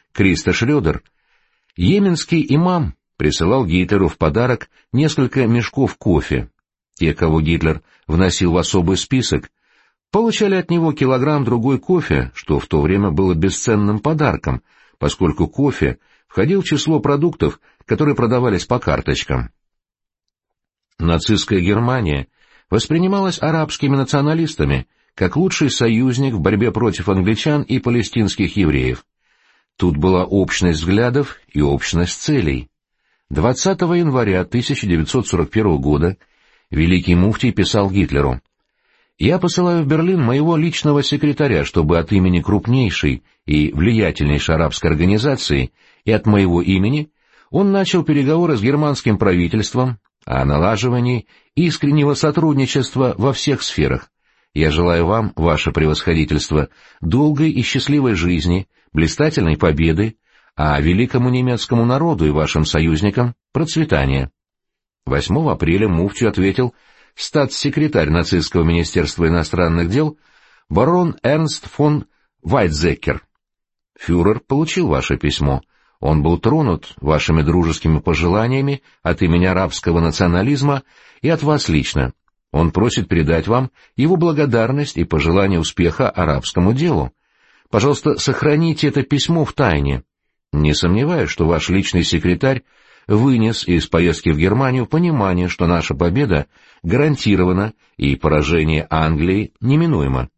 Криста Шрёдер, йеменский имам присылал Гитлеру в подарок несколько мешков кофе. Те, кого Гитлер вносил в особый список, получали от него килограмм-другой кофе, что в то время было бесценным подарком, поскольку кофе входил в число продуктов, которые продавались по карточкам. Нацистская Германия воспринималась арабскими националистами как лучший союзник в борьбе против англичан и палестинских евреев. Тут была общность взглядов и общность целей. 20 января 1941 года великий муфтий писал Гитлеру: «Я посылаю в Берлин моего личного секретаря, чтобы от имени крупнейшей и влиятельнейшей арабской организации и от моего имени он начал переговоры с германским правительством о налаживании искреннего сотрудничества во всех сферах. Я желаю вам, ваше превосходительство, долгой и счастливой жизни, блистательной победы, а великому немецкому народу и вашим союзникам процветания». 8 апреля муфтию ответил статс-секретарь нацистского министерства иностранных дел барон Эрнст фон Вайтзеккер. «Фюрер получил ваше письмо. Он был тронут вашими дружескими пожеланиями от имени арабского национализма и от вас лично. Он просит передать вам его благодарность и пожелание успеха арабскому делу. Пожалуйста, сохраните это письмо в тайне. Не сомневаюсь, что ваш личный секретарь вынес из поездки в Германию понимание, что наша победа гарантирована и поражение Англии неминуемо».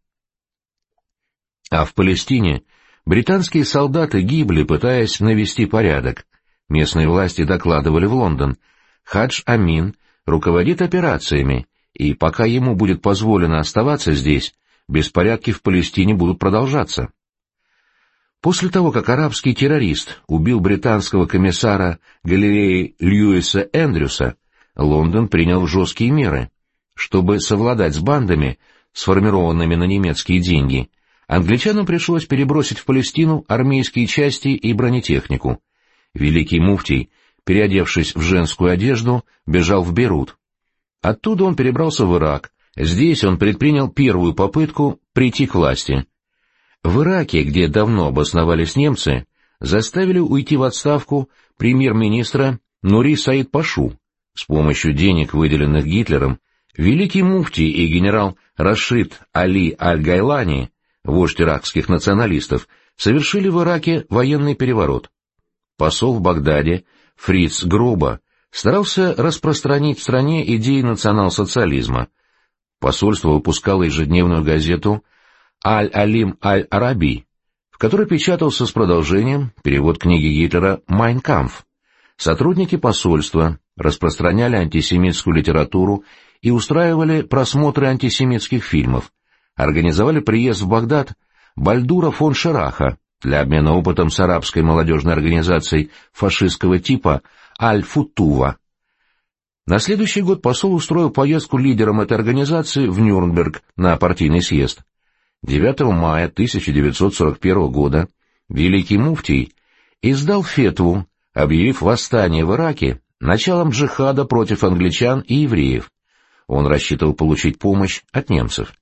А в Палестине британские солдаты гибли, пытаясь навести порядок. Местные власти докладывали в Лондон: Хадж Амин руководит операциями, и пока ему будет позволено оставаться здесь, беспорядки в Палестине будут продолжаться. После того, как арабский террорист убил британского комиссара галереи Льюиса Эндрюса, Лондон принял жесткие меры. Чтобы совладать с бандами, сформированными на немецкие деньги, англичанам пришлось перебросить в Палестину армейские части и бронетехнику. Великий муфтий, переодевшись в женскую одежду, бежал в Бейрут. Оттуда он перебрался в Ирак. Здесь он предпринял первую попытку прийти к власти. В Ираке, где давно обосновались немцы, заставили уйти в отставку премьер-министра Нури Саид Пашу. С помощью денег, выделенных Гитлером, великий муфтий и генерал Рашид Али Аль-Гайлани, вождь иракских националистов, совершили в Ираке военный переворот. Посол в Багдаде Фриц Гроба старался распространить в стране идеи национал-социализма. Посольство выпускало ежедневную газету «Аль-Алим Аль-Араби», в которой печатался с продолжением перевод книги Гитлера «Майн кампф». Сотрудники посольства распространяли антисемитскую литературу и устраивали просмотры антисемитских фильмов, организовали приезд в Багдад Бальдура фон Шераха для обмена опытом с арабской молодежной организацией фашистского типа Аль-Футува. На следующий год посол устроил поездку лидерам этой организации в Нюрнберг на партийный съезд. 9 мая 1941 года великий муфтий издал фетву, объявив восстание в Ираке началом джихада против англичан и евреев. Он рассчитывал получить помощь от немцев.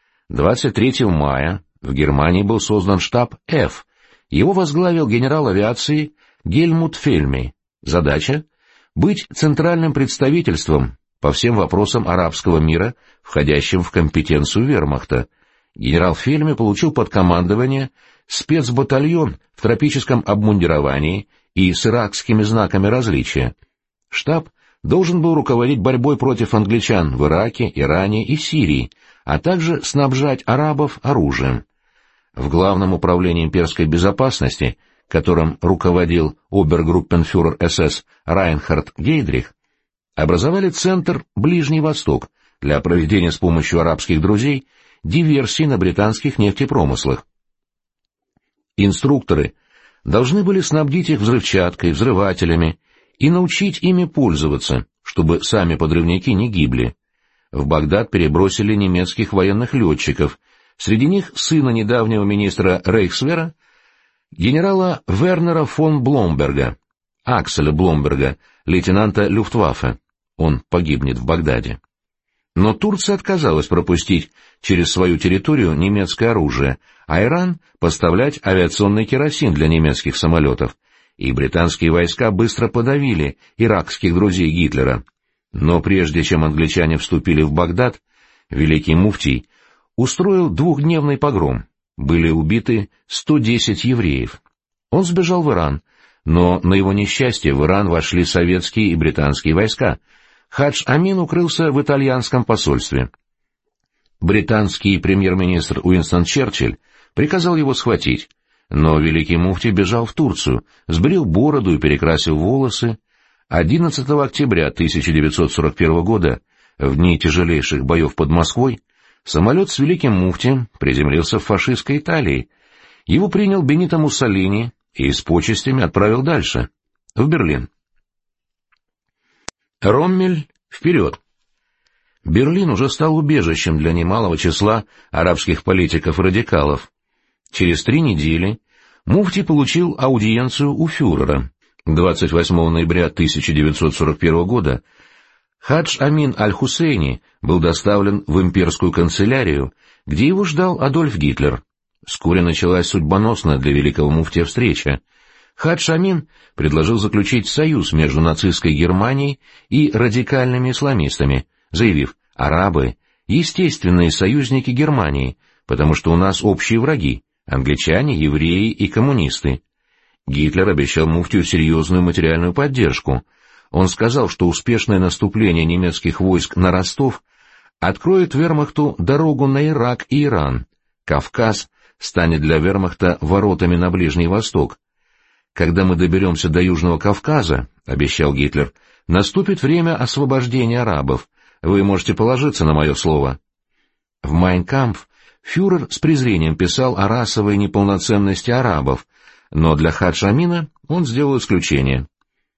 23 мая в Германии был создан штаб F. Его возглавил генерал авиации Гельмут Фельми. Задача — быть центральным представительством по всем вопросам арабского мира, входящим в компетенцию вермахта. Генерал Фельми получил под командование спецбатальон в тропическом обмундировании и с иракскими знаками различия. Штаб должен был руководить борьбой против англичан в Ираке, Иране и Сирии, а также снабжать арабов оружием. В Главном управлении имперской безопасности, которым руководил обергруппенфюрер СС Райнхард Гейдрих, образовали Центр «Ближний Восток» для проведения с помощью арабских друзей диверсий на британских нефтепромыслах. Инструкторы должны были снабдить их взрывчаткой, взрывателями и научить ими пользоваться, чтобы сами подрывники не гибли. В Багдад перебросили немецких военных летчиков, среди них сына недавнего министра Рейхсвера, генерала Вернера фон Бломберга, Акселя Бломберга, лейтенанта Люфтваффе. Он погибнет в Багдаде. Но Турция отказалась пропустить через свою территорию немецкое оружие, а Иран — поставлять авиационный керосин для немецких самолетов, и британские войска быстро подавили иракских друзей Гитлера. Но прежде чем англичане вступили в Багдад, великий муфтий устроил двухдневный погром. Были убиты 110 евреев. Он сбежал в Иран, но на его несчастье в Иран вошли советские и британские войска. Хадж Амин укрылся в итальянском посольстве. Британский премьер-министр Уинстон Черчилль приказал его схватить, но великий муфтий бежал в Турцию, сбрил бороду и перекрасил волосы. 11 октября 1941 года, в дни тяжелейших боев под Москвой, самолет с великим муфтием приземлился в фашистской Италии. Его принял Бенито Муссолини и с почестями отправил дальше, в Берлин. Роммель вперед! Берлин уже стал убежищем для немалого числа арабских политиков-радикалов. Через 3 недели муфтий получил аудиенцию у фюрера. 28 ноября 1941 года Хадж Амин аль-Хусейни был доставлен в имперскую канцелярию, где его ждал Адольф Гитлер. Вскоре началась судьбоносная для великого муфтия встреча. Хадж Амин предложил заключить союз между нацистской Германией и радикальными исламистами, заявив: «Арабы — естественные союзники Германии, потому что у нас общие враги — англичане, евреи и коммунисты». Гитлер обещал муфтию серьезную материальную поддержку. Он сказал, что успешное наступление немецких войск на Ростов откроет вермахту дорогу на Ирак и Иран. Кавказ станет для вермахта воротами на Ближний Восток. «Когда мы доберемся до Южного Кавказа, — обещал Гитлер, — наступит время освобождения арабов. Вы можете положиться на мое слово». В «Майн кампф» фюрер с презрением писал о расовой неполноценности арабов, но для Хадж Амина он сделал исключение.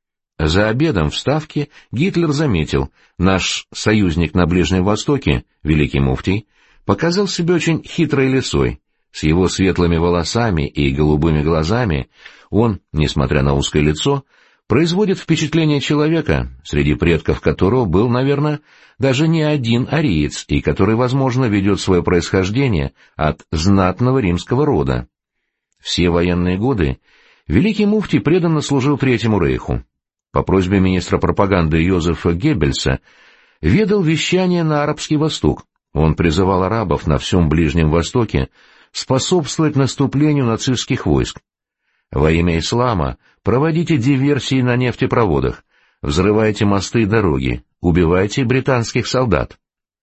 За обедом в Ставке Гитлер заметил: наш союзник на Ближнем Востоке, великий муфтий, показал себя очень хитрой лисой. С его светлыми волосами и голубыми глазами он, несмотря на узкое лицо, производит впечатление человека, среди предков которого был, наверное, даже не один ариец, и который, возможно, ведет свое происхождение от знатного римского рода. Все военные годы великий муфтий преданно служил Третьему рейху. По просьбе министра пропаганды Йозефа Геббельса ведал вещание на Арабский Восток. Он призывал арабов на всем Ближнем Востоке способствовать наступлению нацистских войск. Во имя ислама проводите диверсии на нефтепроводах, взрывайте мосты и дороги, убивайте британских солдат.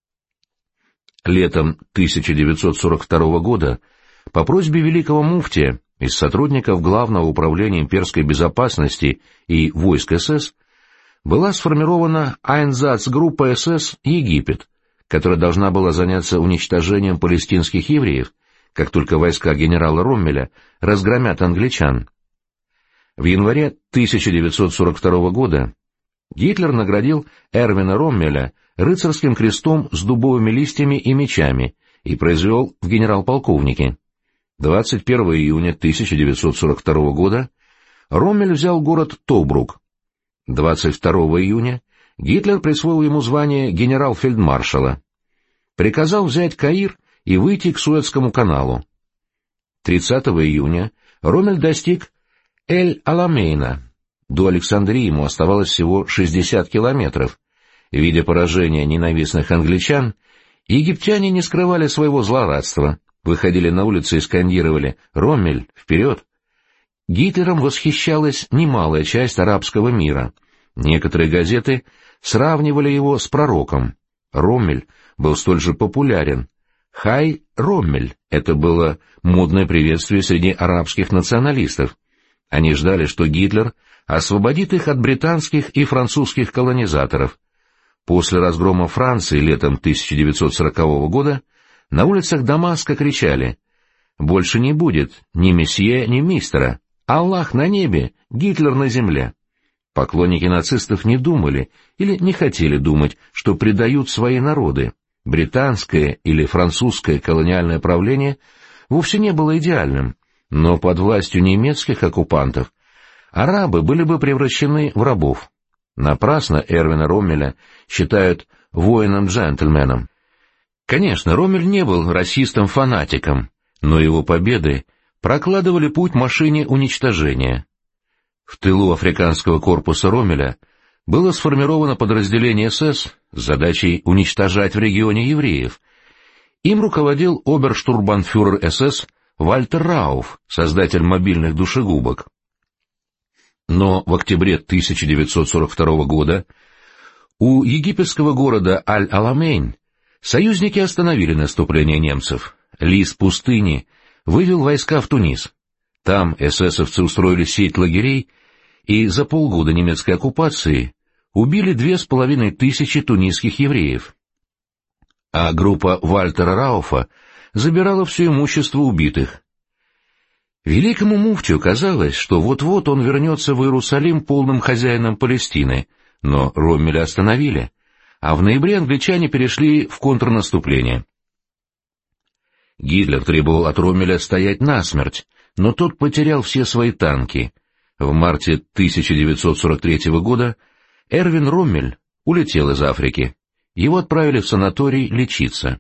Летом 1942 года по просьбе великого муфтия из сотрудников Главного управления имперской безопасности и войск СС была сформирована Айнзац-группа СС «Египет», которая должна была заняться уничтожением палестинских евреев, как только войска генерала Роммеля разгромят англичан. В январе 1942 года Гитлер наградил Эрвина Роммеля рыцарским крестом с дубовыми листьями и мечами и произвел в генерал-полковники. 21 июня 1942 года Роммель взял город Тобрук. 22 июня Гитлер присвоил ему звание генерал-фельдмаршала. Приказал взять Каир и выйти к Суэцкому каналу. 30 июня Роммель достиг Эль-Аламейна. До Александрии ему оставалось всего 60 километров. Видя поражение ненавистных англичан, египтяне не скрывали своего злорадства, выходили на улицы и скандировали: «Роммель, вперед!». Гитлером восхищалась немалая часть арабского мира. Некоторые газеты сравнивали его с пророком. Роммель был столь же популярен. «Хай Роммель» — это было модное приветствие среди арабских националистов. Они ждали, что Гитлер освободит их от британских и французских колонизаторов. После разгрома Франции летом 1940 года на улицах Дамаска кричали: «Больше не будет ни месье, ни мистера. Аллах на небе, Гитлер на земле». Поклонники нацистов не думали или не хотели думать, что предают свои народы. Британское или французское колониальное правление вовсе не было идеальным, но под властью немецких оккупантов арабы были бы превращены в рабов. Напрасно Эрвина Роммеля считают воином-джентльменом. Конечно, Роммель не был расистом-фанатиком, но его победы прокладывали путь машине уничтожения. В тылу африканского корпуса Роммеля было сформировано подразделение СС с задачей уничтожать в регионе евреев. Им руководил оберштурмбанфюрер СС Вальтер Рауф, создатель мобильных душегубок. Но в октябре 1942 года у египетского города Аль-Аламейн союзники остановили наступление немцев. Лис пустыни вывел войска в Тунис. Там эсэсовцы устроили сеть лагерей и за полгода немецкой оккупации убили 2500 тунисских евреев. А группа Вальтера Рауфа забирала все имущество убитых. Великому муфтию казалось, что вот-вот он вернется в Иерусалим полным хозяином Палестины, но Роммеля остановили, а в ноябре англичане перешли в контрнаступление. Гитлер требовал от Роммеля стоять насмерть, но тот потерял все свои танки. В марте 1943 года Эрвин Роммель улетел из Африки. Его отправили в санаторий лечиться.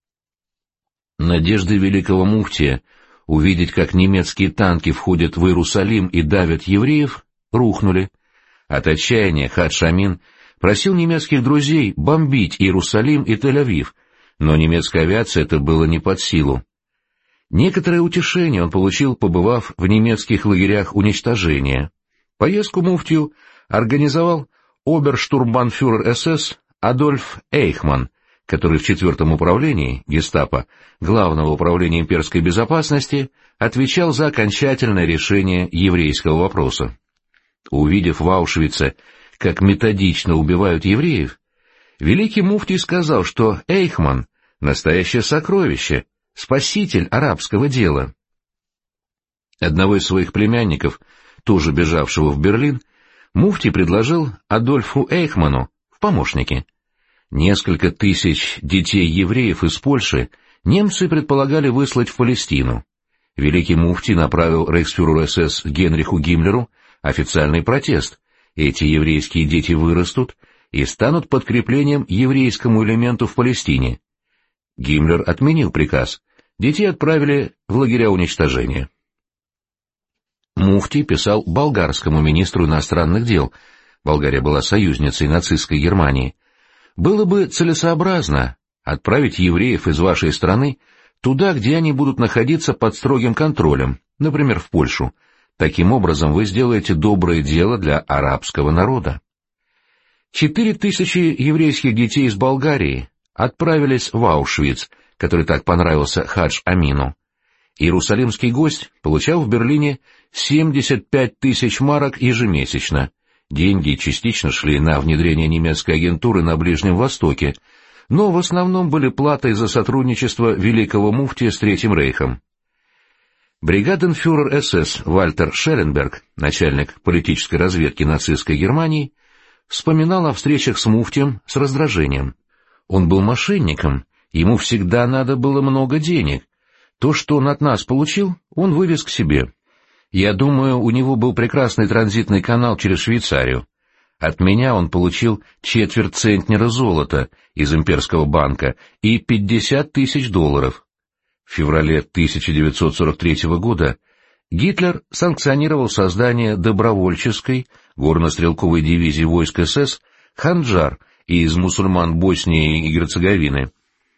Надежды великого муфтия увидеть, как немецкие танки входят в Иерусалим и давят евреев, рухнули. От отчаяния Хадж Амин просил немецких друзей бомбить Иерусалим и Тель-Авив, но немецкая авиация это было не под силу. Некоторое утешение он получил, побывав в немецких лагерях уничтожения. Поездку муфтию организовал оберштурмбанфюрер СС Адольф Эйхман, который в 4-м управлении гестапо, Главного управления имперской безопасности, отвечал за окончательное решение еврейского вопроса. Увидев в Аушвице, как методично убивают евреев, великий муфтий сказал, что Эйхман — настоящее сокровище, спаситель арабского дела. Одного из своих племянников, тоже бежавшего в Берлин, муфтий предложил Адольфу Эйхману в помощники. Несколько тысяч детей-евреев из Польши немцы предполагали выслать в Палестину. Великий муфтий направил рейхсфюреру СС Генриху Гиммлеру официальный протест. Эти еврейские дети вырастут и станут подкреплением еврейскому элементу в Палестине. Гиммлер отменил приказ. Детей отправили в лагеря уничтожения. Муфтий писал болгарскому министру иностранных дел, Болгария была союзницей нацистской Германии, было бы целесообразно отправить евреев из вашей страны туда, где они будут находиться под строгим контролем, например, в Польшу. Таким образом вы сделаете доброе дело для арабского народа. 4000 еврейских детей из Болгарии отправились в Аушвиц, который так понравился Хадж Амину. Иерусалимский гость получал в Берлине 75 000 марок ежемесячно. Деньги частично шли на внедрение немецкой агентуры на Ближнем Востоке, но в основном были платой за сотрудничество великого муфтия с Третьим Рейхом. Бригаденфюрер СС Вальтер Шелленберг, начальник политической разведки нацистской Германии, вспоминал о встречах с муфтием с раздражением. Он был мошенником, ему всегда надо было много денег. То, что он от нас получил, он вывез к себе. Я думаю, у него был прекрасный транзитный канал через Швейцарию. От меня он получил четверть центнера золота из имперского банка и 50 000 долларов. В феврале 1943 года Гитлер санкционировал создание добровольческой горно-стрелковой дивизии войск СС «Ханджар» из мусульман Боснии и Герцеговины.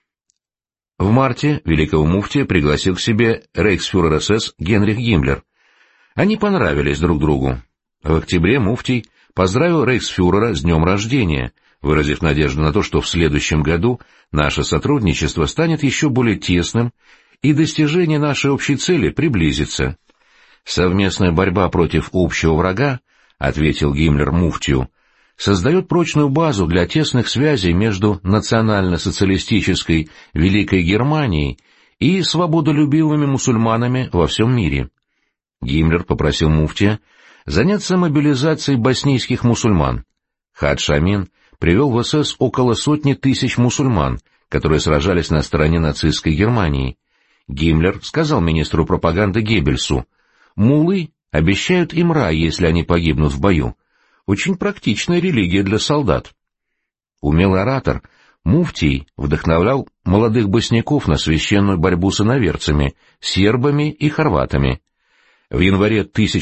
В марте великого муфтия пригласил к себе рейхсфюрер СС Генрих Гиммлер. Они понравились друг другу. В октябре муфтий поздравил рейхсфюрера с днем рождения, выразив надежду на то, что в следующем году наше сотрудничество станет еще более тесным и достижение нашей общей цели приблизится. «Совместная борьба против общего врага, — ответил Гиммлер муфтию, — создает прочную базу для тесных связей между национально-социалистической Великой Германией и свободолюбивыми мусульманами во всем мире». Гиммлер попросил муфтия заняться мобилизацией боснийских мусульман. Хадж Амин привел в СС около 100 000 мусульман, которые сражались на стороне нацистской Германии. Гиммлер сказал министру пропаганды Геббельсу: «Муллы обещают им рай, если они погибнут в бою. Очень практичная религия для солдат». Умелый оратор, Муфтий вдохновлял молодых босняков на священную борьбу с иноверцами, сербами и хорватами. В январе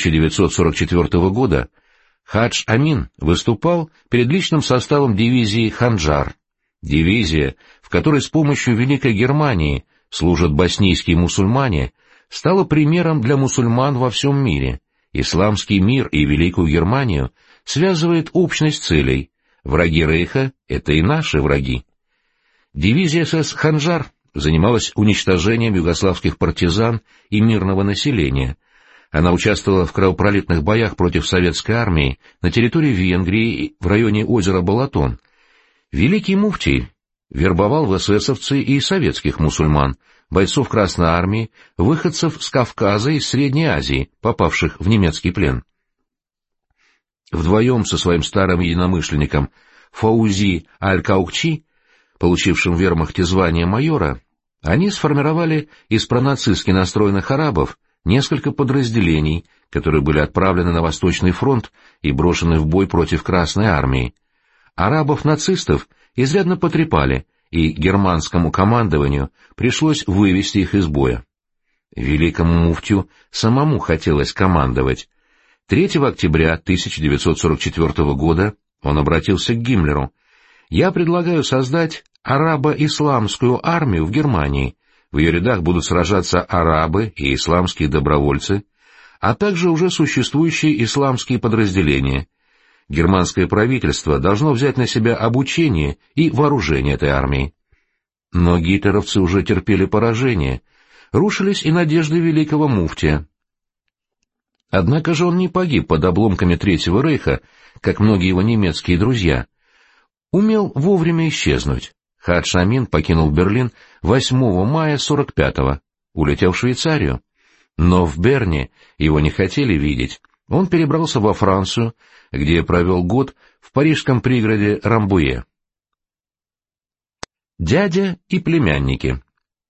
1944 года Хадж Амин выступал перед личным составом дивизии «Ханджар». Дивизия, в которой с помощью Великой Германии служат боснийские мусульмане, стала примером для мусульман во всем мире. Исламский мир и Великую Германию связывает общность целей. Враги Рейха — это и наши враги. Дивизия СС «Ханджар» занималась уничтожением югославских партизан и мирного населения. Она участвовала в кровопролитных боях против советской армии на территории Венгрии в районе озера Балатон. Великий муфтий вербовал в эсэсовцы и советских мусульман, бойцов Красной армии, выходцев с Кавказа и Средней Азии, попавших в немецкий плен. Вдвоем со своим старым единомышленником Фаузи Аль-Каукчи, получившим в вермахте звание майора, они сформировали из пронацистски настроенных арабов несколько подразделений, которые были отправлены на Восточный фронт и брошены в бой против Красной армии. Арабов-нацистов изрядно потрепали, и германскому командованию пришлось вывести их из боя. Великому муфтию самому хотелось командовать. 3 октября 1944 года он обратился к Гиммлеру. «Я предлагаю создать арабо-исламскую армию в Германии. В ее рядах будут сражаться арабы и исламские добровольцы, а также уже существующие исламские подразделения. Германское правительство должно взять на себя обучение и вооружение этой армии». Но гитлеровцы уже терпели поражение, рушились и надежды великого муфтия. Однако же он не погиб под обломками Третьего рейха, как многие его немецкие друзья. Умел вовремя исчезнуть. Хадж Амин покинул Берлин 8 мая 45-го, улетел в Швейцарию. Но в Берне его не хотели видеть. Он перебрался во Францию, где провел год в парижском пригороде Рамбуе. Дядя и племянники.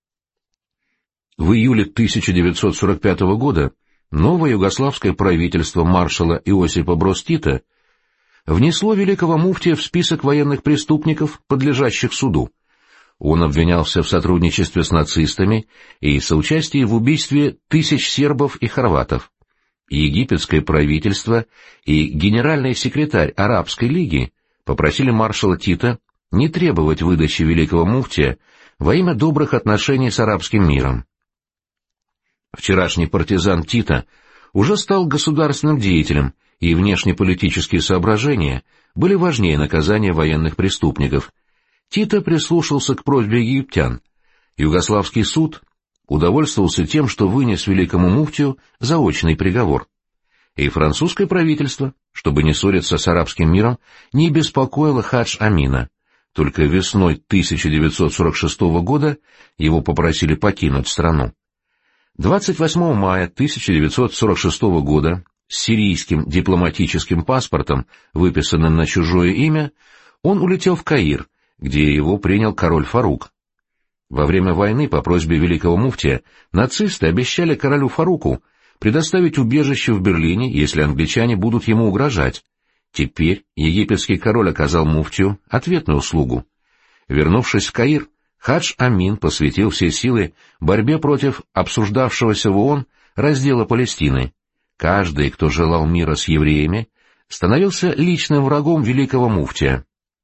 В июле 1945 года новое югославское правительство маршала Иосипа Броз Тита внесло великого муфтия в список военных преступников, подлежащих суду. Он обвинялся в сотрудничестве с нацистами и соучастии в убийстве тысяч сербов и хорватов. Египетское правительство и генеральный секретарь Арабской лиги попросили маршала Тита не требовать выдачи великого муфтия во имя добрых отношений с арабским миром. Вчерашний партизан Тита уже стал государственным деятелем, и внешнеполитические соображения были важнее наказания военных преступников. Тита прислушался к просьбе египтян. Югославский суд удовольствовался тем, что вынес великому муфтию заочный приговор. И французское правительство, чтобы не ссориться с арабским миром, не беспокоило Хадж Амина. Только весной 1946 года его попросили покинуть страну. 28 мая 1946 года с сирийским дипломатическим паспортом, выписанным на чужое имя, он улетел в Каир, где его принял король Фарук. Во время войны по просьбе великого муфтия нацисты обещали королю Фаруку предоставить убежище в Берлине, если англичане будут ему угрожать. Теперь египетский король оказал муфтию ответную услугу. Вернувшись в Каир, Хадж Амин посвятил все силы борьбе против обсуждавшегося в ООН раздела Палестины. Каждый, кто желал мира с евреями, становился личным врагом великого муфтия.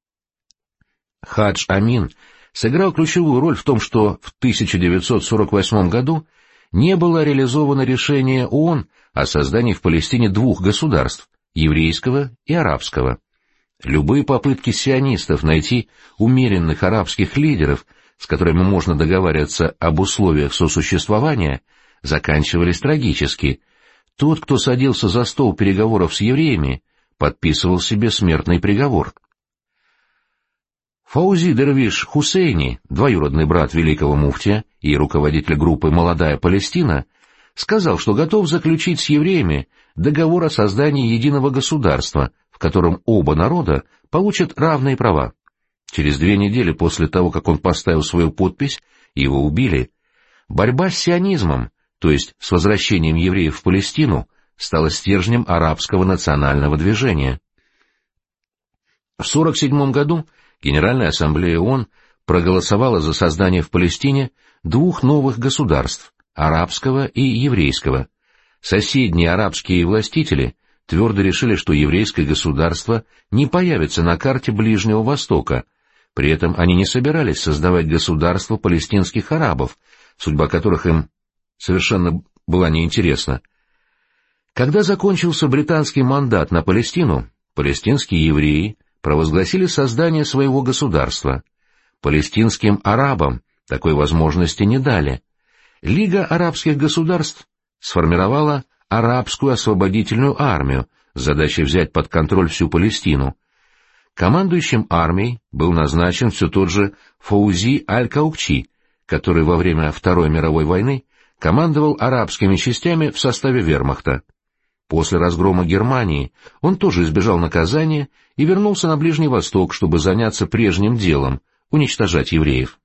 Хадж Амин сыграл ключевую роль в том, что в 1948 году не было реализовано решение ООН о создании в Палестине двух государств — еврейского и арабского. Любые попытки сионистов найти умеренных арабских лидеров, с которыми можно договариваться об условиях сосуществования, заканчивались трагически. Тот, кто садился за стол переговоров с евреями, подписывал себе смертный приговор. Фаузи Дервиш Хусейни, двоюродный брат великого муфтия и руководитель группы «Молодая Палестина», сказал, что готов заключить с евреями договор о создании единого государства, в котором оба народа получат равные права. Через 2 недели после того, как он поставил свою подпись, его убили. Борьба с сионизмом, то есть с возвращением евреев в Палестину, стала стержнем арабского национального движения. В 1947 году Генеральная ассамблея ООН проголосовала за создание в Палестине двух новых государств – арабского и еврейского. Соседние арабские властители твердо решили, что еврейское государство не появится на карте Ближнего Востока. При этом они не собирались создавать государство палестинских арабов, судьба которых им совершенно была неинтересна. Когда закончился британский мандат на Палестину, палестинские евреи провозгласили создание своего государства. Палестинским арабам такой возможности не дали. Лига арабских государств сформировала арабскую освободительную армию с задачей взять под контроль всю Палестину. Командующим армией был назначен все тот же Фаузи аль-Каукчи, который во время Второй мировой войны командовал арабскими частями в составе вермахта. После разгрома Германии он тоже избежал наказания и вернулся на Ближний Восток, чтобы заняться прежним делом — уничтожать евреев.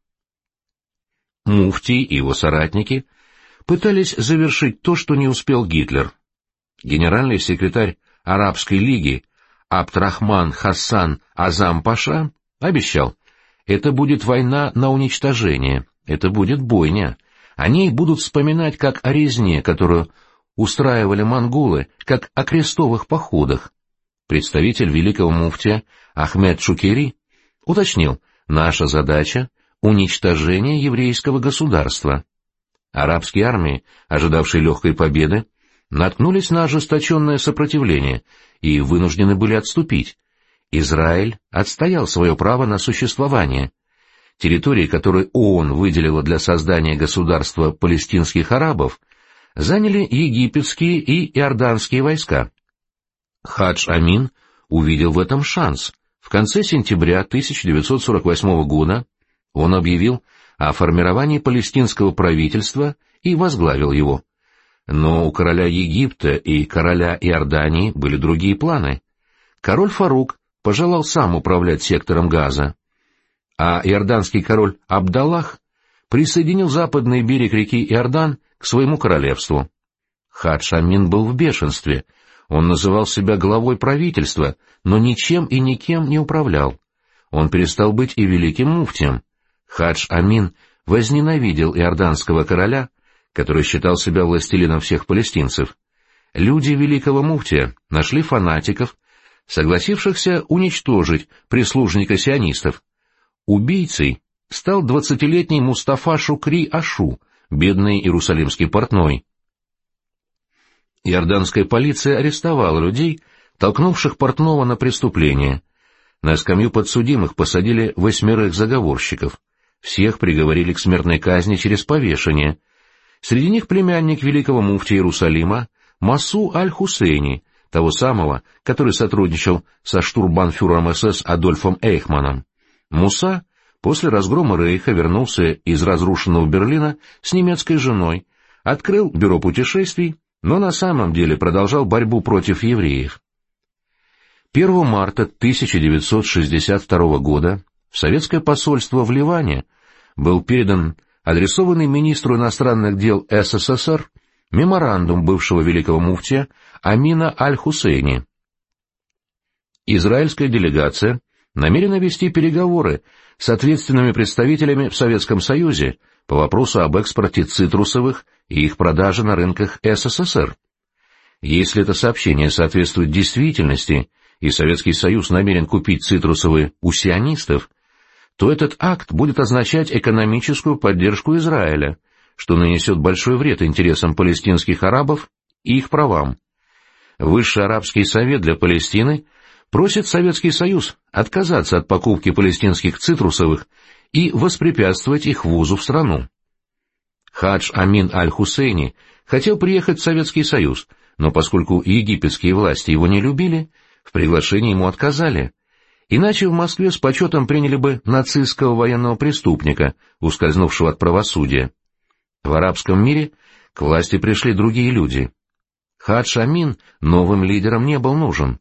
Муфтий и его соратники пытались завершить то, что не успел Гитлер. Генеральный секретарь Арабской лиги Абд-Рахман Хасан Азам-Паша обещал: это будет война на уничтожение, это будет бойня. О ней будут вспоминать как о резне, которую устраивали монголы, как о крестовых походах. Представитель великого муфтия Ахмед Шукери уточнил: наша задача — уничтожение еврейского государства. Арабские армии, ожидавшие легкой победы, наткнулись на ожесточенное сопротивление и вынуждены были отступить. Израиль отстоял свое право на существование. Территории, которые ООН выделила для создания государства палестинских арабов, заняли египетские и иорданские войска. Хадж Амин увидел в этом шанс. В конце сентября 1948 года он объявил о формировании палестинского правительства и возглавил его. Но у короля Египта и короля Иордании были другие планы. Король Фарук пожелал сам управлять сектором Газа, а иорданский король Абдаллах присоединил западный берег реки Иордан к своему королевству. Хадж Амин был в бешенстве. Он называл себя главой правительства, но ничем и никем не управлял. Он перестал быть и великим муфтием. Хадж Амин возненавидел иорданского короля, который считал себя властелином всех палестинцев. Люди великого муфтия нашли фанатиков, согласившихся уничтожить прислужника сионистов. Убийцей стал 20-летний Мустафа Шукри Ашу, бедный иерусалимский портной. Иорданская полиция арестовала людей, толкнувших портного на преступление. На скамью подсудимых посадили 8 заговорщиков. Всех приговорили к смертной казни через повешение. Среди них племянник великого муфтия Иерусалима Масу аль-Хусейни, того самого, который сотрудничал со штурмбанфюрером СС Адольфом Эйхманом. Муса после разгрома Рейха вернулся из разрушенного Берлина с немецкой женой, открыл бюро путешествий, но на самом деле продолжал борьбу против евреев. 1 марта 1962 года в советское посольство в Ливане был передан адресованный министру иностранных дел СССР меморандум бывшего великого муфтия Амина аль-Хусейни. Израильская делегация намерена вести переговоры с ответственными представителями в Советском Союзе по вопросу об экспорте цитрусовых и их продаже на рынках СССР. Если это сообщение соответствует действительности, и Советский Союз намерен купить цитрусовые у сионистов, то этот акт будет означать экономическую поддержку Израиля, что нанесет большой вред интересам палестинских арабов и их правам. Высший арабский совет для Палестины просит Советский Союз отказаться от покупки палестинских цитрусовых и воспрепятствовать их ввозу в страну. Хадж Амин аль-Хусейни хотел приехать в Советский Союз, но поскольку египетские власти его не любили, в приглашении ему отказали. Иначе в Москве с почетом приняли бы нацистского военного преступника, ускользнувшего от правосудия. В арабском мире к власти пришли другие люди. Хадж Амин новым лидером не был нужен.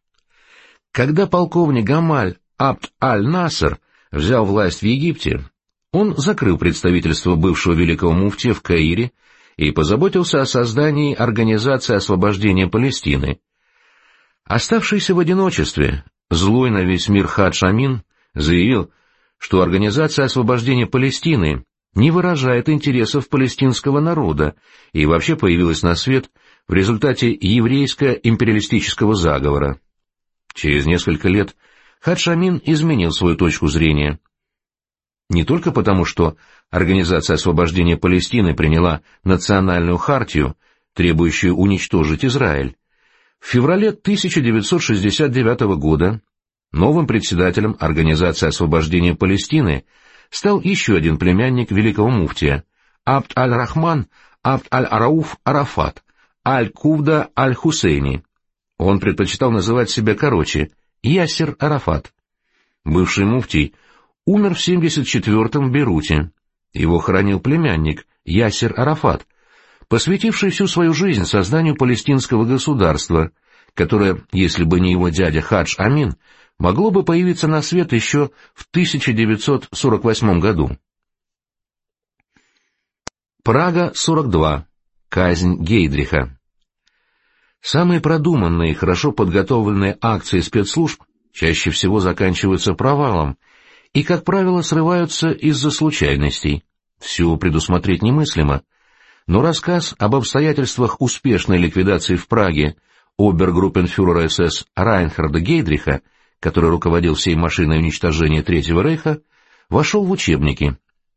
Когда полковник Гамаль Абд аль-Наср взял власть в Египте, он закрыл представительство бывшего великого муфтия в Каире и позаботился о создании Организации освобождения Палестины. Оставшийся в одиночестве, злой на весь мир Хадж Амин заявил, что Организация освобождения Палестины не выражает интересов палестинского народа и вообще появилась на свет в результате еврейско-империалистического заговора. Через несколько лет Хадж Амин изменил свою точку зрения. Не только потому, что Организация освобождения Палестины приняла национальную хартию, требующую уничтожить Израиль. В феврале 1969 года новым председателем Организации освобождения Палестины стал еще один племянник великого муфтия — Абд аль-Рахман Абд аль-Рауф Арафат, аль-Кувда аль-Хусейни. Он предпочитал называть себя короче — Ясер Арафат. Бывший муфтий умер в 1974-м в Бейруте. Его хоронил племянник Ясер Арафат, посвятивший всю свою жизнь созданию палестинского государства, которое, если бы не его дядя Хадж Амин, могло бы появиться на свет еще в 1948 году. Прага, 42. Казнь Гейдриха. Самые продуманные и хорошо подготовленные акции спецслужб чаще всего заканчиваются провалом и, как правило, срываются из-за случайностей. Все предусмотреть немыслимо. Но рассказ об обстоятельствах успешной ликвидации в Праге обергруппенфюрера СС Райнхарда Гейдриха, который руководил всей машиной уничтожения Третьего Рейха, вошел в учебники.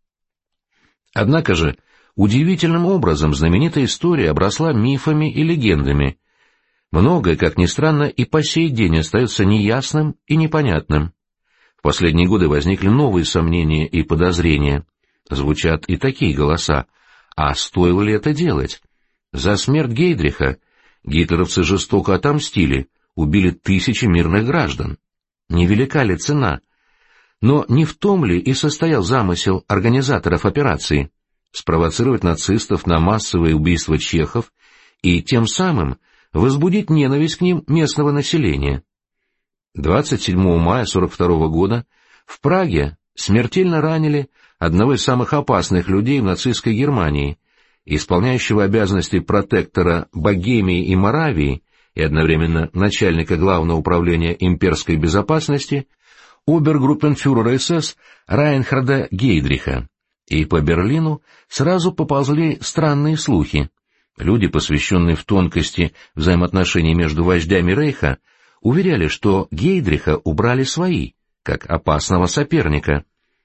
Однако же, удивительным образом знаменитая история обросла мифами и легендами. Многое, как ни странно, и по сей день остается неясным и непонятным. В последние годы возникли новые сомнения и подозрения. Звучат и такие голоса. А стоило ли это делать? За смерть Гейдриха гитлеровцы жестоко отомстили, убили тысячи мирных граждан. Невелика ли цена? Но не в том ли и состоял замысел организаторов операции — спровоцировать нацистов на массовые убийства чехов и тем самым возбудить ненависть к ним местного населения? 27 мая 1942 года в Праге смертельно ранили одного из самых опасных людей в нацистской Германии, исполняющего обязанности протектора Богемии и Моравии и одновременно начальника Главного управления имперской безопасности, обергруппенфюрера СС Райнхарда Гейдриха. И по Берлину сразу поползли странные слухи. Люди, посвященные в тонкости взаимоотношений между вождями Рейха, уверяли, что Гейдриха убрали свои, как опасного соперника.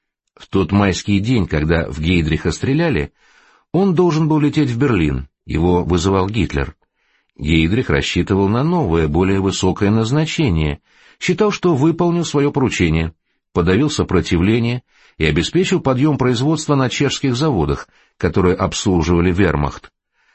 В тот майский день, когда в Гейдриха стреляли, он должен был лететь в Берлин, его вызывал Гитлер. Гейдрих рассчитывал на новое, более высокое назначение, считал, что выполнил свое поручение, подавил сопротивление и обеспечил подъем производства на чешских заводах, которые обслуживали вермахт.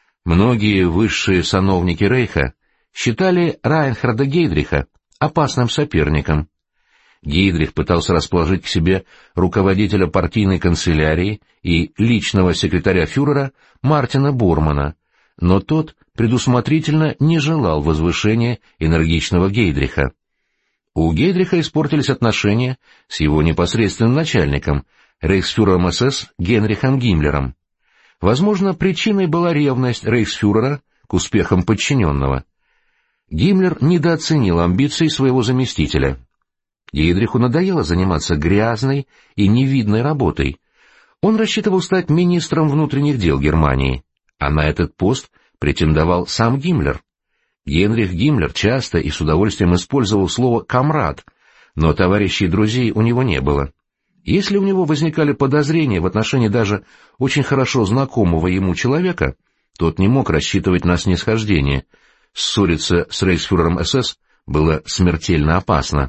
Многие высшие сановники Рейха считали Райнхарда Гейдриха опасным соперником. Гейдрих пытался расположить к себе руководителя партийной канцелярии и личного секретаря фюрера Мартина Бормана, но тот предусмотрительно не желал возвышения энергичного Гейдриха. У Гейдриха испортились отношения с его непосредственным начальником, рейхсфюрером СС Генрихом Гиммлером. Возможно, причиной была ревность рейхсфюрера к успехам подчиненного. Гиммлер недооценил амбиции своего заместителя. Гейдриху надоело заниматься грязной и невидной работой. Он рассчитывал стать министром внутренних дел Германии, а на этот пост претендовал сам Гиммлер. Генрих Гиммлер часто и с удовольствием использовал слово «комрад», но товарищей и друзей у него не было. Если у него возникали подозрения в отношении даже очень хорошо знакомого ему человека, тот не мог рассчитывать на снисхождение. Ссориться с рейхсфюрером СС было смертельно опасно.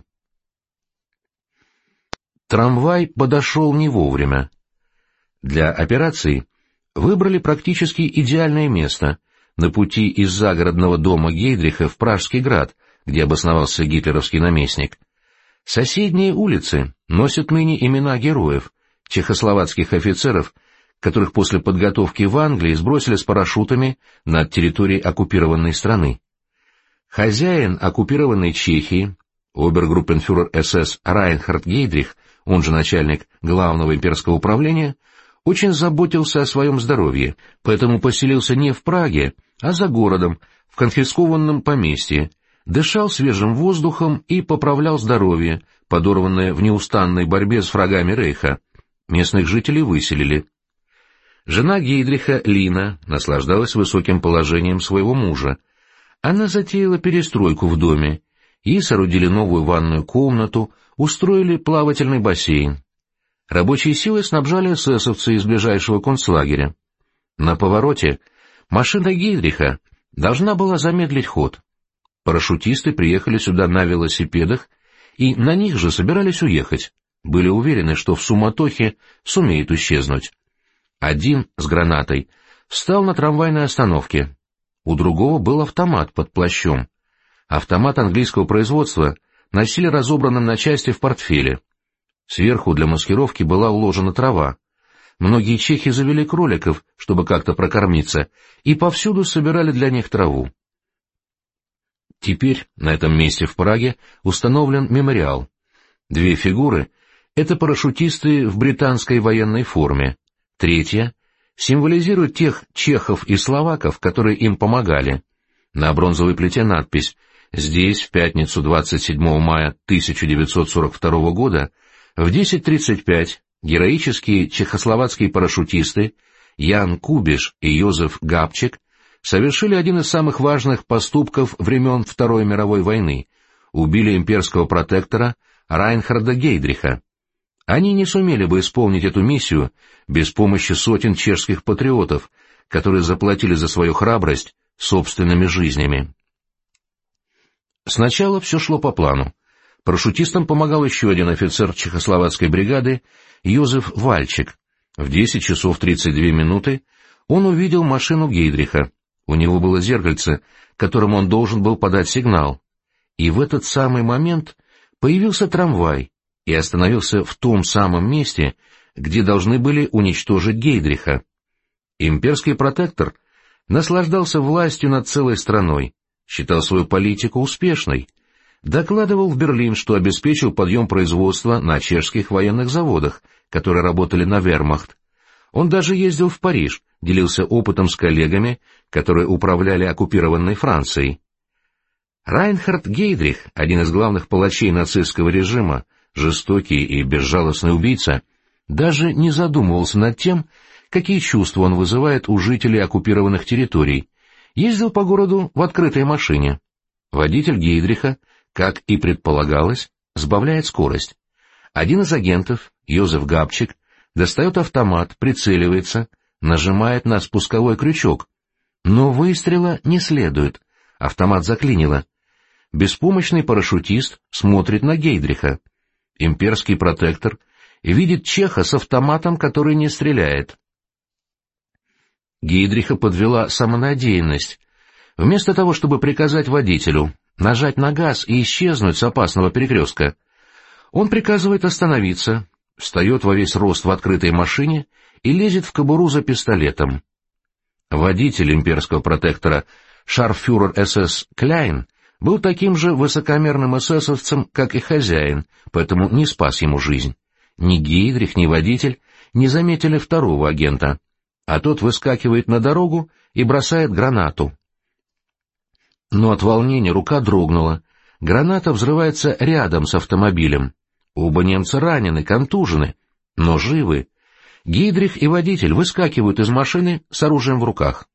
Трамвай подошел не вовремя. Для операции выбрали практически идеальное место — на пути из загородного дома Гейдриха в Пражский град, где обосновался гитлеровский наместник. Соседние улицы носят ныне имена героев, чехословацких офицеров, которых после подготовки в Англии сбросили с парашютами над территорией оккупированной страны. Хозяин оккупированной Чехии, обергруппенфюрер СС Райнхард Гейдрих, он же начальник Главного имперского управления, очень заботился о своем здоровье, поэтому поселился не в Праге, а за городом, в конфискованном поместье, дышал свежим воздухом и поправлял здоровье, подорванное в неустанной борьбе с врагами Рейха. Местных жителей выселили. Жена Гейдриха, Лина, наслаждалась высоким положением своего мужа. Она затеяла перестройку в доме. Ей соорудили новую ванную комнату, устроили плавательный бассейн. Рабочие силы снабжали эсэсовцы из ближайшего концлагеря. На повороте машина Гейдриха должна была замедлить ход. Парашютисты приехали сюда на велосипедах и на них же собирались уехать. Были уверены, что в суматохе сумеют исчезнуть. Один с гранатой встал на трамвайной остановке. У другого был автомат под плащом. Автомат английского производства носили разобранным на части в портфеле. Сверху для маскировки была уложена трава. Многие чехи завели кроликов, чтобы как-то прокормиться, и повсюду собирали для них траву. Теперь на этом месте в Праге установлен мемориал. Две фигуры — это парашютисты в британской военной форме. Третья символизирует тех чехов и словаков, которые им помогали. На бронзовой плите надпись: «Здесь, в пятницу 27 мая 1942 года, в 10:35 героические чехословацкие парашютисты Ян Кубиш и Йозеф Габчик совершили один из самых важных поступков времен Второй мировой войны — убили имперского протектора Райнхарда Гейдриха. Они не сумели бы исполнить эту миссию без помощи сотен чешских патриотов, которые заплатили за свою храбрость собственными жизнями». Сначала все шло по плану. Парашютистам помогал еще один офицер чехословацкой бригады Йозеф Вальчик. В 10 часов 32 минуты он увидел машину Гейдриха. У него было зеркальце, которому он должен был подать сигнал. И в этот самый момент появился трамвай и остановился в том самом месте, где должны были уничтожить Гейдриха. Имперский протектор наслаждался властью над целой страной, считал свою политику успешной, докладывал в Берлин, что обеспечил подъем производства на чешских военных заводах, которые работали на вермахт. Он даже ездил в Париж, делился опытом с коллегами, которые управляли оккупированной Францией. Райнхард Гейдрих, один из главных палачей нацистского режима, жестокий и безжалостный убийца, даже не задумывался над тем, какие чувства он вызывает у жителей оккупированных территорий. Ездил по городу в открытой машине. Водитель Гейдриха, как и предполагалось, сбавляет скорость. Один из агентов, Йозеф Габчик, достает автомат, прицеливается, нажимает на спусковой крючок. Но выстрела не следует. Автомат заклинило. Беспомощный парашютист смотрит на Гейдриха. Имперский протектор видит чеха с автоматом, который не стреляет. Гейдриха подвела самонадеянность. Вместо того, чтобы приказать водителю нажать на газ и исчезнуть с опасного перекрестка, он приказывает остановиться, встает во весь рост в открытой машине и лезет в кобуру за пистолетом. Водитель имперского протектора, шарфюрер СС Кляйн, был таким же высокомерным эсэсовцем, как и хозяин, поэтому не спас ему жизнь. Ни Гейдрих, ни водитель не заметили второго агента, а тот выскакивает на дорогу и бросает гранату. Но от волнения рука дрогнула. Граната взрывается рядом с автомобилем. Оба немца ранены, контужены, но живы. Гейдрих и водитель выскакивают из машины с оружием в руках.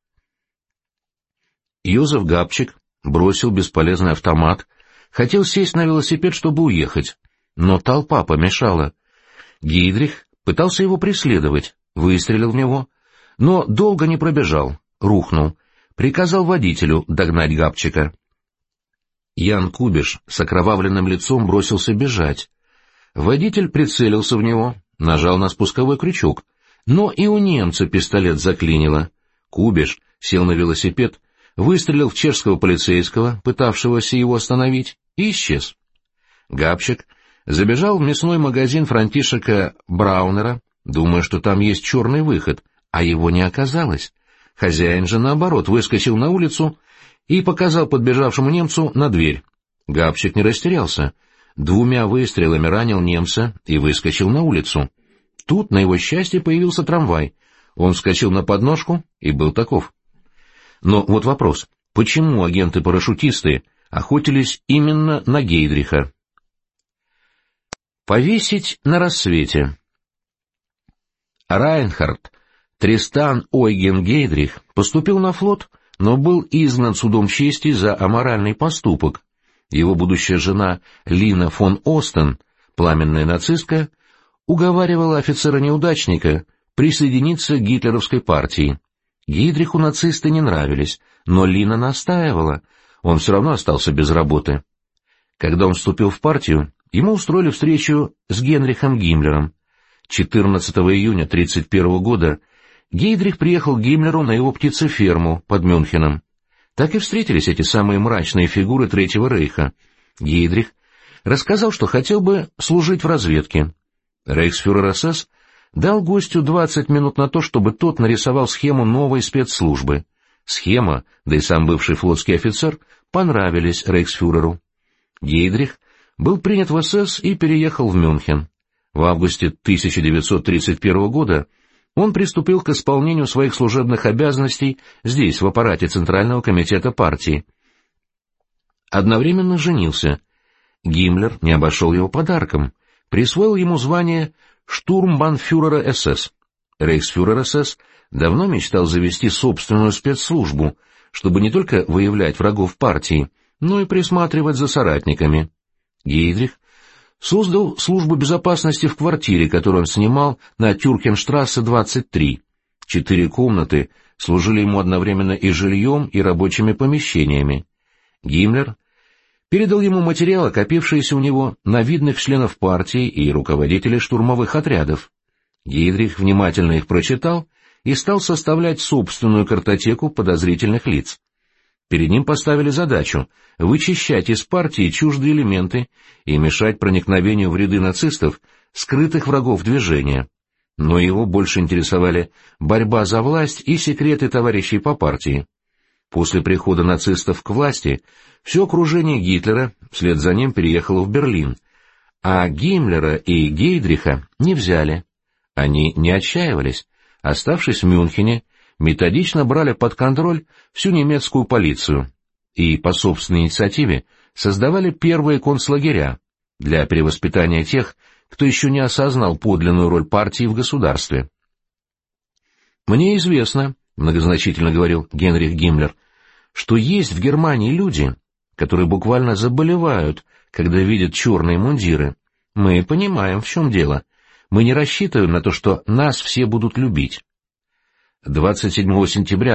Йозеф Габчик бросил бесполезный автомат, хотел сесть на велосипед, чтобы уехать, но толпа помешала. Гейдрих пытался его преследовать, выстрелил в него, но долго не пробежал, рухнул, приказал водителю догнать Габчика. Ян Кубиш с окровавленным лицом бросился бежать. Водитель прицелился в него, нажал на спусковой крючок, но и у немца пистолет заклинило. Кубиш сел на велосипед, выстрелил в чешского полицейского, пытавшегося его остановить, и исчез. Габчик забежал в мясной магазин Франтишека Браунера, думая, что там есть черный выход, а его не оказалось. Хозяин же, наоборот, выскочил на улицу и показал подбежавшему немцу на дверь. Габчик не растерялся. 2 выстрелами ранил немца и выскочил на улицу. Тут, на его счастье, появился трамвай. Он вскочил на подножку и был таков. Но вот вопрос, почему агенты-парашютисты охотились именно на Гейдриха? Повесить на рассвете. Райнхард Тристан Ойген Гейдрих поступил на флот, но был изгнан судом чести за аморальный поступок. Его будущая жена Лина фон Остен, пламенная нацистка, уговаривала офицера-неудачника присоединиться к гитлеровской партии. Гейдриху нацисты не нравились, но Лина настаивала, он все равно остался без работы. Когда он вступил в партию, ему устроили встречу с Генрихом Гиммлером. 14 июня 1931 года Гейдрих приехал к Гиммлеру на его птицеферму под Мюнхеном. Так и встретились эти самые мрачные фигуры Третьего рейха. Гейдрих рассказал, что хотел бы служить в разведке. Рейхсфюрер СС дал гостю 20 минут на то, чтобы тот нарисовал схему новой спецслужбы. Схема, да и сам бывший флотский офицер, понравились рейхсфюреру. Гейдрих был принят в СС и переехал в Мюнхен. В августе 1931 года он приступил к исполнению своих служебных обязанностей здесь, в аппарате Центрального комитета партии. Одновременно женился. Гиммлер не обошел его подарком, присвоил ему звание штурмбанфюрера СС. Рейхсфюрер СС давно мечтал завести собственную спецслужбу, чтобы не только выявлять врагов партии, но и присматривать за соратниками. Гейдрих создал службу безопасности в квартире, которую он снимал на Тюркенштрассе 23. 4 комнаты служили ему одновременно и жильем, и рабочими помещениями. Гиммлер передал ему материалы, копившиеся у него на видных членов партии и руководителей штурмовых отрядов. Гейдрих внимательно их прочитал и стал составлять собственную картотеку подозрительных лиц. Перед ним поставили задачу вычищать из партии чуждые элементы и мешать проникновению в ряды нацистов скрытых врагов движения. Но его больше интересовали борьба за власть и секреты товарищей по партии. После прихода нацистов к власти все окружение Гитлера вслед за ним переехало в Берлин, а Гиммлера и Гейдриха не взяли. Они не отчаивались, оставшись в Мюнхене, методично брали под контроль всю немецкую полицию и по собственной инициативе создавали первые концлагеря для перевоспитания тех, кто еще не осознал подлинную роль партии в государстве. «Мне известно», — многозначительно говорил Генрих Гиммлер, «что есть в Германии люди, которые буквально заболевают, когда видят черные мундиры. Мы понимаем, в чем дело. Мы не рассчитываем на то, что нас все будут любить». 27 сентября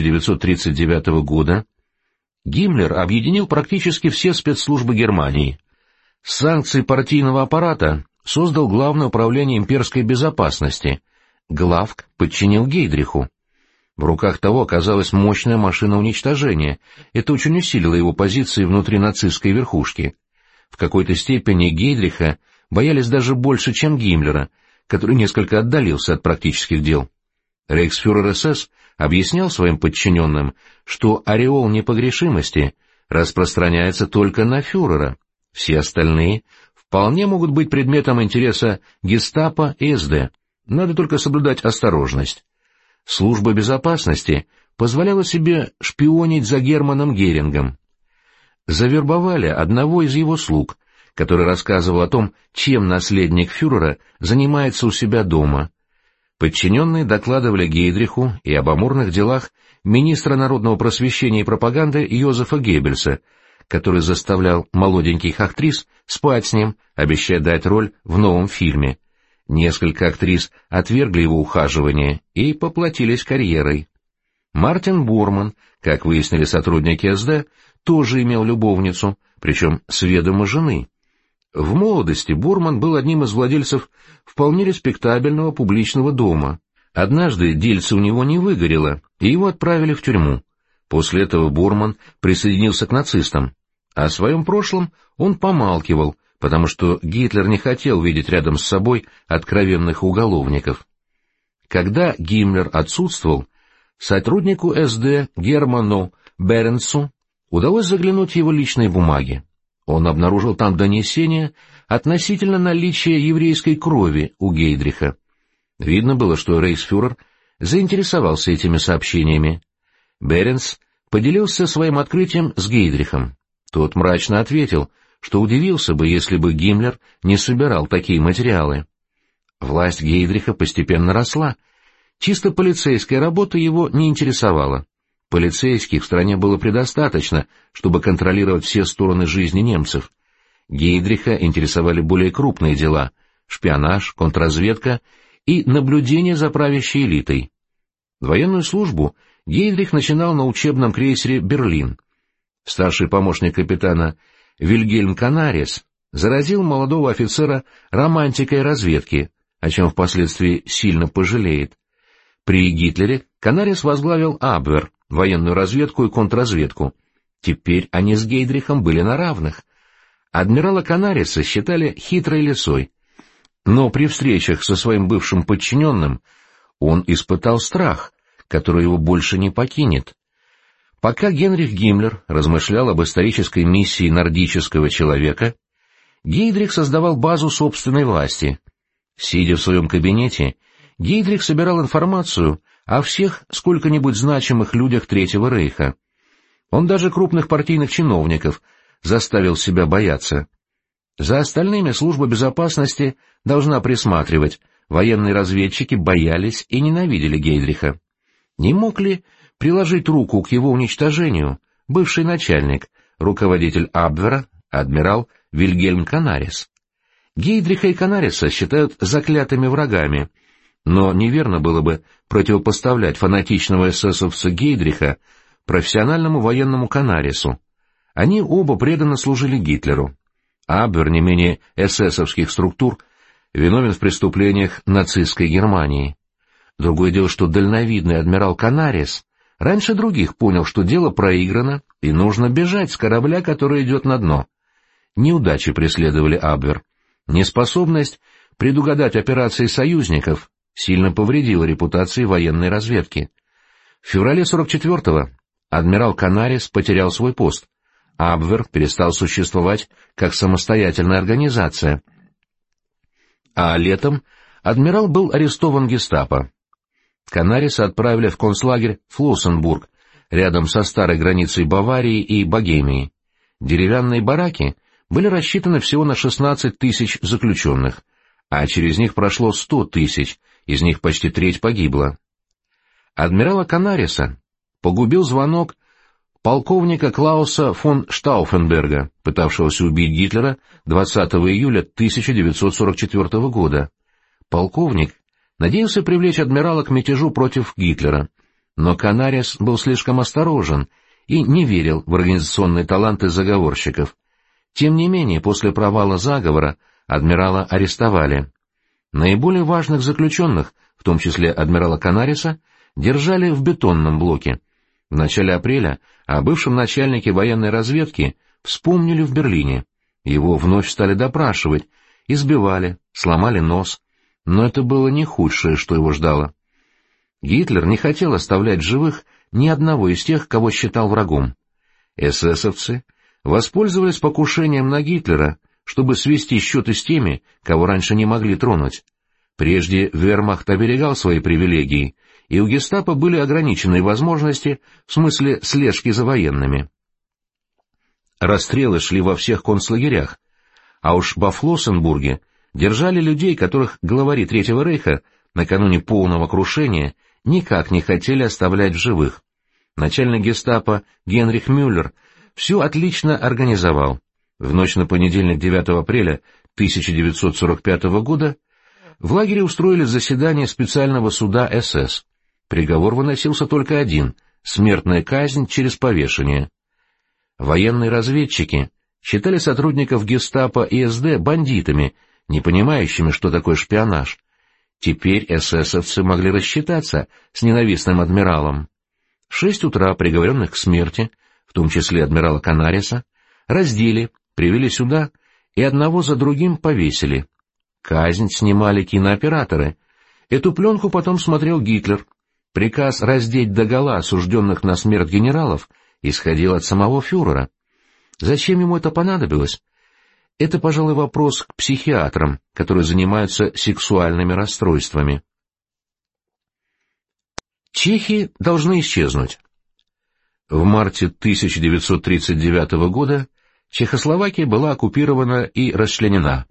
1939 года Гиммлер объединил практически все спецслужбы Германии. С санкций партийного аппарата создал Главное управление имперской безопасности. Главк подчинил Гейдриху. В руках того оказалась мощная машина уничтожения. Это очень усилило его позиции внутри нацистской верхушки. В какой-то степени Гейдриха боялись даже больше, чем Гиммлера, который несколько отдалился от практических дел. Рейхсфюрер СС объяснял своим подчиненным, что ореол непогрешимости распространяется только на фюрера, все остальные вполне могут быть предметом интереса гестапо и СД, надо только соблюдать осторожность. Служба безопасности позволяла себе шпионить за Германом Герингом. Завербовали одного из его слуг, который рассказывал о том, чем наследник фюрера занимается у себя дома. Подчиненные докладывали Гейдриху и об амурных делах министра народного просвещения и пропаганды Йозефа Геббельса, который заставлял молоденьких актрис спать с ним, обещая дать роль в новом фильме. Несколько актрис отвергли его ухаживание и поплатились карьерой. Мартин Борман, как выяснили сотрудники СД, тоже имел любовницу, причем с ведома жены. В молодости Борман был одним из владельцев вполне респектабельного публичного дома. Однажды дельце у него не выгорело, и его отправили в тюрьму. После этого Борман присоединился к нацистам. О своем прошлом он помалкивал, потому что Гитлер не хотел видеть рядом с собой откровенных уголовников. Когда Гиммлер отсутствовал, сотруднику СД Герману Беренцу удалось заглянуть в его личные бумаги. Он обнаружил там донесение относительно наличия еврейской крови у Гейдриха. Видно было, что рейхсфюрер заинтересовался этими сообщениями. Беренц поделился своим открытием с Гейдрихом. Тот мрачно ответил, что удивился бы, если бы Гиммлер не собирал такие материалы. Власть Гейдриха постепенно росла. Чисто полицейская работа его не интересовала. Полицейских в стране было предостаточно, чтобы контролировать все стороны жизни немцев. Гейдриха интересовали более крупные дела — шпионаж, контрразведка и наблюдение за правящей элитой. Военную службу Гейдрих начинал на учебном крейсере «Берлин». Старший помощник капитана Вильгельм Канарис заразил молодого офицера романтикой разведки, о чем впоследствии сильно пожалеет. При Гитлере Канарис возглавил Абвер, военную разведку и контрразведку. Теперь они с Гейдрихом были на равных. Адмирала Канариса считали хитрой лисой, но при встречах со своим бывшим подчиненным он испытал страх, который его больше не покинет. Пока Генрих Гиммлер размышлял об исторической миссии нордического человека, Гейдрих создавал базу собственной власти. Сидя в своем кабинете, Гейдрих собирал информацию о всех сколько-нибудь значимых людях Третьего Рейха. Он даже крупных партийных чиновников заставил себя бояться. За остальными служба безопасности должна присматривать, военные разведчики боялись и ненавидели Гейдриха. Не мог ли приложить руку к его уничтожению бывший начальник, руководитель Абвера, адмирал Вильгельм Канарис? Гейдриха и Канариса считают заклятыми врагами, но неверно было бы противопоставлять фанатичного эсэсовца Гейдриха профессиональному военному Канарису. Они оба преданно служили Гитлеру. Абвер, не менее эсэсовских структур, виновен в преступлениях нацистской Германии. Другое дело, что дальновидный адмирал Канарис раньше других понял, что дело проиграно и нужно бежать с корабля, который идет на дно. Неудачи преследовали Абвер. Неспособность предугадать операции союзников сильно повредила репутации военной разведки. В феврале 44-го адмирал Канарис потерял свой пост. Абвер перестал существовать как самостоятельная организация. А летом адмирал был арестован гестапо. Канариса отправили в концлагерь Флоссенбург, рядом со старой границей Баварии и Богемии. Деревянные бараки были рассчитаны всего на 16 тысяч заключенных, а через них прошло 100 тысяч, из них почти треть погибла. Адмирала Канариса погубил звонок полковника Клауса фон Штауфенберга, пытавшегося убить Гитлера 20 июля 1944 года. Полковник надеялся привлечь адмирала к мятежу против Гитлера, но Канарис был слишком осторожен и не верил в организационные таланты заговорщиков. Тем не менее, после провала заговора адмирала арестовали. Наиболее важных заключенных, в том числе адмирала Канариса, держали в бетонном блоке. В начале апреля о бывшем начальнике военной разведки вспомнили в Берлине. Его вновь стали допрашивать, избивали, сломали нос. Но это было не худшее, что его ждало. Гитлер не хотел оставлять живых ни одного из тех, кого считал врагом. Эсэсовцы воспользовались покушением на Гитлера, чтобы свести счеты с теми, кого раньше не могли тронуть. Прежде вермахт оберегал свои привилегии, и у гестапо были ограниченные возможности в смысле слежки за военными. Расстрелы шли во всех концлагерях, а уж во Флоссенбурге держали людей, которых главари Третьего Рейха накануне полного крушения никак не хотели оставлять в живых. Начальник гестапо Генрих Мюллер все отлично организовал. В ночь на понедельник 9 апреля 1945 года в лагере устроили заседание специального суда СС. Приговор выносился только один — смертная казнь через повешение. Военные разведчики считали сотрудников гестапо и СД бандитами, не понимающими, что такое шпионаж. Теперь эсэсовцы могли рассчитаться с ненавистным адмиралом. В 6 утра приговоренных к смерти, в том числе адмирала Канариса, раздели, привели сюда и одного за другим повесили. Казнь снимали кинооператоры. Эту пленку потом смотрел Гитлер. Приказ раздеть догола осужденных на смерть генералов исходил от самого фюрера. Зачем ему это понадобилось? Это, пожалуй, вопрос к психиатрам, которые занимаются сексуальными расстройствами. Чехи должны исчезнуть. В марте 1939 года Чехословакия была оккупирована и расчленена.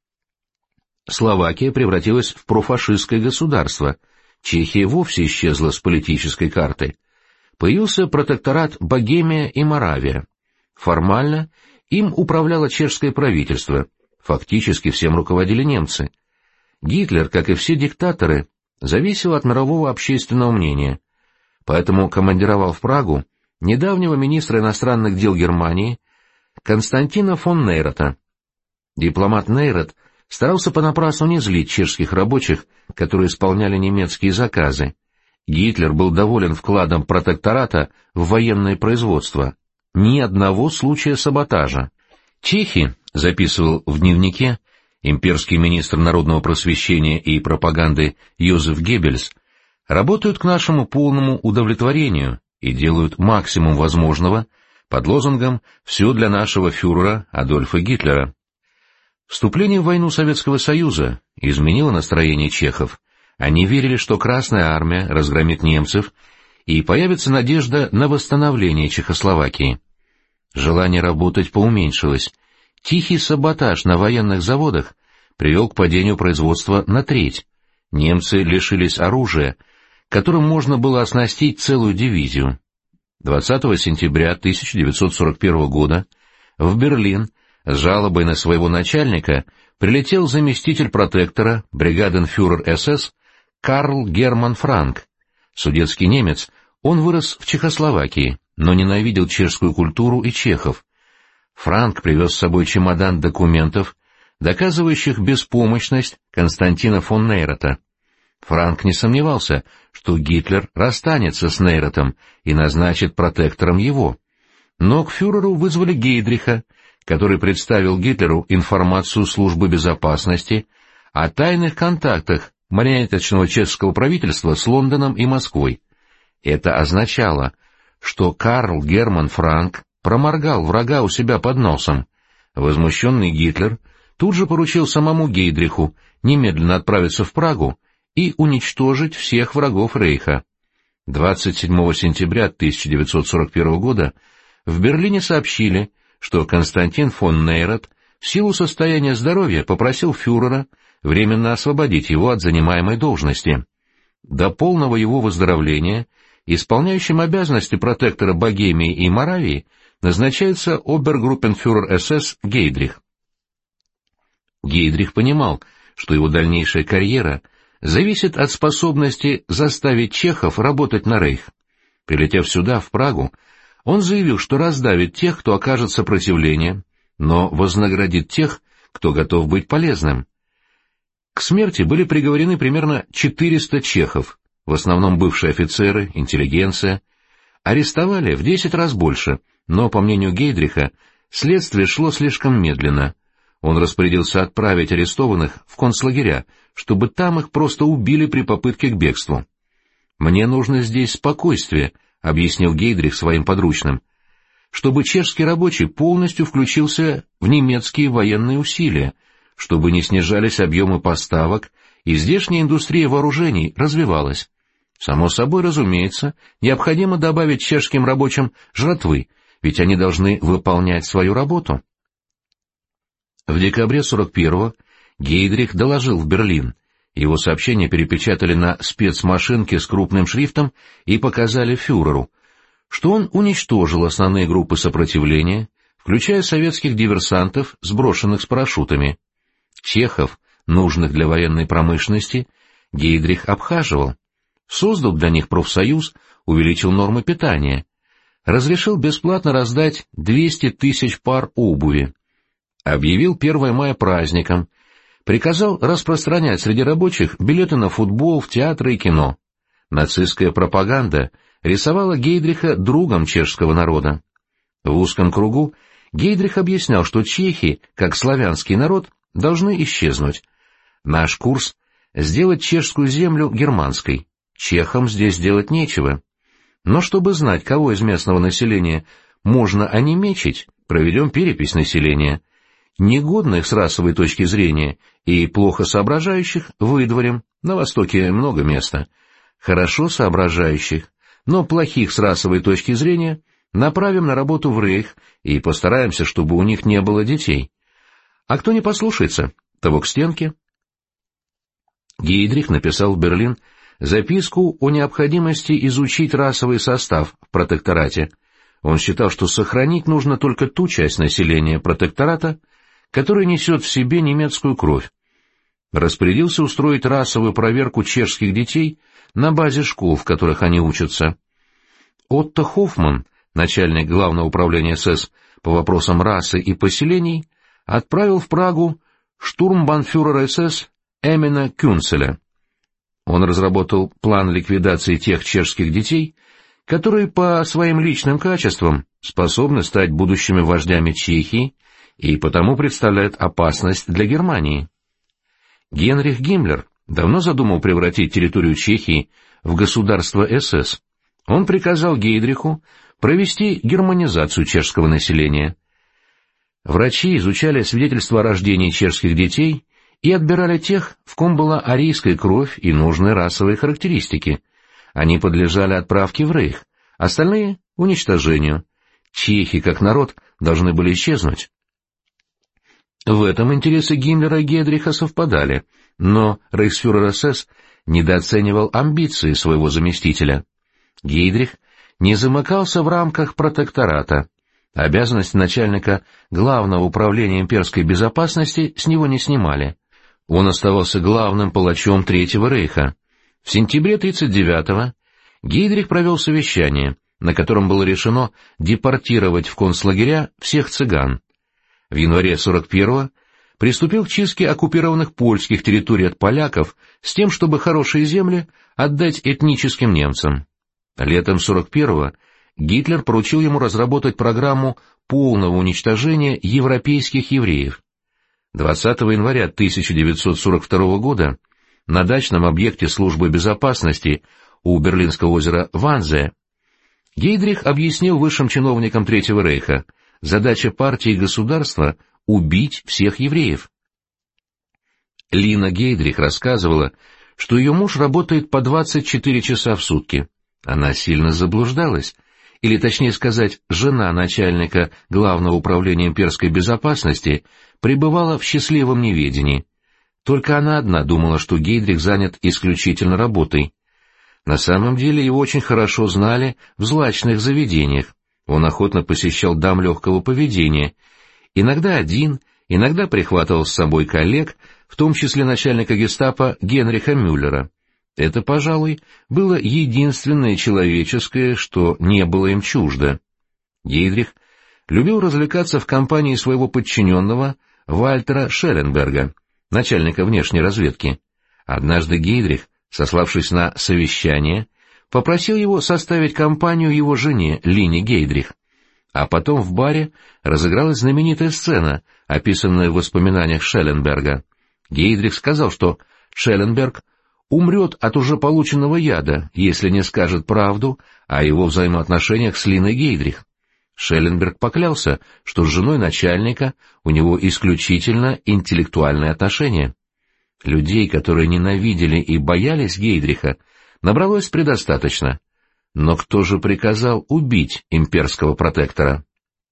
Словакия превратилась в профашистское государство, Чехия вовсе исчезла с политической карты. Появился протекторат Богемия и Моравия. Формально им управляло чешское правительство, фактически всем руководили немцы. Гитлер, как и все диктаторы, зависел от мирового общественного мнения, поэтому командировал в Прагу недавнего министра иностранных дел Германии Константина фон Нейрата. Дипломат Нейрат старался понапрасну не злить чешских рабочих, которые исполняли немецкие заказы. Гитлер был доволен вкладом протектората в военное производство. Ни одного случая саботажа. Чехи, записывал в дневнике имперский министр народного просвещения и пропаганды Йозеф Геббельс, работают к нашему полному удовлетворению и делают максимум возможного под лозунгом «Все для нашего фюрера Адольфа Гитлера». Вступление в войну Советского Союза изменило настроение чехов. Они верили, что Красная Армия разгромит немцев, и появится надежда на восстановление Чехословакии. Желание работать поуменьшилось. Тихий саботаж на военных заводах привел к падению производства на треть. Немцы лишились оружия, которым можно было оснастить целую дивизию. 20 сентября 1941 года в Берлин с жалобой на своего начальника прилетел заместитель протектора, бригаденфюрер СС Карл Герман Франк. Судетский немец, он вырос в Чехословакии, но ненавидел чешскую культуру и чехов. Франк привез с собой чемодан документов, доказывающих беспомощность Константина фон Нейрата. Франк не сомневался, что Гитлер расстанется с Нейратом и назначит протектором его. Но к фюреру вызвали Гейдриха, который представил Гитлеру информацию службы безопасности о тайных контактах марионеточного чешского правительства с Лондоном и Москвой. Это означало, что Карл Герман Франк проморгал врага у себя под носом. Возмущенный Гитлер тут же поручил самому Гейдриху немедленно отправиться в Прагу и уничтожить всех врагов Рейха. 27 сентября 1941 года в Берлине сообщили, что Константин фон Нейрат в силу состояния здоровья попросил фюрера временно освободить его от занимаемой должности. До полного его выздоровления исполняющим обязанности протектора Богемии и Моравии назначается обергруппенфюрер СС Гейдрих. Гейдрих понимал, что его дальнейшая карьера зависит от способности заставить чехов работать на Рейх. Прилетев сюда, в Прагу, он заявил, что раздавит тех, кто окажет сопротивление, но вознаградит тех, кто готов быть полезным. К смерти были приговорены примерно 400 чехов, в основном бывшие офицеры, интеллигенция. Арестовали в 10 раз больше, но, по мнению Гейдриха, следствие шло слишком медленно. Он распорядился отправить арестованных в концлагеря, чтобы там их просто убили при попытке к бегству. «Мне нужно здесь спокойствие», — объяснил Гейдрих своим подручным, «чтобы чешский рабочий полностью включился в немецкие военные усилия, чтобы не снижались объемы поставок, и здешняя индустрия вооружений развивалась. Само собой, разумеется, необходимо добавить чешским рабочим жратвы, ведь они должны выполнять свою работу». В декабре 41-го Гейдрих доложил в Берлин. Его сообщение перепечатали на спецмашинке с крупным шрифтом и показали фюреру, что он уничтожил основные группы сопротивления, включая советских диверсантов, сброшенных с парашютами. Чехов, нужных для военной промышленности, Гейдрих обхаживал. Создал для них профсоюз, увеличил нормы питания. Разрешил бесплатно раздать 200 тысяч пар обуви. Объявил 1 мая праздником. Приказал распространять среди рабочих билеты на футбол, в театры и кино. Нацистская пропаганда рисовала Гейдриха другом чешского народа. В узком кругу Гейдрих объяснял, что чехи, как славянский народ, должны исчезнуть. Наш курс — сделать чешскую землю германской. Чехам здесь делать нечего. Но чтобы знать, кого из местного населения можно онемечить, проведем перепись населения. Негодных с расовой точки зрения и плохо соображающих выдворим, на Востоке много места. Хорошо соображающих, но плохих с расовой точки зрения направим на работу в Рейх и постараемся, чтобы у них не было детей. А кто не послушается, того к стенке. Гейдрих написал в Берлин записку о необходимости изучить расовый состав в протекторате. Он считал, что сохранить нужно только ту часть населения протектората, которая несет в себе немецкую кровь. Распорядился устроить расовую проверку чешских детей на базе школ, в которых они учатся. Отто Хоффман, начальник Главного управления СС по вопросам расы и поселений, отправил в Прагу штурмбанфюрера СС Эмина Кюнцеля. Он разработал план ликвидации тех чешских детей, которые по своим личным качествам способны стать будущими вождями Чехии и потому представляют опасность для Германии. Генрих Гиммлер давно задумал превратить территорию Чехии в государство СС. Он приказал Гейдриху провести германизацию чешского населения. Врачи изучали свидетельства о рождении чешских детей и отбирали тех, в ком была арийская кровь и нужные расовые характеристики. Они подлежали отправке в Рейх, остальные — уничтожению. Чехи, как народ, должны были исчезнуть. В этом интересы Гиммлера и Гейдриха совпадали, но рейхсфюрер СС недооценивал амбиции своего заместителя. Гейдрих не замыкался в рамках протектората. Обязанности начальника Главного управления имперской безопасности с него не снимали. Он оставался главным палачом Третьего рейха. В сентябре 1939-го Гейдрих провел совещание, на котором было решено депортировать в концлагеря всех цыган. В январе 1941-го приступил к чистке оккупированных польских территорий от поляков с тем, чтобы хорошие земли отдать этническим немцам. Летом 1941-го Гитлер поручил ему разработать программу полного уничтожения европейских евреев. 20 января 1942 года на дачном объекте службы безопасности у Берлинского озера Ванзе Гейдрих объяснил высшим чиновникам Третьего рейха: задача партии и государства — убить всех евреев. Лина Гейдрих рассказывала, что ее муж работает по 24 часа в сутки. Она сильно заблуждалась, или, точнее сказать, жена начальника Главного управления имперской безопасности пребывала в счастливом неведении. Только она одна думала, что Гейдрих занят исключительно работой. На самом деле его очень хорошо знали в злачных заведениях. Он охотно посещал дам легкого поведения, иногда один, иногда прихватывал с собой коллег, в том числе начальника гестапо Генриха Мюллера. Это, пожалуй, было единственное человеческое, что не было им чуждо. Гейдрих любил развлекаться в компании своего подчиненного Вальтера Шелленберга, начальника внешней разведки. Однажды Гейдрих, сославшись на совещание, попросил его составить компанию его жене Лине Гейдрих. А потом в баре разыгралась знаменитая сцена, описанная в воспоминаниях Шелленберга. Гейдрих сказал, что Шелленберг умрет от уже полученного яда, если не скажет правду о его взаимоотношениях с Линой Гейдрих. Шелленберг поклялся, что с женой начальника у него исключительно интеллектуальные отношения. Людей, которые ненавидели и боялись Гейдриха, набралось предостаточно. Но кто же приказал убить имперского протектора?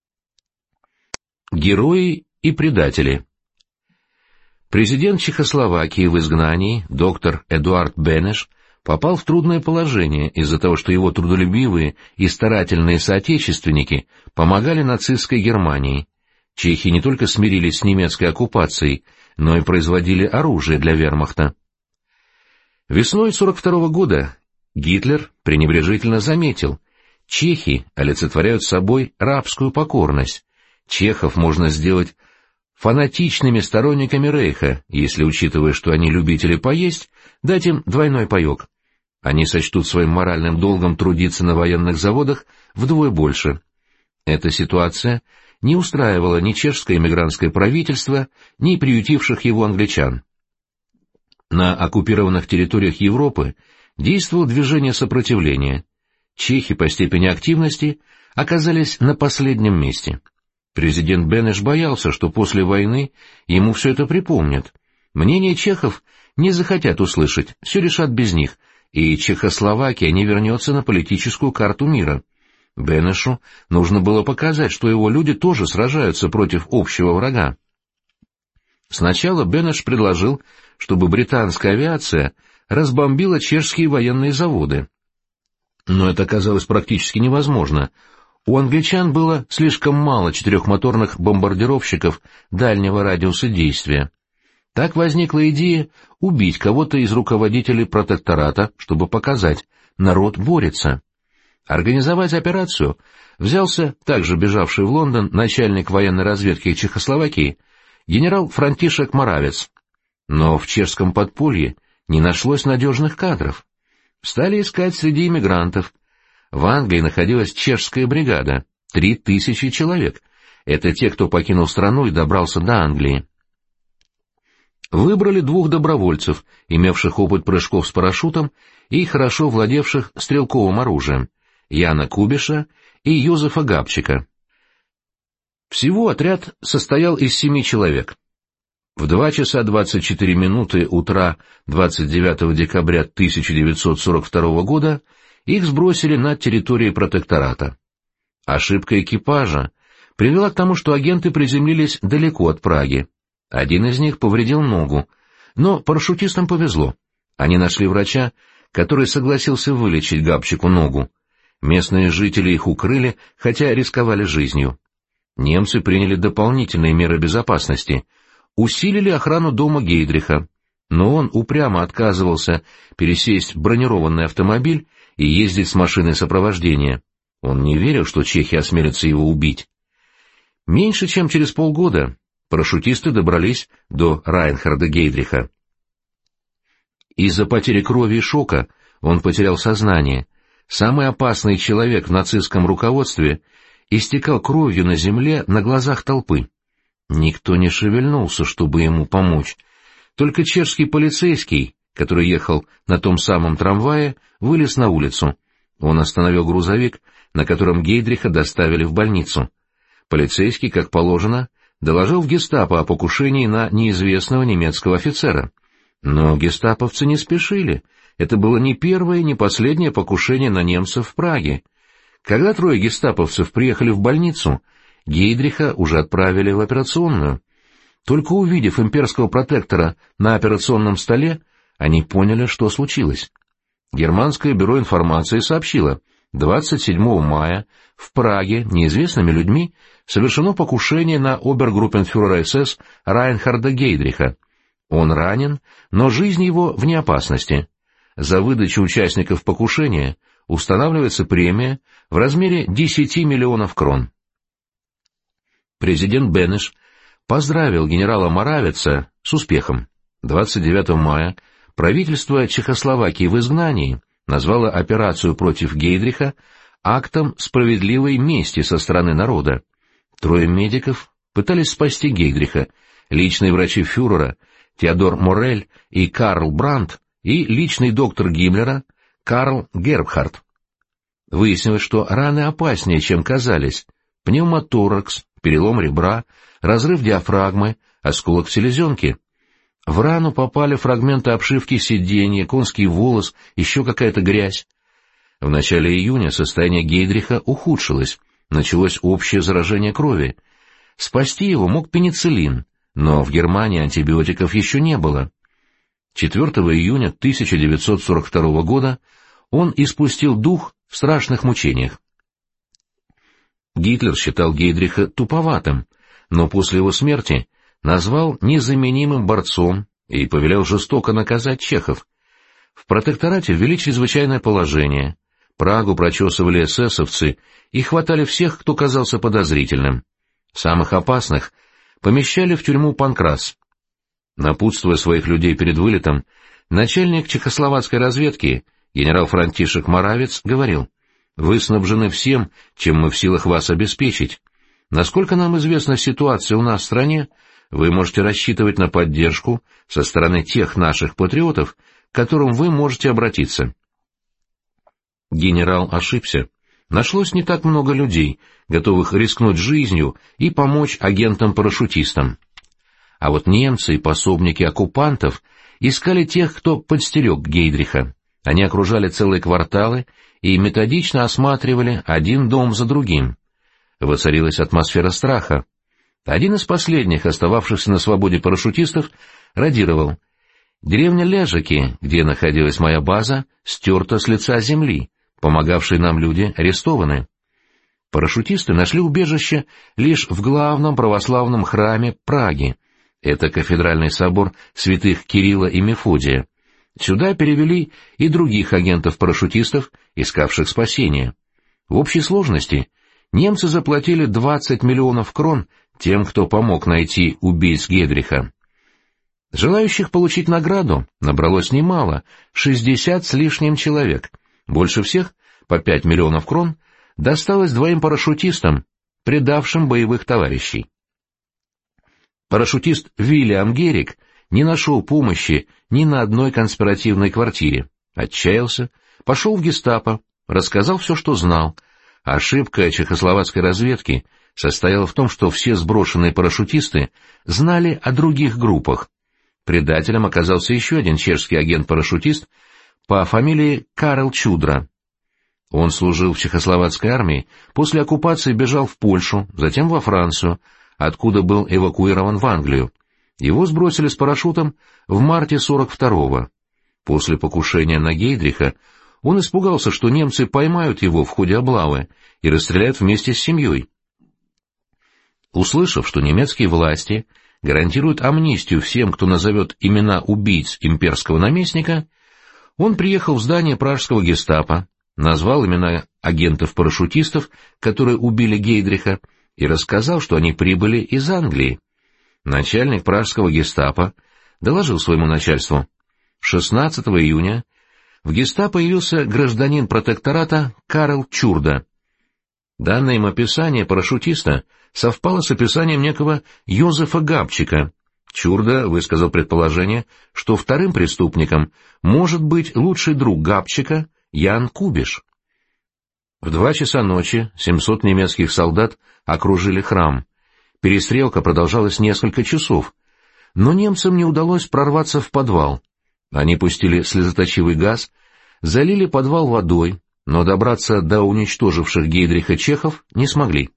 Герои и предатели. Президент Чехословакии в изгнании, доктор Эдуард Бенеш, попал в трудное положение из-за того, что его трудолюбивые и старательные соотечественники помогали нацистской Германии. Чехи не только смирились с немецкой оккупацией, но и производили оружие для вермахта. Весной 1942 года Гитлер пренебрежительно заметил: чехи олицетворяют собой рабскую покорность. Чехов можно сделать фанатичными сторонниками Рейха, если, учитывая, что они любители поесть, дать им двойной паек. Они сочтут своим моральным долгом трудиться на военных заводах вдвое больше. Эта ситуация не устраивала ни чешское эмигрантское правительство, ни приютивших его англичан. На оккупированных территориях Европы действовало движение сопротивления. Чехи по степени активности оказались на последнем месте. Президент Бенеш боялся, что после войны ему все это припомнят. Мнение чехов не захотят услышать, все решат без них, и Чехословакия не вернется на политическую карту мира. Бенешу нужно было показать, что его люди тоже сражаются против общего врага. Сначала Бенеш предложил, чтобы британская авиация разбомбила чешские военные заводы. Но это оказалось практически невозможно. У англичан было слишком мало четырехмоторных бомбардировщиков дальнего радиуса действия. Так возникла идея убить кого-то из руководителей протектората, чтобы показать, народ борется. Организовать операцию взялся также бежавший в Лондон начальник военной разведки Чехословакии генерал Франтишек Моравец. Но в чешском подполье не нашлось надежных кадров. Стали искать среди иммигрантов. В Англии находилась чешская бригада, 3000 человек. Это те, кто покинул страну и добрался до Англии. Выбрали 2 добровольцев, имевших опыт прыжков с парашютом и хорошо владевших стрелковым оружием, Яна Кубиша и Йозефа Габчика. Всего отряд состоял из 7 человек. В 2 часа 24 минуты утра 29 декабря 1942 года их сбросили над территорией протектората. Ошибка экипажа привела к тому, что агенты приземлились далеко от Праги. Один из них повредил ногу, но парашютистам повезло. Они нашли врача, который согласился вылечить Габчику ногу. Местные жители их укрыли, хотя рисковали жизнью. Немцы приняли дополнительные меры безопасности, усилили охрану дома Гейдриха, но он упрямо отказывался пересесть в бронированный автомобиль и ездить с машиной сопровождения. Он не верил, что чехи осмелятся его убить. Меньше чем через полгода парашютисты добрались до Райнхарда Гейдриха. Из-за потери крови и шока он потерял сознание. Самый опасный человек в нацистском руководстве истекал кровью на земле на глазах толпы. Никто не шевельнулся, чтобы ему помочь. Только чешский полицейский, который ехал на том самом трамвае, вылез на улицу. Он остановил грузовик, на котором Гейдриха доставили в больницу. Полицейский, как положено, доложил в гестапо о покушении на неизвестного немецкого офицера. Но гестаповцы не спешили. Это было не первое, не последнее покушение на немцев в Праге. Когда 3 гестаповцев приехали в больницу, Гейдриха уже отправили в операционную. Только увидев имперского протектора на операционном столе, они поняли, что случилось. Германское бюро информации сообщило: 27 мая в Праге неизвестными людьми совершено покушение на обергруппенфюрера СС Райнхарда Гейдриха. Он ранен, но жизнь его вне опасности. За выдачу участников покушения устанавливается премия в размере 10 миллионов крон. Президент Бенеш поздравил генерала Моравеца с успехом. 29 мая правительство Чехословакии в изгнании назвало операцию против Гейдриха актом справедливой мести со стороны народа. 3 медиков пытались спасти Гейдриха, личные врачи фюрера Теодор Морель и Карл Брандт и личный доктор Гиммлера Карл Гербхард. Выяснилось, что раны опаснее, чем казались: пневмоторакс, перелом ребра, разрыв диафрагмы, осколок селезенки. В рану попали фрагменты обшивки сиденья, конский волос, еще какая-то грязь. В начале июня состояние Гейдриха ухудшилось, началось общее заражение крови. Спасти его мог пенициллин, но в Германии антибиотиков еще не было. 4 июня 1942 года он испустил дух в страшных мучениях. Гитлер считал Гейдриха туповатым, но после его смерти назвал незаменимым борцом и повелел жестоко наказать чехов. В протекторате ввели чрезвычайное положение. Прагу прочесывали эсэсовцы и хватали всех, кто казался подозрительным. Самых опасных помещали в тюрьму Панкрас. Напутствуя своих людей перед вылетом, начальник чехословацкой разведки генерал Франтишек Моравец говорил: «Вы снабжены всем, чем мы в силах вас обеспечить. Насколько нам известна ситуация у нас в стране, вы можете рассчитывать на поддержку со стороны тех наших патриотов, к которым вы можете обратиться». Генерал ошибся. Нашлось не так много людей, готовых рискнуть жизнью и помочь агентам-парашютистам. А вот немцы и пособники оккупантов искали тех, кто подстерег Гейдриха. Они окружали целые кварталы и методично осматривали один дом за другим. Воцарилась атмосфера страха. Один из последних остававшихся на свободе парашютистов радировал: «Деревня Лежаки, где находилась моя база, стерта с лица земли, помогавшие нам люди арестованы». Парашютисты нашли убежище лишь в главном православном храме Праги. Это кафедральный собор святых Кирилла и Мефодия. Сюда перевели и других агентов-парашютистов, искавших спасения. В общей сложности немцы заплатили 20 миллионов крон тем, кто помог найти убийц Гейдриха. Желающих получить награду набралось немало, 60 с лишним человек. Больше всех, по 5 миллионов крон, досталось двоим парашютистам, предавшим боевых товарищей. Парашютист Вильям Герик не нашел помощи ни на одной конспиративной квартире. Отчаялся, пошел в гестапо, рассказал все, что знал. Ошибка чехословацкой разведки состояла в том, что все сброшенные парашютисты знали о других группах. Предателем оказался еще один чешский агент-парашютист по фамилии Карл Чудра. Он служил в чехословацкой армии, после оккупации бежал в Польшу, затем во Францию, откуда был эвакуирован в Англию. Его сбросили с парашютом в марте 42-го. После покушения на Гейдриха он испугался, что немцы поймают его в ходе облавы и расстреляют вместе с семьей. Услышав, что немецкие власти гарантируют амнистию всем, кто назовет имена убийц имперского наместника, он приехал в здание пражского гестапо, назвал имена агентов-парашютистов, которые убили Гейдриха, и рассказал, что они прибыли из Англии. Начальник пражского гестапо доложил своему начальству: 16 июня в гестапо явился гражданин протектората Карл Чурда. Данное им описание парашютиста совпало с описанием некого Йозефа Габчика. Чурда высказал предположение, что вторым преступником может быть лучший друг Габчика Ян Кубиш. В 2 часа ночи 700 немецких солдат окружили храм. Перестрелка продолжалась несколько часов, но немцам не удалось прорваться в подвал. Они пустили слезоточивый газ, залили подвал водой, но добраться до уничтоживших Гейдриха чехов не смогли.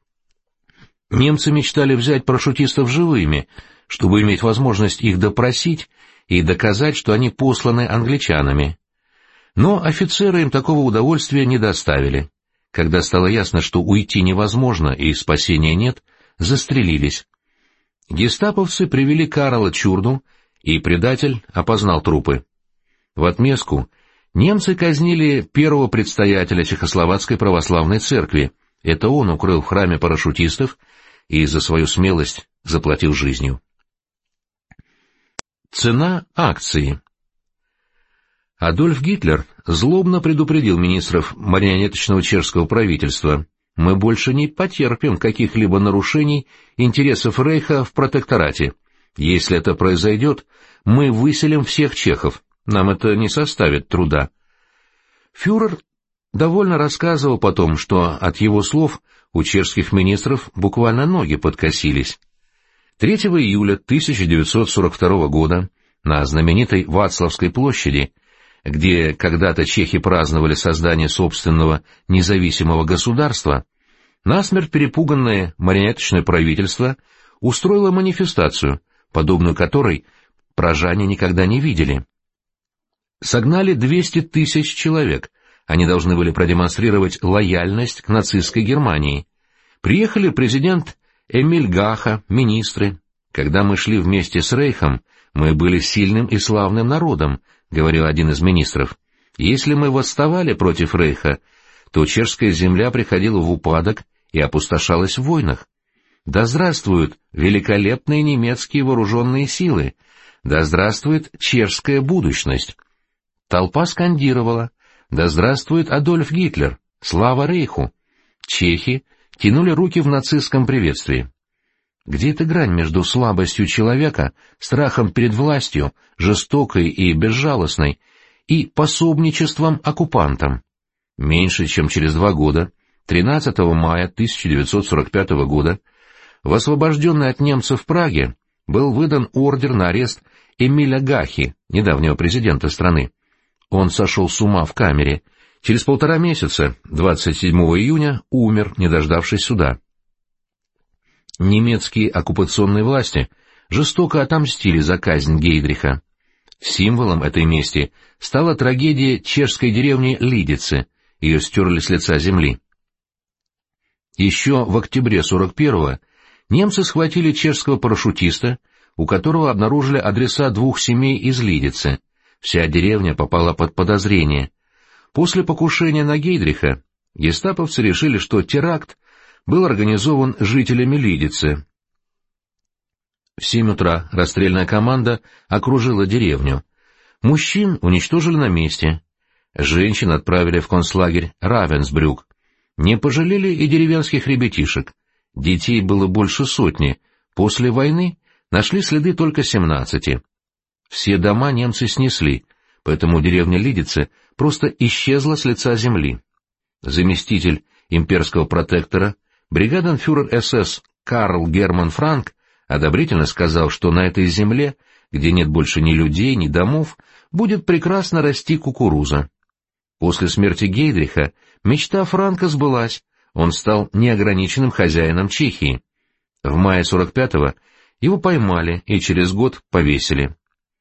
Немцы мечтали взять парашютистов живыми, чтобы иметь возможность их допросить и доказать, что они посланы англичанами. Но офицеры им такого удовольствия не доставили. Когда стало ясно, что уйти невозможно и спасения нет, застрелились. Гестаповцы привели Карла Чурду, и предатель опознал трупы. В отместку немцы казнили первого предстоятеля Чехословацкой православной церкви. Это он укрыл в храме парашютистов и за свою смелость заплатил жизнью. Цена акции. Адольф Гитлер злобно предупредил министров марионеточного чешского правительства: «Мы больше не потерпим каких-либо нарушений интересов Рейха в протекторате. Если это произойдет, мы выселим всех чехов, нам это не составит труда». Фюрер довольно рассказывал потом, что от его слов у чешских министров буквально ноги подкосились. 3 июля 1942 года на знаменитой Вацлавской площади, где когда-то чехи праздновали создание собственного независимого государства, насмерть перепуганное марионеточное правительство устроило манифестацию, подобную которой пражане никогда не видели. Согнали 200 тысяч человек, они должны были продемонстрировать лояльность к нацистской Германии. Приехали президент Эмиль Гаха, министры. «Когда мы шли вместе с Рейхом, мы были сильным и славным народом», — говорил один из министров. «Если мы восставали против Рейха, то чешская земля приходила в упадок и опустошалась в войнах. Да здравствуют великолепные немецкие вооруженные силы! Да здравствует чешская будущность!» Толпа скандировала: «Да здравствует Адольф Гитлер! Слава Рейху!» Чехи тянули руки в нацистском приветствии. Где эта грань между слабостью человека, страхом перед властью, жестокой и безжалостной, и пособничеством оккупантам? Меньше чем через 2 года, 13 мая 1945 года, в освобожденной от немцев Праге был выдан ордер на арест Эмиля Гахи, недавнего президента страны. Он сошел с ума в камере. Через 1,5 месяца, 27 июня, умер, не дождавшись суда. Немецкие оккупационные власти жестоко отомстили за казнь Гейдриха. Символом этой мести стала трагедия чешской деревни Лидице, ее стерли с лица земли. Еще в октябре 41-го немцы схватили чешского парашютиста, у которого обнаружили адреса 2 семей из Лидице. Вся деревня попала под подозрение. После покушения на Гейдриха гестаповцы решили, что теракт был организован жителями Лидице. В 7 утра расстрельная команда окружила деревню. Мужчин уничтожили на месте. Женщин отправили в концлагерь Равенсбрюк. Не пожалели и деревенских ребятишек. Детей было больше 100. После войны нашли следы только 17. Все дома немцы снесли, поэтому деревня Лидице просто исчезла с лица земли. Заместитель имперского протектора, бригаденфюрер СС Карл Герман Франк одобрительно сказал, что на этой земле, где нет больше ни людей, ни домов, будет прекрасно расти кукуруза. После смерти Гейдриха мечта Франка сбылась, он стал неограниченным хозяином Чехии. В мае 45-го его поймали и через год повесили.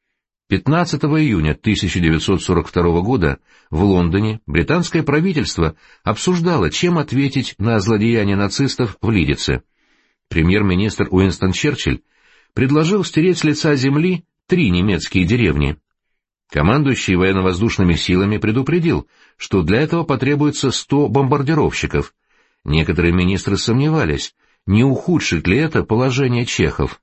15 июня 1942 года в Лондоне британское правительство обсуждало, чем ответить на злодеяния нацистов в Лидице. Премьер-министр Уинстон Черчилль предложил стереть с лица земли 3 немецкие деревни. Командующий военно-воздушными силами предупредил, что для этого потребуется 100 бомбардировщиков. Некоторые министры сомневались, не ухудшит ли это положение чехов.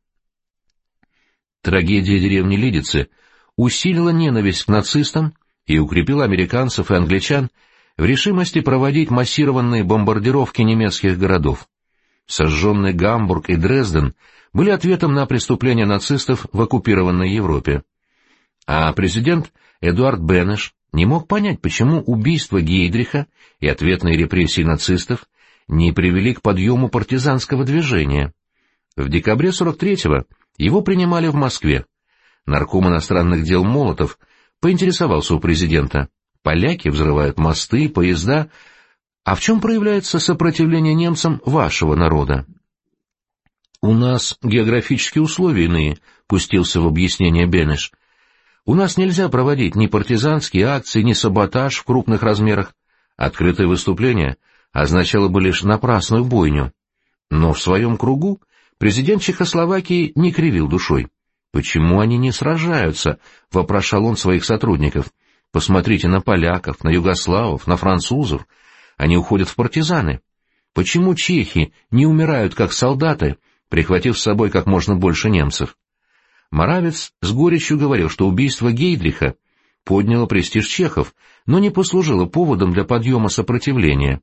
Трагедия деревни Лидице усилила ненависть к нацистам и укрепила американцев и англичан в решимости проводить массированные бомбардировки немецких городов. Сожженный Гамбург и Дрезден были ответом на преступления нацистов в оккупированной Европе. А президент Эдуард Бенеш не мог понять, почему убийство Гейдриха и ответные репрессии нацистов не привели к подъему партизанского движения. В декабре 43-го его принимали в Москве. Нарком иностранных дел Молотов поинтересовался у президента: поляки взрывают мосты, поезда, а в чем проявляется сопротивление немцам вашего народа? У нас географические условия иные, пустился в объяснение Бенеш. У нас нельзя проводить ни партизанские акции, ни саботаж в крупных размерах. Открытое выступление означало бы лишь напрасную бойню. Но в своем кругу президент Чехословакии не кривил душой. «Почему они не сражаются?» — вопрошал он своих сотрудников. «Посмотрите на поляков, на югославов, на французов. Они уходят в партизаны. Почему чехи не умирают как солдаты, прихватив с собой как можно больше немцев?» Моравец с горечью говорил, что убийство Гейдриха подняло престиж чехов, но не послужило поводом для подъема сопротивления.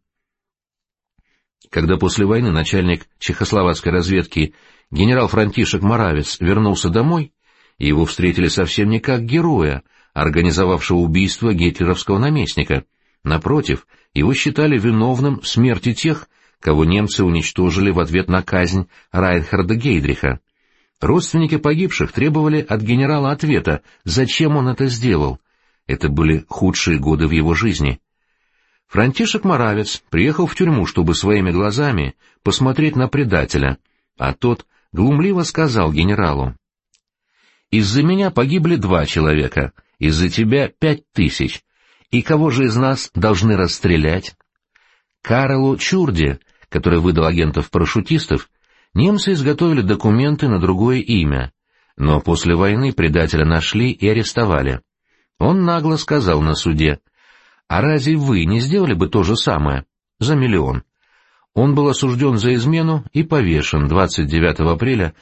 Когда после войны начальник чехословацкой разведки генерал Франтишек Моравец вернулся домой, его встретили совсем не как героя, организовавшего убийство гитлеровского наместника. Напротив, его считали виновным в смерти тех, кого немцы уничтожили в ответ на казнь Райнхарда Гейдриха. Родственники погибших требовали от генерала ответа, зачем он это сделал. Это были худшие годы в его жизни. Франтишек Моравец приехал в тюрьму, чтобы своими глазами посмотреть на предателя, а тот глумливо сказал генералу: «Из-за меня погибли 2 человека, из-за тебя 5000. И кого же из нас должны расстрелять?» Карлу Чурде, который выдал агентов-парашютистов, немцы изготовили документы на другое имя, но после войны предателя нашли и арестовали. Он нагло сказал на суде: «А разве вы не сделали бы то же самое? За 1 000 000». Он был осужден за измену и повешен 29 апреля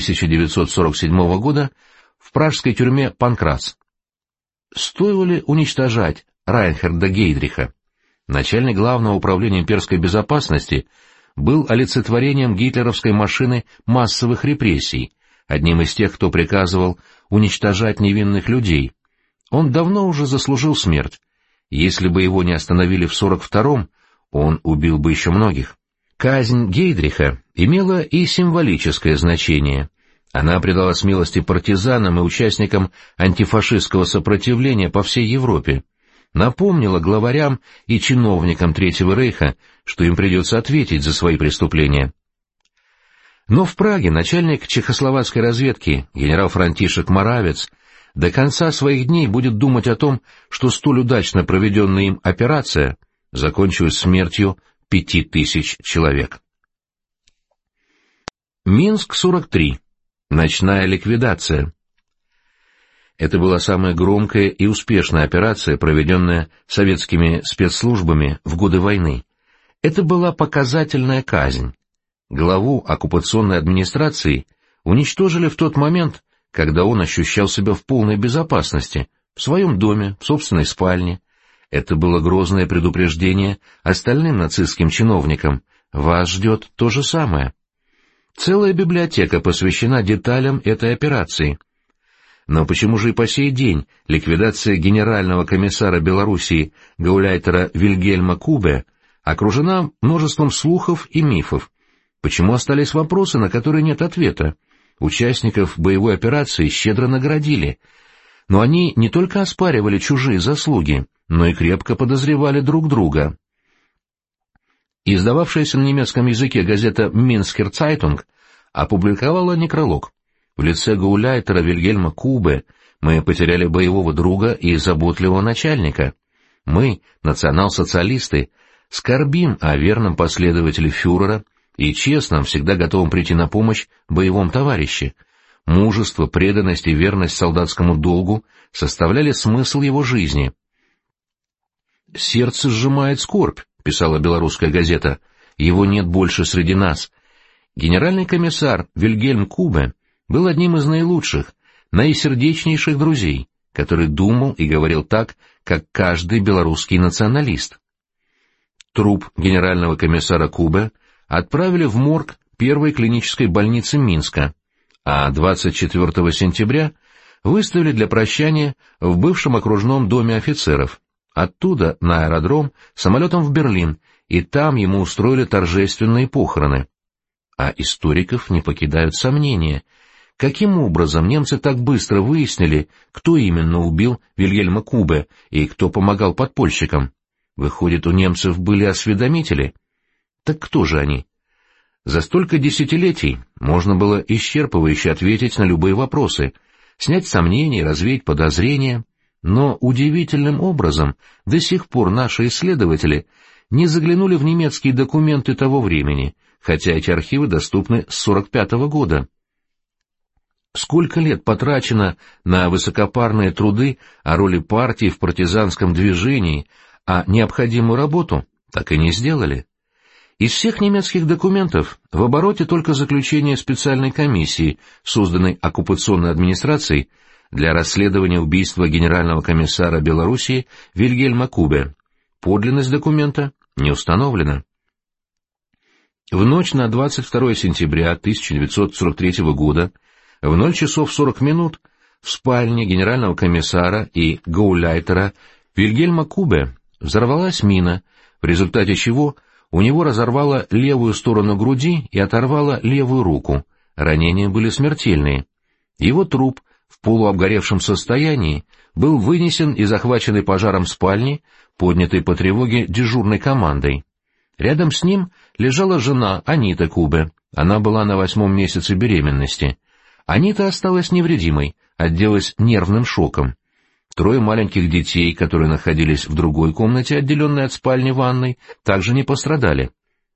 1947 года в пражской тюрьме Панкрац. Стоило ли уничтожать Райнхарда Гейдриха? Начальник главного управления имперской безопасности был олицетворением гитлеровской машины массовых репрессий, одним из тех, кто приказывал уничтожать невинных людей. Он давно уже заслужил смерть. Если бы его не остановили в 42-м, он убил бы еще многих. Казнь Гейдриха имела и символическое значение. Она предалась милости партизанам и участникам антифашистского сопротивления по всей Европе, напомнила главарям и чиновникам Третьего рейха, что им придется ответить за свои преступления. Но в Праге начальник чехословацкой разведки генерал Франтишек Моравец до конца своих дней будет думать о том, что столь удачно проведенная им операция закончилась смертью 5000 человек. Минск-43. Ночная ликвидация. Это была самая громкая и успешная операция, проведенная советскими спецслужбами в годы войны. Это была показательная казнь. Главу оккупационной администрации уничтожили в тот момент, когда он ощущал себя в полной безопасности, в своем доме, в собственной спальне. Это было грозное предупреждение остальным нацистским чиновникам: вас ждет то же самое. Целая библиотека посвящена деталям этой операции. Но почему же и по сей день ликвидация генерального комиссара Белоруссии гауляйтера Вильгельма Кубе окружена множеством слухов и мифов? Почему остались вопросы, на которые нет ответа? Участников боевой операции щедро наградили, но они не только оспаривали чужие заслуги, но и крепко подозревали друг друга. Издававшаяся на немецком языке газета «Минскер Цайтунг» опубликовала некролог. В лице гауляйтера Вильгельма Кубе мы потеряли боевого друга и заботливого начальника. Мы, национал-социалисты, скорбим о верном последователе фюрера и честном, всегда готовом прийти на помощь боевом товарище. Мужество, преданность и верность солдатскому долгу составляли смысл его жизни. «Сердце сжимает скорбь», — писала белорусская газета, — «его нет больше среди нас». Генеральный комиссар Вильгельм Кубе был одним из наилучших, наисердечнейших друзей, который думал и говорил так, как каждый белорусский националист. Труп генерального комиссара Кубе отправили в морг первой клинической больницы Минска, а 24 сентября выставили для прощания в бывшем окружном доме офицеров. Оттуда на аэродром самолетом в Берлин, и там ему устроили торжественные похороны. А историков не покидают сомнения. Каким образом немцы так быстро выяснили, кто именно убил Вильгельма Кубе и кто помогал подпольщикам? Выходит, у немцев были осведомители? Так кто же они? За столько десятилетий можно было исчерпывающе ответить на любые вопросы, снять сомнения, развеять подозрения, но удивительным образом до сих пор наши исследователи не заглянули в немецкие документы того времени, хотя эти архивы доступны с 1945 года. Сколько лет потрачено на высокопарные труды о роли партии в партизанском движении, а необходимую работу так и не сделали. Из всех немецких документов в обороте только заключение специальной комиссии, созданной оккупационной администрацией для расследования убийства генерального комиссара Белоруссии Вильгельма Кубе. Подлинность документа не установлена. В ночь на 22 сентября 1943 года в 0 часов 40 минут в спальне генерального комиссара и гауляйтера Вильгельма Кубе взорвалась мина, в результате чего у него разорвало левую сторону груди и оторвало левую руку. Ранения были смертельные. Его труп в полуобгоревшем состоянии был вынесен и захваченный пожаром спальни, поднятой по тревоге дежурной командой. Рядом с ним лежала жена Анита Кубе, она была на 8-м месяце беременности. Анита осталась невредимой, отделалась нервным шоком. 3 маленьких детей, которые находились в другой комнате, отделенной от спальни-ванной, также не пострадали.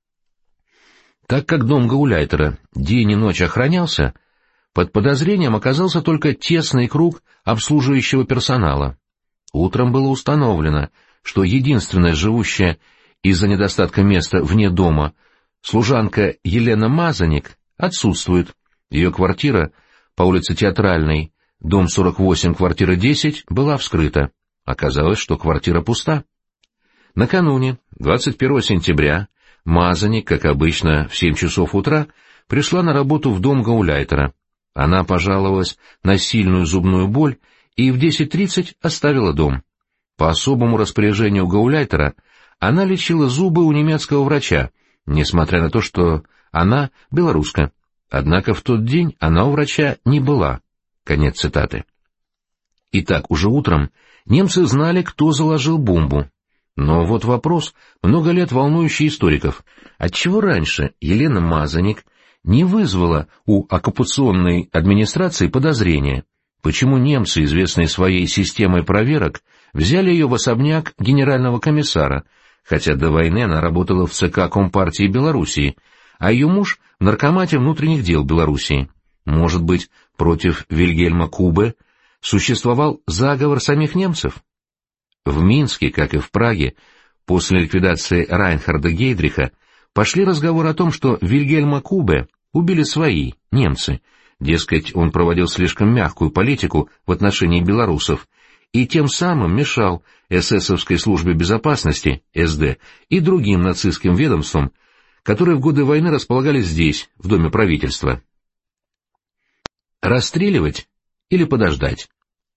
Так как дом гауляйтера день и ночь охранялся, под подозрением оказался только тесный круг обслуживающего персонала. Утром было установлено, что единственная живущая из-за недостатка места вне дома служанка Елена Мазаник отсутствует. Ее квартира по улице Театральной, дом 48, квартира 10, была вскрыта. Оказалось, что квартира пуста. Накануне, 21 сентября, Мазаник, как обычно, в 7 часов утра пришла на работу в дом гауляйтера. Она пожаловалась на сильную зубную боль и в 10:30 оставила дом. По особому распоряжению гауляйтера она лечила зубы у немецкого врача, несмотря на то, что она белоруска. Однако в тот день она у врача не была. Конец цитаты. Итак, уже утром немцы знали, кто заложил бомбу. Но вот вопрос, много лет волнующий историков. Отчего раньше Елена Мазаник не вызвала у оккупационной администрации подозрения? Почему немцы, известные своей системой проверок, взяли ее в особняк генерального комиссара, хотя до войны она работала в ЦК Компартии Белоруссии, а ее муж — в Наркомате внутренних дел Белоруссии? Может быть, против Вильгельма Кубе существовал заговор самих немцев? В Минске, как и в Праге, после ликвидации Райнхарда Гейдриха, пошли разговоры о том, что Вильгельма Кубе убили свои, немцы. Дескать, он проводил слишком мягкую политику в отношении белорусов и тем самым мешал эсэсовской службе безопасности, СД, и другим нацистским ведомствам, которые в годы войны располагались здесь, в Доме правительства. Расстреливать или подождать?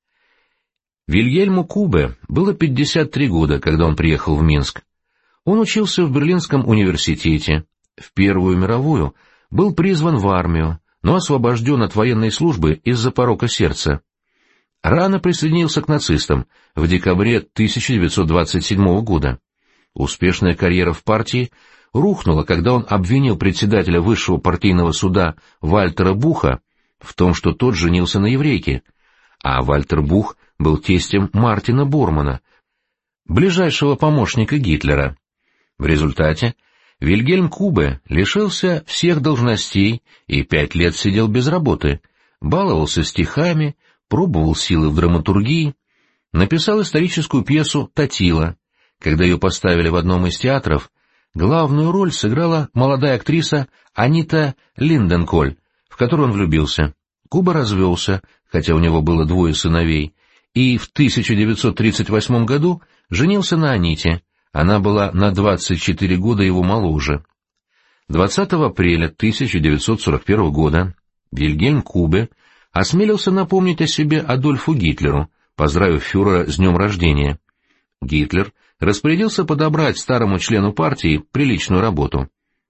Вильгельму Кубе было 53 года, когда он приехал в Минск. Он учился в Берлинском университете, в Первую мировую был призван в армию, но освобожден от военной службы из-за порока сердца. Рано присоединился к нацистам в декабре 1927 года. Успешная карьера в партии рухнула, когда он обвинил председателя высшего партийного суда Вальтера Буха в том, что тот женился на еврейке, а Вальтер Бух был тестем Мартина Бормана, ближайшего помощника Гитлера. В результате Вильгельм Кубе лишился всех должностей и 5 лет сидел без работы, баловался стихами, пробовал силы в драматургии, написал историческую пьесу «Татила». Когда ее поставили в одном из театров, главную роль сыграла молодая актриса Анита Линденколь, в которую он влюбился. Куба развелся, хотя у него было 2 сыновей, и в 1938 году женился на Аните. Она была на 24 года его моложе. 20 апреля 1941 года Вильгельм Кубе осмелился напомнить о себе Адольфу Гитлеру, поздравив фюрера с днем рождения. Гитлер распорядился подобрать старому члену партии приличную работу.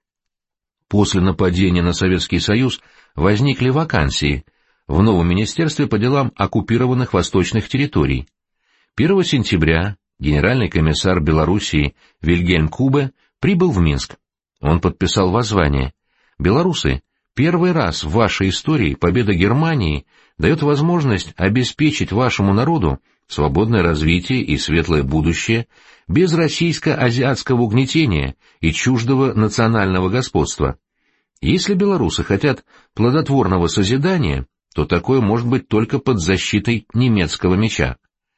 После нападения на Советский Союз возникли вакансии в новом министерстве по делам оккупированных восточных территорий. 1 сентября генеральный комиссар Белоруссии Вильгельм Кубе прибыл в Минск. Он подписал воззвание: «Белорусы, первый раз в вашей истории победа Германии дает возможность обеспечить вашему народу свободное развитие и светлое будущее без российско-азиатского угнетения и чуждого национального господства. Если белорусы хотят плодотворного созидания, то такое может быть только под защитой немецкого меча».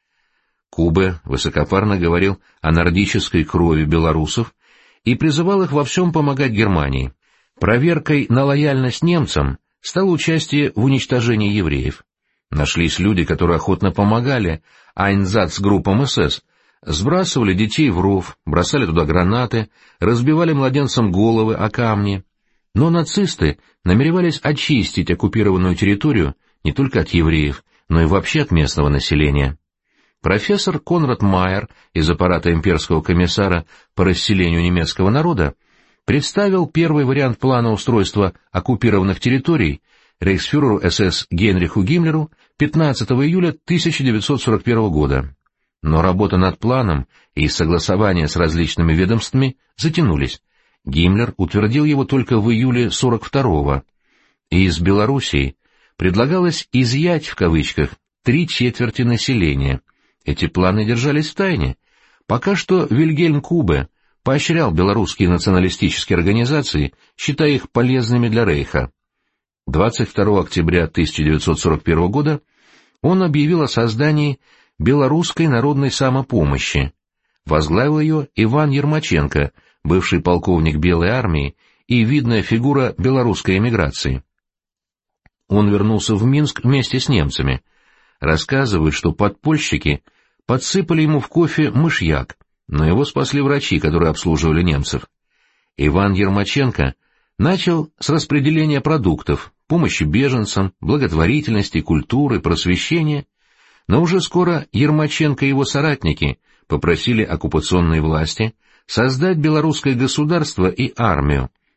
Кубе высокопарно говорил о нордической крови белорусов и призывал их во всем помогать Германии. Проверкой на лояльность немцам стало участие в уничтожении евреев. Нашлись люди, которые охотно помогали айнзацгруппам СС, сбрасывали детей в ров, бросали туда гранаты, разбивали младенцам головы о камни. Но нацисты намеревались очистить оккупированную территорию не только от евреев, но и вообще от местного населения. Профессор Конрад Майер из аппарата имперского комиссара по расселению немецкого народа представил первый вариант плана устройства оккупированных территорий рейхсфюреру СС Генриху Гиммлеру 15 июля 1941 года. Но работа над планом и согласование с различными ведомствами затянулись. Гиммлер утвердил его только в июле 1942-го. Из Белоруссии предлагалось «изъять» в кавычках 3/4 населения. Эти планы держались в тайне. Пока что Вильгельм Кубе поощрял белорусские националистические организации, считая их полезными для Рейха. 22 октября 1941 года он объявил о создании Белорусской народной самопомощи. Возглавил ее Иван Ермаченко, бывший полковник Белой армии и видная фигура белорусской эмиграции. Он вернулся в Минск вместе с немцами. Рассказывают, что подпольщики подсыпали ему в кофе мышьяк, но его спасли врачи, которые обслуживали немцев. Иван Ермаченко начал с распределения продуктов, помощи беженцам, благотворительности, культуры, просвещения, но уже скоро Ермаченко и его соратники попросили оккупационные власти создать белорусское государство и армию,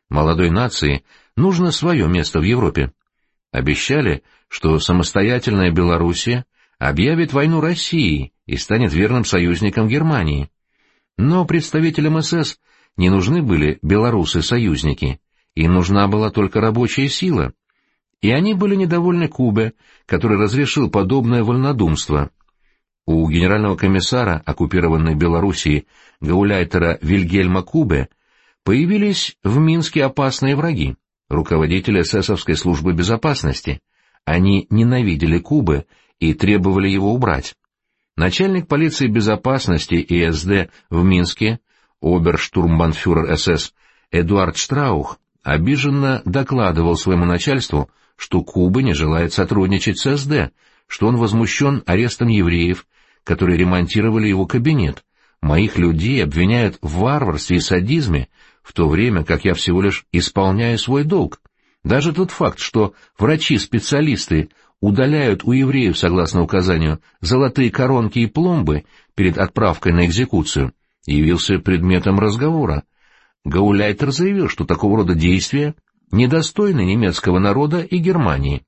Молодой нации нужно свое место в Европе. Обещали, что самостоятельная Белоруссия объявит войну России и станет верным союзником Германии. Но представителям СС не нужны были белорусы-союзники, им нужна была только рабочая сила. И они были недовольны Кубе, который разрешил подобное вольнодумство. У генерального комиссара оккупированной Белоруссии гауляйтера Вильгельма Кубе появились в Минске опасные враги, руководители эсэсовской службы безопасности. Они ненавидели Кубе и требовали его убрать. Начальник полиции безопасности и СД в Минске, оберштурмбанфюрер СС Эдуард Штраух, обиженно докладывал своему начальству, что Куба не желает сотрудничать с СД, что он возмущен арестом евреев, которые ремонтировали его кабинет. Моих людей обвиняют в варварстве и садизме, в то время как я всего лишь исполняю свой долг. Даже тот факт, что врачи-специалисты удаляют у евреев, согласно указанию, золотые коронки и пломбы перед отправкой на экзекуцию, явился предметом разговора. Гауляйтер заявил, что такого рода действия недостойны немецкого народа и Германии.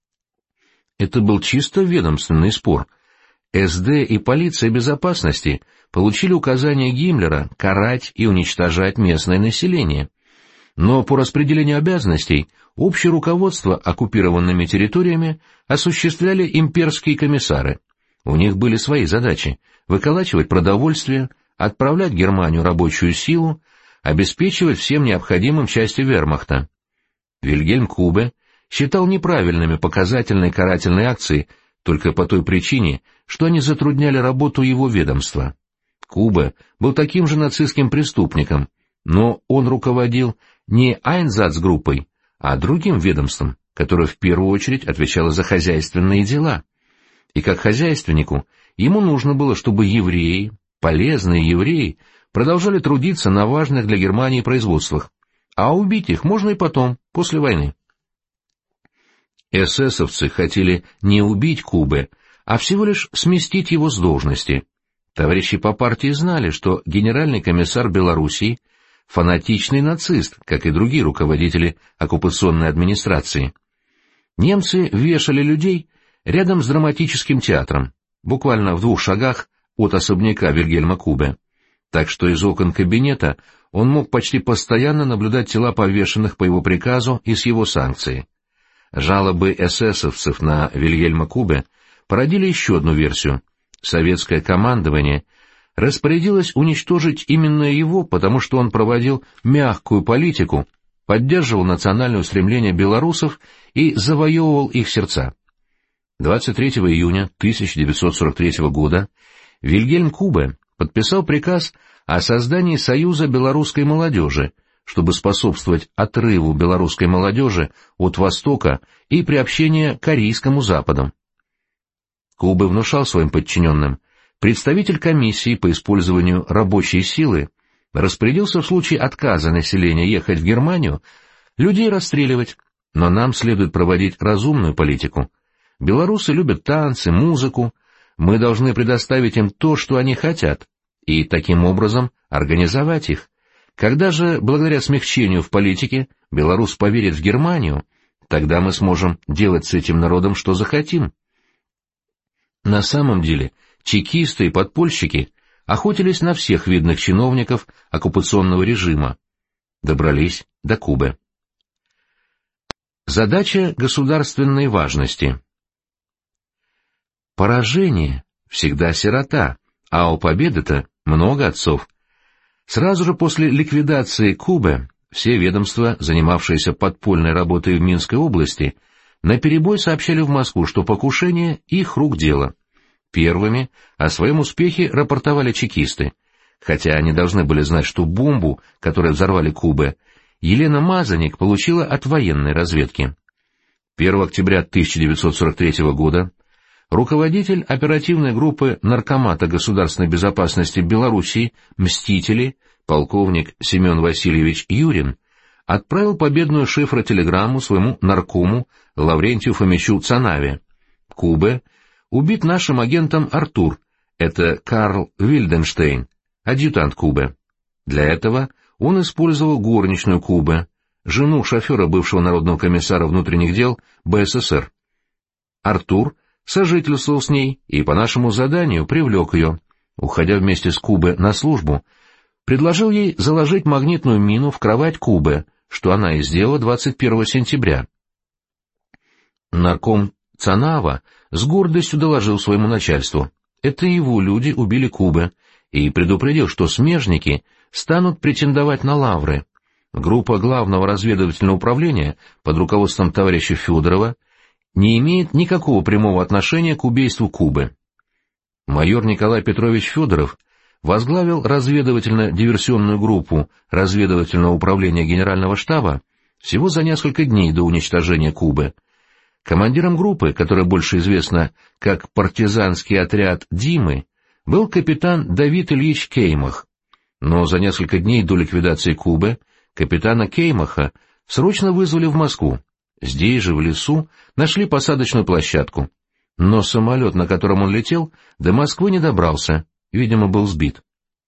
Это был чисто ведомственный спор. СД и полиция безопасности получили указание Гиммлера карать и уничтожать местное население. Но по распределению обязанностей общее руководство оккупированными территориями осуществляли имперские комиссары. У них были свои задачи — выколачивать продовольствие, отправлять в Германию рабочую силу, обеспечивать всем необходимым части вермахта. Вильгельм Кубе считал неправильными показательные карательные акции только по той причине, что они затрудняли работу его ведомства. Кубе был таким же нацистским преступником, но он руководил не Айнзац-группой, а другим ведомством, которое в первую очередь отвечало за хозяйственные дела. И как хозяйственнику ему нужно было, чтобы евреи, полезные евреи, продолжали трудиться на важных для Германии производствах, а убить их можно и потом, после войны. Эсэсовцы хотели не убить Кубе, а всего лишь сместить его с должности. Товарищи по партии знали, что генеральный комиссар Белоруссии — фанатичный нацист, как и другие руководители оккупационной администрации. Немцы вешали людей рядом с драматическим театром, буквально в 2 шагах от особняка Вильгельма Кубе, так что из окон кабинета он мог почти постоянно наблюдать тела повешенных по его приказу и с его санкцией. Жалобы эсэсовцев на Вильгельма Кубе породили еще одну версию. Советское командование распорядилось уничтожить именно его, потому что он проводил мягкую политику, поддерживал национальное устремление белорусов и завоевывал их сердца. 23 июня 1943 года Вильгельм Кубе подписал приказ о создании Союза белорусской молодежи, чтобы способствовать отрыву белорусской молодежи от Востока и приобщению к арийскому Западу. Кубе внушал своим подчиненным: представитель комиссии по использованию рабочей силы распорядился в случае отказа населения ехать в Германию людей расстреливать, но нам следует проводить разумную политику. Белорусы любят танцы, музыку, мы должны предоставить им то, что они хотят, и таким образом организовать их. Когда же, благодаря смягчению в политике, белорус поверит в Германию, тогда мы сможем делать с этим народом, что захотим. На самом деле, чекисты и подпольщики охотились на всех видных чиновников оккупационного режима. Добрались до Кубы. Задача государственной важности. Поражение всегда сирота, а у победы-то много отцов. Сразу же после ликвидации Кубы все ведомства, занимавшиеся подпольной работой в Минской области, наперебой сообщали в Москву, что покушение — их рук дело. Первыми о своем успехе рапортовали чекисты, хотя они должны были знать, что бомбу, которой взорвали Кубы, Елена Мазаник получила от военной разведки. 1 октября 1943 года руководитель оперативной группы Наркомата государственной безопасности Белоруссии «Мстители», полковник Семен Васильевич Юрин, отправил победную шифротелеграмму своему наркому Лаврентию Фомичу Цанаве. Кубе убит нашим агентом Артур, это Карл Вильденштейн, адъютант Кубе. Для этого он использовал горничную Кубе, жену шофера бывшего народного комиссара внутренних дел БССР. Артур сожительствовал с ней и по нашему заданию привлек ее. Уходя вместе с Кубе на службу, предложил ей заложить магнитную мину в кровать Кубе, что она и сделала 21 сентября. Нарком Цанава с гордостью доложил своему начальству: это его люди убили Кубе, и предупредил, что смежники станут претендовать на лавры. Группа Главного разведывательного управления под руководством товарища Федорова не имеет никакого прямого отношения к убийству Кубы. Майор Николай Петрович Федоров возглавил разведывательно-диверсионную группу разведывательного управления Генерального штаба всего за несколько дней до уничтожения Кубы. Командиром группы, которая больше известна как партизанский отряд Димы, был капитан Давид Ильич Кеймах. Но за несколько дней до ликвидации Кубы капитана Кеймаха срочно вызвали в Москву. Здесь же, в лесу, нашли посадочную площадку. Но самолет, на котором он летел, до Москвы не добрался, видимо, был сбит.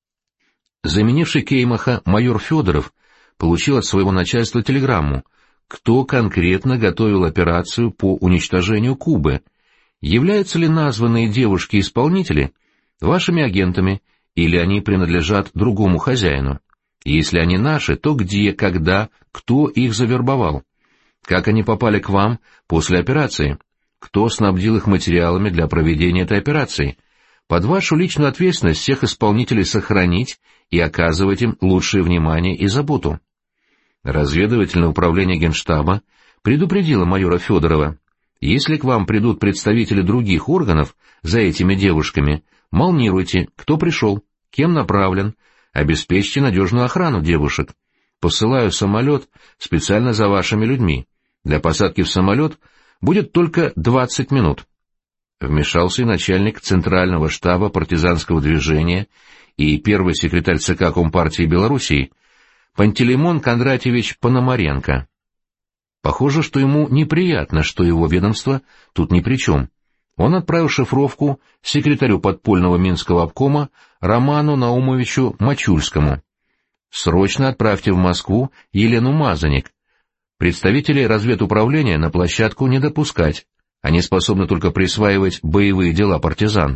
Заменивший Кеймаха майор Федоров получил от своего начальства телеграмму, кто конкретно готовил операцию по уничтожению Кубы, являются ли названные девушки-исполнители вашими агентами, или они принадлежат другому хозяину. И если они наши, то где, когда, кто их завербовал? Как они попали к вам после операции? Кто снабдил их материалами для проведения этой операции? Под вашу личную ответственность всех исполнителей сохранить и оказывать им лучшее внимание и заботу. Разведывательное управление Генштаба предупредило майора Федорова: если к вам придут представители других органов за этими девушками, молнируйте, кто пришел, кем направлен, обеспечьте надежную охрану девушек. Посылаю самолет специально за вашими людьми. Для посадки в самолет будет только 20 минут. Вмешался и начальник Центрального штаба партизанского движения и первый секретарь ЦК Компартии Белоруссии Пантелеймон Кондратьевич Пономаренко. Похоже, что ему неприятно, что его ведомство тут ни при чем. Он отправил шифровку секретарю подпольного Минского обкома Роману Наумовичу Мачульскому. «Срочно отправьте в Москву Елену Мазаник. Представителей разведуправления на площадку не допускать, они способны только присваивать боевые дела партизан».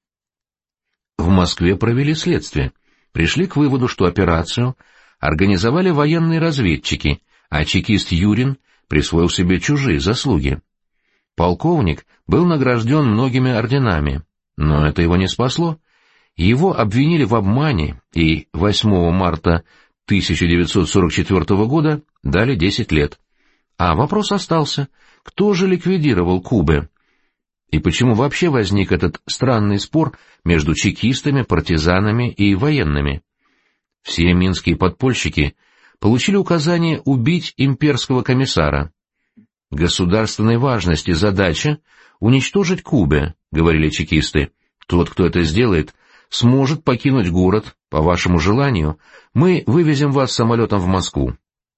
В Москве провели следствие. Пришли к выводу, что операцию организовали военные разведчики, а чекист Юрин присвоил себе чужие заслуги. Полковник был награжден многими орденами, но это его не спасло. Его обвинили в обмане и 8 марта 1944 года дали 10 лет. А вопрос остался: кто же ликвидировал Кубе? И почему вообще возник этот странный спор между чекистами, партизанами и военными? Все минские подпольщики получили указание убить имперского комиссара. «Государственной важности задача — уничтожить Кубе», — говорили чекисты. «Тот, кто это сделает, сможет покинуть город. По вашему желанию мы вывезем вас самолетом в Москву».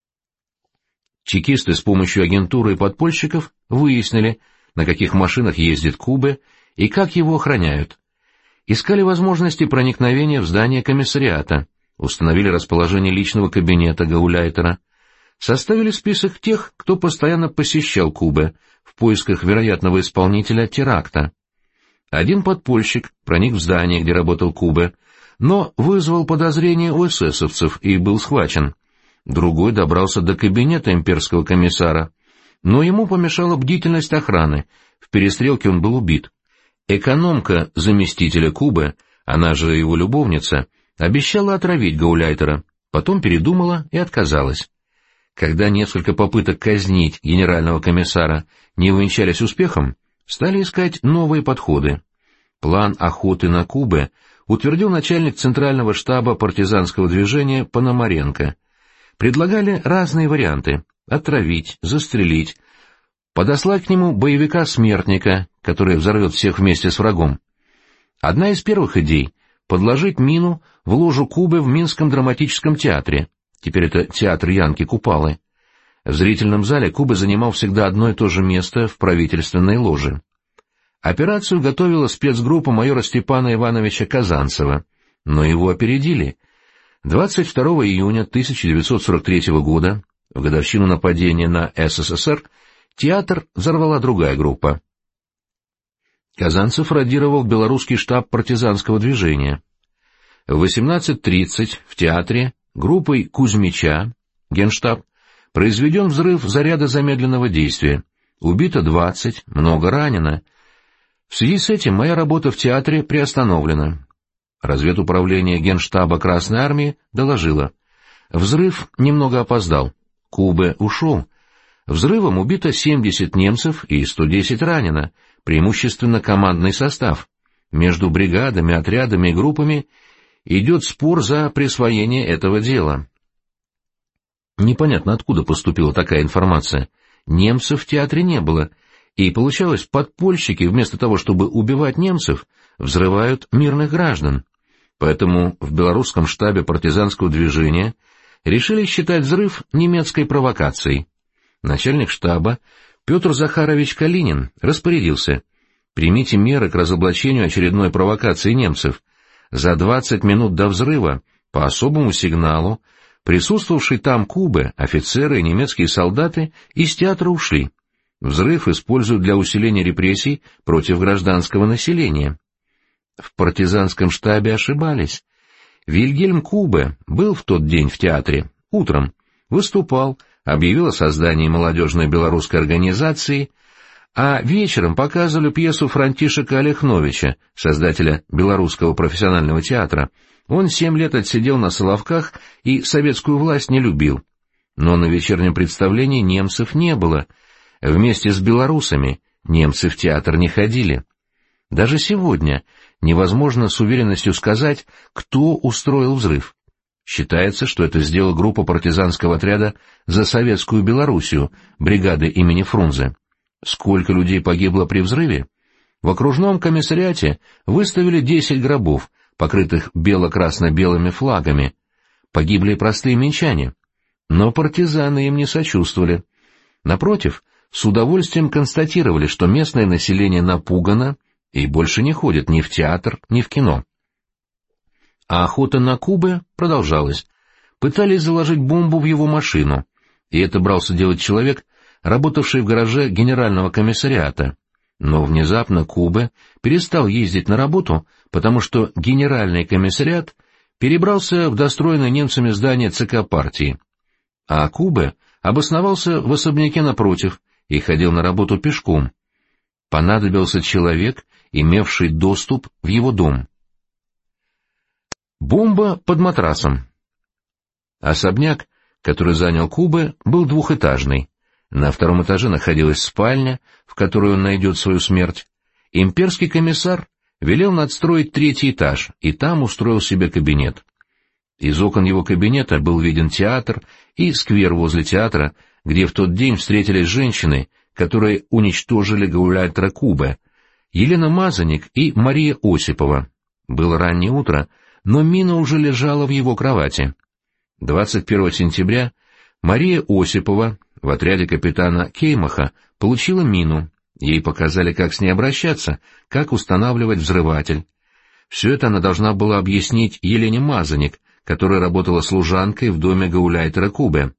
Чекисты с помощью агентуры и подпольщиков выяснили, на каких машинах ездит Кубе и как его охраняют. Искали возможности проникновения в здание комиссариата, установили расположение личного кабинета гауляйтера, составили список тех, кто постоянно посещал Кубе в поисках вероятного исполнителя теракта. Один подпольщик проник в здание, где работал Кубе, но вызвал подозрение у эсэсовцев и был схвачен. Другой добрался до кабинета имперского комиссара, но ему помешала бдительность охраны, в перестрелке он был убит. Экономка заместителя Кубе, она же его любовница, обещала отравить гауляйтера, потом передумала и отказалась. Когда несколько попыток казнить генерального комиссара не увенчались успехом, стали искать новые подходы. План охоты на Кубе утвердил начальник Центрального штаба партизанского движения Пономаренко. Предлагали разные варианты — отравить, застрелить, подослать к нему боевика-смертника, который взорвет всех вместе с врагом. Одна из первых идей — подложить мину в ложу Кубы в Минском драматическом театре. Теперь это театр Янки Купалы. В зрительном зале Куба занимал всегда одно и то же место в правительственной ложе. Операцию готовила спецгруппа майора Степана Ивановича Казанцева, но его опередили. 22 июня 1943 года В годовщину нападения на СССР театр взорвала другая группа. Казанцев радировал в белорусский штаб партизанского движения. В 18:30 в театре группой Кузьмича, Генштаб, произведен взрыв заряда замедленного действия. Убито 20, много ранено. В связи с этим моя работа в театре приостановлена. Разведуправление Генштаба Красной Армии доложило. Взрыв немного опоздал. Кубе ушел. Взрывом убито 70 немцев и 110 ранено, преимущественно командный состав. Между бригадами, отрядами и группами идет спор за присвоение этого дела. Непонятно, откуда поступила такая информация. Немцев в театре не было, и получалось, подпольщики вместо того, чтобы убивать немцев, взрывают мирных граждан. Поэтому в белорусском штабе партизанского движения решили считать взрыв немецкой провокацией. Начальник штаба Петр Захарович Калинин распорядился: примите меры к разоблачению очередной провокации немцев. За 20 минут до взрыва, по особому сигналу, присутствовавшие там Кубе, офицеры и немецкие солдаты из театра ушли. Взрыв используют для усиления репрессий против гражданского населения. В партизанском штабе ошибались. Вильгельм Кубе был в тот день в театре, утром, выступал, объявил о создании молодежной белорусской организации, а вечером показывали пьесу Франтишека Олехновича, создателя Белорусского профессионального театра. Он 7 лет отсидел на Соловках и советскую власть не любил. Но на вечернем представлении немцев не было. Вместе с белорусами немцы в театр не ходили. Даже сегодня невозможно с уверенностью сказать, кто устроил взрыв. Считается, что это сделала группа партизанского отряда «За советскую Белоруссию» бригады имени Фрунзе. Сколько людей погибло при взрыве? В окружном комиссариате выставили 10 гробов, покрытых бело-красно-белыми флагами. Погибли простые минчане. Но партизаны им не сочувствовали. Напротив, с удовольствием констатировали, что местное население напугано и больше не ходит ни в театр, ни в кино. А охота на Кубе продолжалась. Пытались заложить бомбу в его машину, и это брался делать человек, работавший в гараже генерального комиссариата. Но внезапно Кубе перестал ездить на работу, потому что генеральный комиссариат перебрался в достроенное немцами здание ЦК партии. А Кубе обосновался в особняке напротив и ходил на работу пешком. Понадобился человек, имевший доступ в его дом. Бомба под матрасом. Особняк, который занял Кубе, был двухэтажный. На втором этаже находилась спальня, в которой он найдет свою смерть. Имперский комиссар велел надстроить 3-й этаж, и там устроил себе кабинет. Из окон его кабинета был виден театр и сквер возле театра, где в тот день встретились женщины, которые уничтожили гауляйтера Кубе, Елена Мазаник и Мария Осипова. Было раннее утро, но мина уже лежала в его кровати. 21 сентября Мария Осипова в отряде капитана Кеймаха получила мину. Ей показали, как с ней обращаться, как устанавливать взрыватель. Все это она должна была объяснить Елене Мазаник, которая работала служанкой в доме гауляйтера Кубе.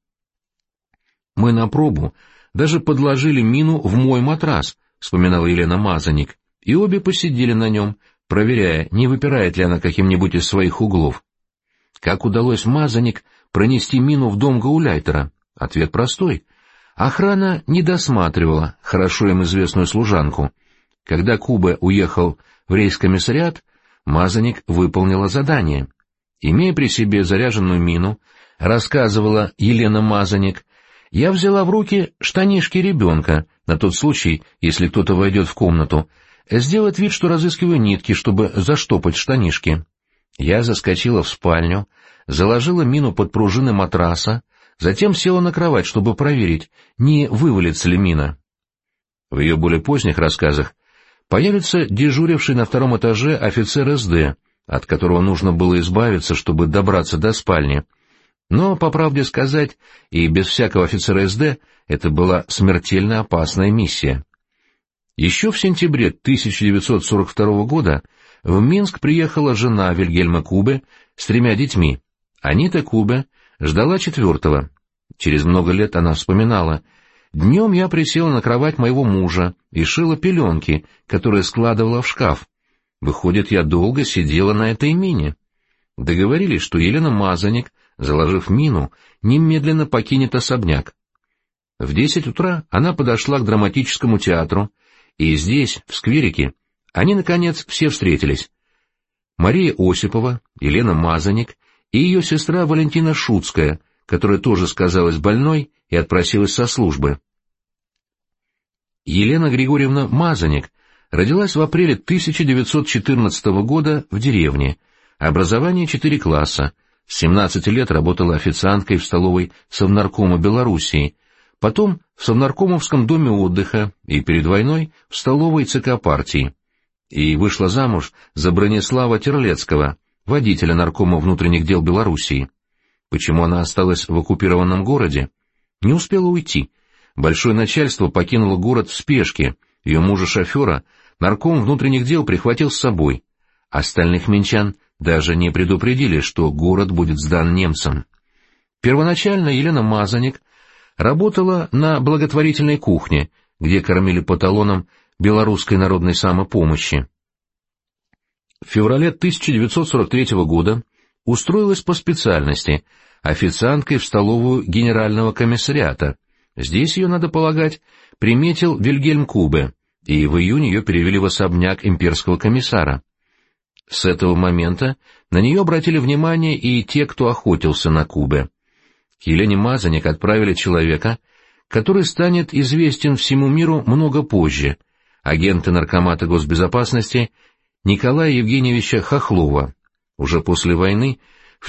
«Мы на пробу даже подложили мину в мой матрас», — вспоминала Елена Мазаник, и обе посидели на нем, проверяя, не выпирает ли она каким-нибудь из своих углов. Как удалось Мазаник пронести мину в дом гауляйтера? Ответ простой. Охрана не досматривала хорошо им известную служанку. Когда Кубе уехал в рейскомиссариат, Мазаник выполнила задание. Имея при себе заряженную мину, рассказывала Елена Мазаник, я взяла в руки штанишки ребенка, на тот случай, если кто-то войдет в комнату, сделать вид, что разыскиваю нитки, чтобы заштопать штанишки. Я заскочила в спальню, заложила мину под пружины матраса, затем села на кровать, чтобы проверить, не вывалится ли мина. В ее более поздних рассказах появится дежуривший на 2-м этаже офицер СД, от которого нужно было избавиться, чтобы добраться до спальни. Но, по правде сказать, и без всякого офицера СД это была смертельно опасная миссия. Еще в сентябре 1942 года в Минск приехала жена Вильгельма Кубе с 3 детьми. Анита Кубе ждала 4-го. Через много лет она вспоминала: «Днем я присела на кровать моего мужа и шила пеленки, которые складывала в шкаф. Выходит, я долго сидела на этой мине». Договорились, что Елена Мазаник, заложив мину, немедленно покинет особняк. В 10 утра она подошла к драматическому театру, и здесь, в скверике, они, наконец, все встретились. Мария Осипова, Елена Мазаник и ее сестра Валентина Шуцкая, которая тоже сказалась больной и отпросилась со службы. Елена Григорьевна Мазаник родилась в апреле 1914 года в деревне, образование 4 класса, с 17 лет работала официанткой в столовой Совнаркома Белоруссии, потом в Совнаркомовском доме отдыха и перед войной в столовой ЦК партии. И вышла замуж за Бронислава Терлецкого, водителя наркома внутренних дел Белоруссии. Почему она осталась в оккупированном городе? Не успела уйти. Большое начальство покинуло город в спешке, ее мужа-шофера нарком внутренних дел прихватил с собой. Остальных минчан даже не предупредили, что город будет сдан немцам. Первоначально Елена Мазаник работала на благотворительной кухне, где кормили по талонам Белорусской народной самопомощи. В феврале 1943 года устроилась по специальности официанткой в столовую Генерального комиссариата. Здесь ее, надо полагать, приметил Вильгельм Кубе, и в июне ее перевели в особняк имперского комиссара. С этого момента на нее обратили внимание и те, кто охотился на Кубе. К Елене Мазаник отправили человека, который станет известен всему миру много позже, агента наркомата госбезопасности Николая Евгеньевича Хохлова. Уже после войны, в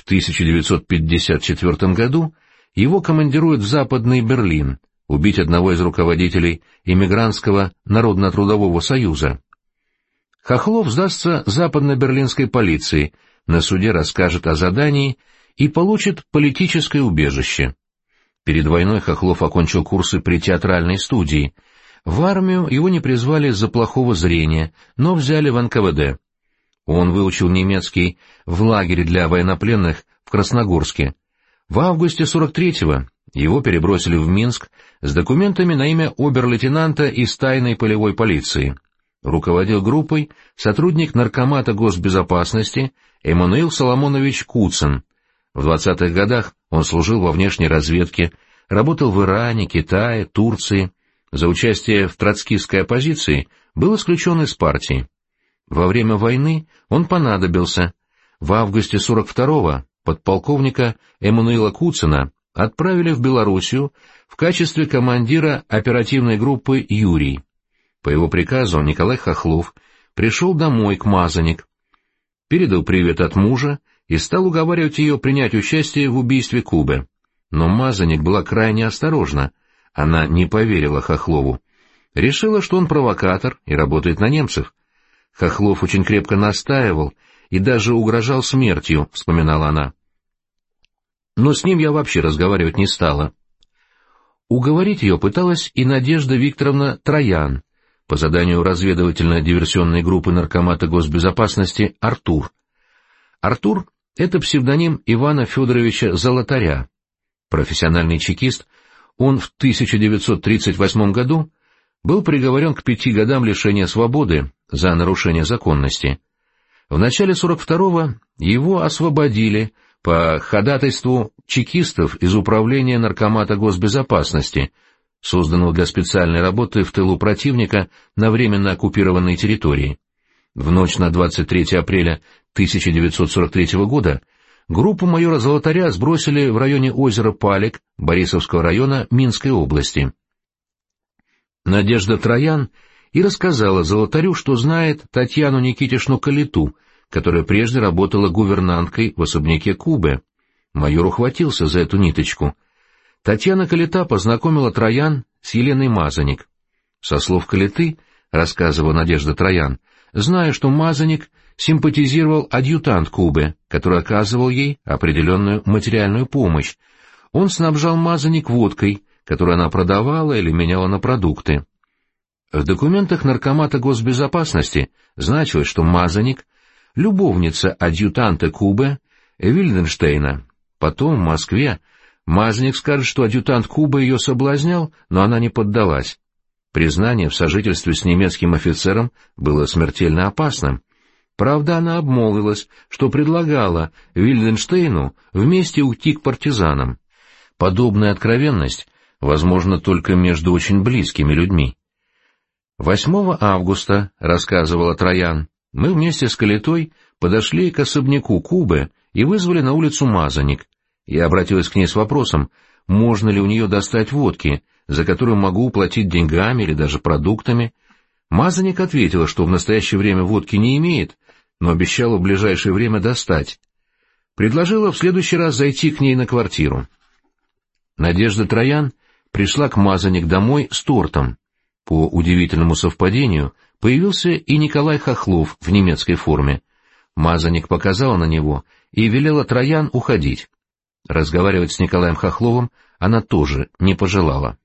1954 году, его командируют в Западный Берлин, убить одного из руководителей Эмигрантского народно-трудового союза. Хохлов сдастся западно-берлинской полиции, на суде расскажет о задании и получит политическое убежище. Перед войной Хохлов окончил курсы при театральной студии. В армию его не призвали из-за плохого зрения, но взяли в НКВД. Он выучил немецкий в лагере для военнопленных в Красногорске. В августе 43-го его перебросили в Минск с документами на имя обер-лейтенанта из тайной полевой полиции. Руководил группой сотрудник наркомата госбезопасности Эммануил Соломонович Куцин. В 20-х годах он служил во внешней разведке, работал в Иране, Китае, Турции. За участие в троцкистской оппозиции был исключен из партии. Во время войны он понадобился. В августе 42-го подполковника Эммануила Куцина отправили в Белоруссию в качестве командира оперативной группы «Юрий». По его приказу Николай Хохлов пришел домой к Мазаник, передал привет от мужа и стал уговаривать ее принять участие в убийстве Кубе. Но Мазаник была крайне осторожна, она не поверила Хохлову. Решила, что он провокатор и работает на немцев. Хохлов очень крепко настаивал и даже угрожал смертью, вспоминала она. Но с ним я вообще разговаривать не стала. Уговорить ее пыталась и Надежда Викторовна Троян, по заданию разведывательно-диверсионной группы наркомата госбезопасности «Артур». Артур — это псевдоним Ивана Федоровича Золотаря. Профессиональный чекист, он в 1938 году был приговорен к 5 годам лишения свободы за нарушение законности. В начале 42-го его освободили по ходатайству чекистов из управления наркомата госбезопасности, созданного для специальной работы в тылу противника на временно оккупированной территории. В ночь на 23 апреля 1943 года группу майора Золотаря сбросили в районе озера Палек Борисовского района Минской области. Надежда Троян и рассказала Золотарю, что знает Татьяну Никитишну Калиту, которая прежде работала гувернанткой в особняке Кубе. Майор ухватился за эту ниточку. Татьяна Калита познакомила Троян с Еленой Мазаник. Со слов Калиты, рассказывала Надежда Троян, зная, что Мазаник симпатизировал адъютант Кубе, который оказывал ей определенную материальную помощь. Он снабжал Мазаник водкой, которую она продавала или меняла на продукты. В документах наркомата госбезопасности значилось, что Мазаник — любовница адъютанта Кубе Вильденштейна. Потом в Москве Мазаник скажет, что адъютант Кубы ее соблазнял, но она не поддалась. Признание в сожительстве с немецким офицером было смертельно опасным. Правда, она обмолвилась, что предлагала Вильденштейну вместе уйти к партизанам. Подобная откровенность возможна только между очень близкими людьми. 8 августа, рассказывала Троян, мы вместе с Калитой подошли к особняку Кубы и вызвали на улицу Мазаник. Я обратилась к ней с вопросом, можно ли у нее достать водки, за которую могу уплатить деньгами или даже продуктами. Мазаник ответила, что в настоящее время водки не имеет, но обещала в ближайшее время достать. Предложила в следующий раз зайти к ней на квартиру. Надежда Троян пришла к Мазаник домой с тортом. По удивительному совпадению появился и Николай Хохлов в немецкой форме. Мазаник показала на него и велела Троян уходить. Разговаривать с Николаем Хохловым она тоже не пожелала.